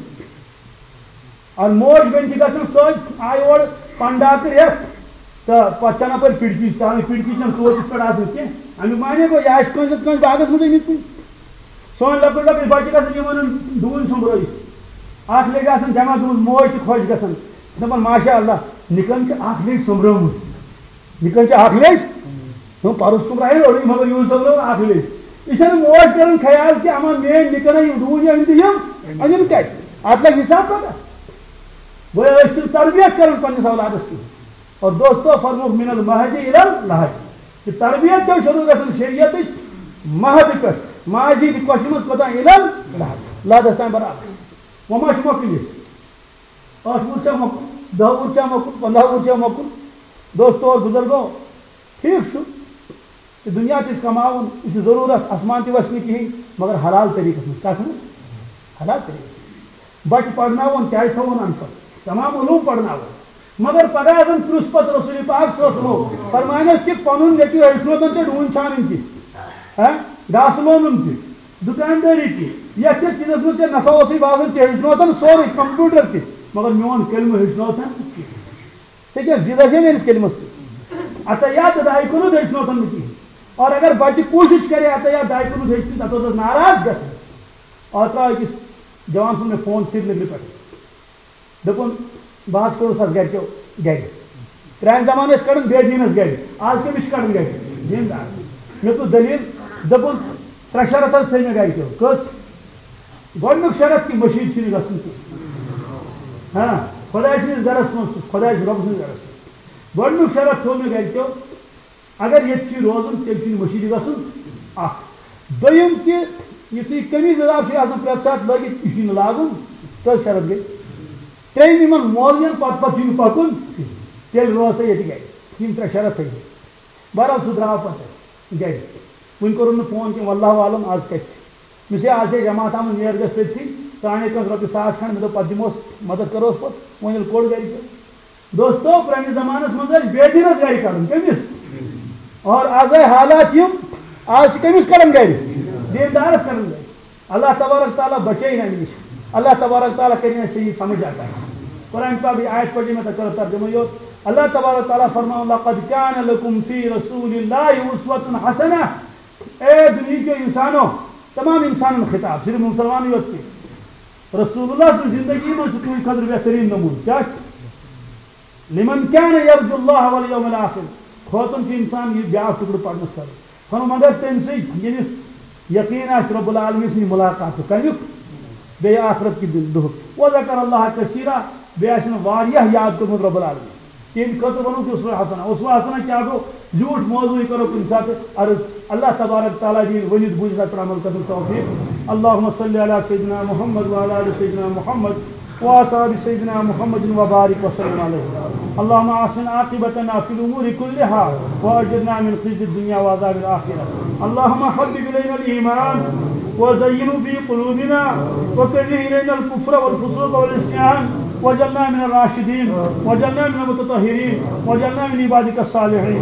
اور موج بیٚنہِ چھِ گژھان سۭتۍ آیہِ اورٕ پنڈاکہٕ رٮ۪تھ تہٕ پتہٕ چھنہٕ اپٲرۍ پِڑکی تراوٕنۍ پِڑکی چھنہٕ ژوٗرِس پٮ۪ٹھ آسان کینٛہہ امیُک معنی گوٚو یہِ آسہِ کٲنٛسہِ کٲنٛسہِ باغس منٛز أنِتھ کُنہِ سٲنۍ لۄکٕٹۍ لۄکٕٹۍ بچہِ گژھان یِمن ڈوٗنۍ سوٚمبرٲیِتھ اکھ لیٚجہِ آسان جمع گٔمٕژ موج چھِ خۄش گژھان دپان ماشاء اللہ نِکن چھِ اکھ لیٚج سوٚمبرٲومٕژ نِکن چھِ اکھ لیٚج دوٚپ پرُس سوٚمبرایہِ اوٚڑُے مگر یِہُس سوٚمبرٲو اکھ لیٚج یہِ چھنہٕ موج کران خیال کہِ اما میٲنۍ نِکن یِم ڈوٗنۍ أنۍ تہٕ یِم أنِم کتہِ اتھ لگہِ حساب پگاہ گوٚو أسۍ چھِنہٕ تربیت کران پننِس اولادس کِہیٖنۍ اور دوستو فرمووُکھ من المہدِ الی اللحدِ کہ تربیت چھِ شروٗع گژھان شریعتٕچ مہدٕ پٮ۪ٹھ ماجہِ ہِنٛدِ کۄشہِ منٛز کوتاہ الی اللحد لحدس تام برابر وۄنۍ ما چھُ مۄکلِتھ ٲٹھ وُہُر چھا مۄکُن دہ وُہُر چھا مۄکُن پنٛداہ وُہُر چھا مۄکُن دوستو اور بُزرگو ٹھیٖک چھُ کہ دُنیا تہِ چھُ کماوُن یہِ چھُ ضروٗرت آسمان تہِ وسہِ نہٕ کِہیٖنۍ مگر حلال طریٖقس منٛز کتھ منٛز حلال طریٖقس بچہِ پرناوُن کیٛازِ تھاوُن ان پڑھ تمام علوٗم پرناوُن مگر پگاہ آسان پرُژھ پتہٕ رسول پاک صلی اللہ علیہ وسلم فرماینس کہ پنُن نیٚچوٗ ہیٚچھنوتن ژےٚ ڈوٗنۍ چھانٕنۍ تہِ گاسہٕ لونُن تہِ دُکاندٲری تہِ یتھ یتھ چیٖزس منٛز ژےٚ نفع اوسُے باسان ژےٚ ہیٚچھنوتن سورُے کمپیوٗٹر تہِ مگر میون کلمہٕ ہیٚچھنوتن ژےٚ کیٛاہ ضِد آسے میٲنِس کلمس سۭتۍ عطیات داے کُنُتھ ہیٚچھنوتن نہٕ کِہیٖنۍ اور اگر بچہِ کوٗشِش کرے عطیات داے کُنُتھ ہیٚچھنہِ تتھ اوس ناراض گژھان اور تراو أکِس جوان سُنٛد مےٚ فون سرینگرٕ پٮ۪ٹھ دوٚپُن بہٕ حظ کوٚرُس حظ گرِکیو گرِ پرانہِ زمانہٕ ٲسۍ کڑان بے دیٖنس گرِ آز کٔمِس چھِ کڑان گرِ دیٖندار مےٚ تُل دٔلیٖل دوٚپُن ترٛےٚ شرط حظ تھٲے مےٚ گرِکیو کٔژ گۄڈنیُک شرط کہِ مٔشیٖد چھِنہٕ گژھُن کینٛہہ ہاں خۄداے سٕنٛدِس گرس منٛز چھُس خۄداے چھُ رۄبہٕ سٕنٛدِس گرس منٛز گۄڈنیُک شرط تھوٚو مےٚ گرِکیو اگر ییٚتہِ چھُے روزُن تیٚلہِ چھُنہٕ مٔشیٖد گژھُن اکھ دوٚیِم کہِ یُتھُے قمیٖض یزار چھُ آسان پرٛٮ۪تھ ساتہٕ لٲگِتھ یہِ چھُے نہٕ لاگُن کٔژ شرط گٔے ترٛیٚیِم یِمن مولوین پتہٕ پتہٕ چھُے نہٕ پکُن تیٚلہِ روز سا ییٚتہِ گرِ یِم ترٛےٚ شرط تھٲے بہرحال سُہ درٛاو پتہٕ گرِ وُنہِ کوٚرُن نہٕ فون کینٛہہ واللہ عالم آز کتہِ چھِ مےٚ چھِ آز چھِ جماعت آمٕژ نیر گژھِ تٔتھی ژٕ انے کٲنٛسہِ رۄپیہِ ساس کھنٛڈ مےٚ دوٚپ پتہٕ دِمہوس مدد کروس پتہٕ وۄنۍ ییٚلہِ کوٚڑ گرِکیو دوستو پرٛانِس زمانس منٛز ٲسۍ بے دیٖنس گرِ کڑُن کٔمِس اور آز آے حالات یِم آز چھِ کٔمِس کڑان گرِ دیندارس کڑان گرِ اللہ تبارک تعالیٰ بچٲیِن اَمہِ نِش اللہ تبارک تعالیٰ کٔرِنۍ اَسہِ صحیح سمجھ آتا قرآن پاک یہ آیت پڑھی میں تو ترجمہ یوت اللہ تبارک تعالیٰ فرماؤں لقد كان لكم في رسول الله اسوة حسنہ اے دنیا کے انسانوں تمام انسانوں خطاب صرف مسلمان یوت کے رسول اللہ کی زندگی میں تمہیں خاطر بہترین نمون کیا لمن كان يرجو الله واليوم الاخر کھوتن کہ انسان یہ بیاکھ ٹکڑ پڑھنس کر ہم مگر تم سی یمس یقین آس رب العالمین سن ملاقات کمیک بی آخرت کی دہ وذکر اللہ کثیرہ بیس واریاہ یاد کرمت رب العالمین تم خطر ونو کہ اسوہ حسنہ اسوہ حسنہ کیا گو جھوٹ موضوع کرو کن سات عرض اللہ تبارک تعالیٰ دین ونید بوجھ پر عمل کرنے توفیق اللہم صلی علی سیدنا محمد وعلی آل سیدنا محمد وآصحاب سيدنا محمد وبارك وسلم عليه اللهم أحسن عاقبتنا في الأمور كلها وأجرنا من خزي الدنيا وعذاب الآخرة اللهم حبب إلينا الإيمان وزينه في قلوبنا وكره إلينا الكفر والفسوق والعصيان وجعلنا من الراشدين وجعلنا من المتطهرين وجعلنا من عبادك الصالحين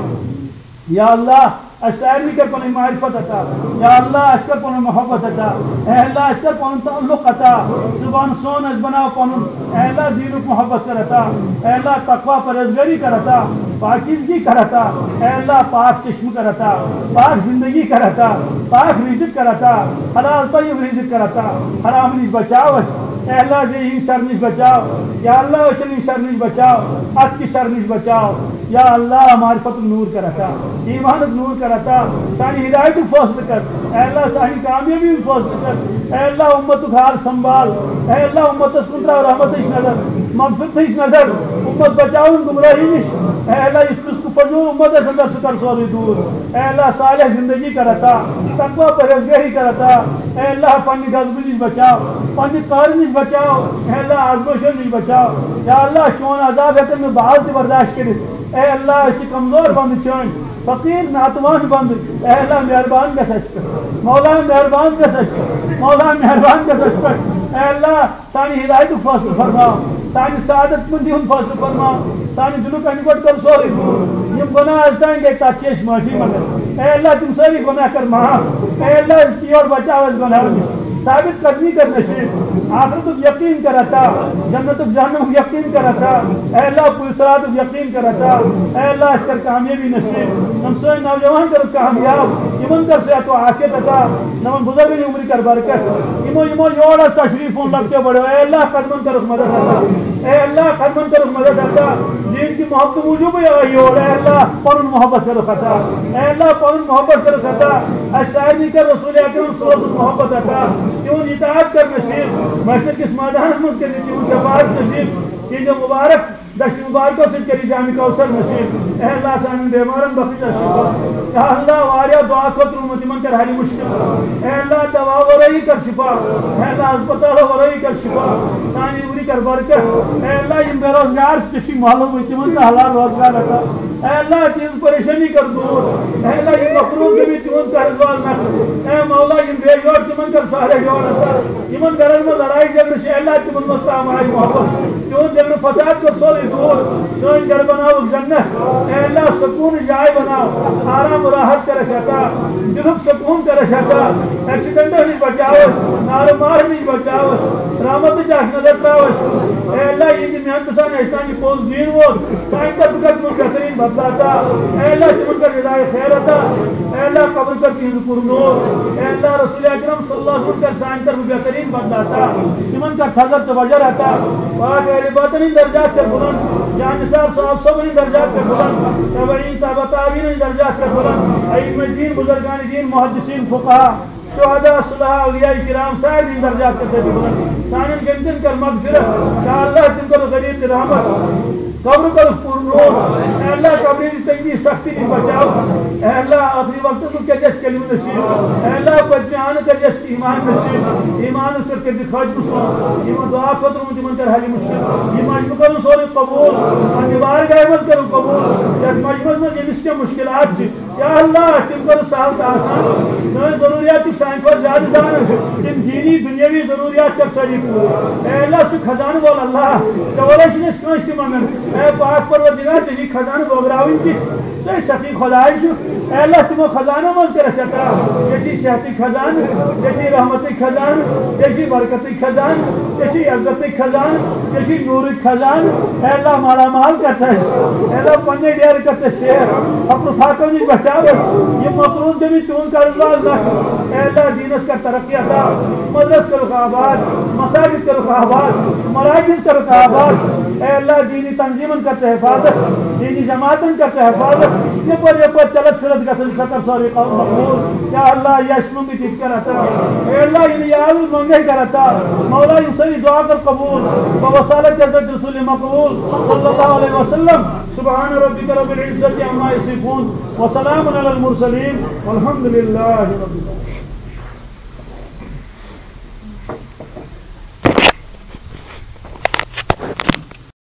یا اللہ اشعری کر پن معرفت عطا یا اللہ اشکر پن محبت عطا اے اللہ اشکر پن تعلق عطا زبان سون از بنا پن اے اللہ دین و محبت کر عطا اے اللہ تقوی پرہیزگاری کر عطا پاکیزگی کر عطا اے اللہ پاک چشم کر عطا پاک زندگی کر عطا پاک رزق کر عطا حلال طیب رزق کر عطا حرام نش بچاو اے اللہ ذہین شر نش بچاو یا اللہ وچن شر نش بچاو ات کی شر نش بچاو یا اللہ معرفت نور کر عطا ایمان نور کر عطا سانی ہدایت فضل کر اے اللہ سانی کامیابی فضل کر اے اللہ امت حال سنبھال اے اللہ امت سنترا رحمت نظر مغفرت نظر امت بچاؤ گمراہی نش اے اللہ اس کس کو پڑھو امت اندر سے کر سوری دور اے اللہ صالح زندگی کر عطا تقوی پرہیزگاری کر عطا اے اللہ پنی غضب نش بچاؤ پنی قہر نش بچاؤ اے اللہ آزمائش نش بچاؤ یا اللہ چون عذاب ہے میں بحال سے برداشت کرت اے اللہ اس کمزور بند چون فقیر ناتوان بند اے اللہ مہربان گژھ اس پہ مولا مہربان گژھ اس پہ مولا مہربان گژھ اس پہ اے اللہ سانی ہدایت فیصلہ فرما سانی سعادت مندی ہم فیصلہ فرما سانی دلو کا نکٹ کر سوری یم گناہ ازتائیں گے تاچیش معافی مگر اے اللہ تم ساری گناہ کر معاف اے اللہ اس کی اور بچاو اس گناہ ثابت قدمی کر نصیب آخرت یقین کرتا جنت جہنم یقین کرتا اے اللہ پولیسرات یقین کرتا اے اللہ اس کر کامیابی نصیب ہم سوئے نوجوان کر کامیاب ایمن کر سے تو عافیت عطا نمن بزرگی عمری کر برکت ایمو ایمو یوڑا تشریف ان لگتے بڑے اے اللہ قدمن کر مدد عطا اے اللہ قدمن کر مدد عطا دین کی محبت موجود ہے یوڑا اے اللہ پرن محبت کر خطا اے اللہ پرن محبت کر خطا اشعری کر رسول اکرم صلی اللہ علیہ وسلم محبت عطا کیوں اطاعت کر نصیب محشر کس میدان میں کرنے کی شفاعت نصیب یہ جو مبارک دشت مبارکوں سے کری جامع کوثر نصیب اے اللہ سامن بیمارن بخش شفا یا اللہ واریا دعا کو تر متمن کر حالی مشکل اے اللہ دوا ورائی کر شفا اے اللہ اسپتال ورائی کر شفا ثانی عمری کر برکت اے اللہ ان بے روزگار کسی معلوم متمن کا حلال روزگار عطا اے اللہ چیز پریشانی کر دور اے اللہ یہ مخلوق کے بھی تمن کا رضوان نہ اے مولا ان بے جوڑ تمن کر سارے جوڑ عطا تمن گرن میں لڑائی جگڑ سے اللہ تمن مستا ہماری محبت کیوں جگڑ فساد کو سوری دور سوئن گھر بناو جنت اے اللہ سکون جائے بناو آرام و راحت کر شکا دلک سکون کر شکا ایکسیڈنٹر نہیں بچاوش نار مار نہیں بچاوش رحمت جاک نظر تراوش اے اللہ یہ جی محمد سان احسانی پوز دین وہ سائن کا بکت من کسرین بدلاتا اے اللہ چمن کر رضای خیر عطا اے اللہ قبر کر کی ذکر نور اے اللہ رسول اکرم صلی اللہ علیہ وسلم کر سائن کر بہترین بدلاتا چمن کا خضر توجر عطا پاک اہل باطنی درجات کر بلند جان نثار صاحب صبری درجات کر بلند تابعین تابع تابعین درجات کر بلند ائمہ دین بزرگان دین محدثین فقہا شہداء صلحاء اولیاء کرام سائر دین درجات کر بلند سانن گنتن کر مغفرت یا اللہ تم کو غریب رحمت قبر کو پر نور اے اللہ قبر کی تنگی سختی کی بچاؤ اے اللہ آخری وقت کو کیا جس کلمہ نصیب اے اللہ بچان کا جس ایمان نصیب ایمان اس کے دکھاج کو ایمان دعا خطر مجھ من کر حالی مشکل ایمان کو سور قبول انوار غیبت کرو قبول یا مجمع میں جس کے مشکلات تھی یا اللہ تم کو سہل آسان ساری ضروریات کی سائن پر زیادہ جان تم دینی دنیاوی ضروریات کر ساری اے اللہ سے خزانہ بول اللہ تولش نے سوچ کے مانگ اے پاک پروردگار تجھی خزانہ بغراوین کی تو سخی خدای شو اے اللہ تمو خزانہ مل کر سکتا جیسی صحتی خزان جیسی رحمتی خزان جیسی برکتی خزان جیسی عزتی خزان جیسی نوری خزان اے اللہ مالا مال کرتا ہے اے اللہ پنجے ڈیر کرتے شیر اپنے ساتھوں نہیں بچاو یہ مقرون سے بھی چون کا رضا اللہ اے اللہ دینس کا ترقی عطا، مدرس کا رخ آباد، مساجد کا رخ آباد، مراکز کا رخ آباد، اے اللہ دینی تنظیمن کرتے حفاظت، دینی جماعتن کرتے حفاظت، یپر یپر چلت پھرت گژھن سکر سوری مقبول، یا اللہ یشنو بھی تیت کر عطا، اے اللہ یہ یاد منگے کر عطا، مولا یہ سری دعا کر قبول، ووصالت جزت رسول مقبول صلی اللہ علیہ وسلم. سبحان ربک رب العزت عما یصفون وسلام علی المرسلین والحمد للہ رب العالمین.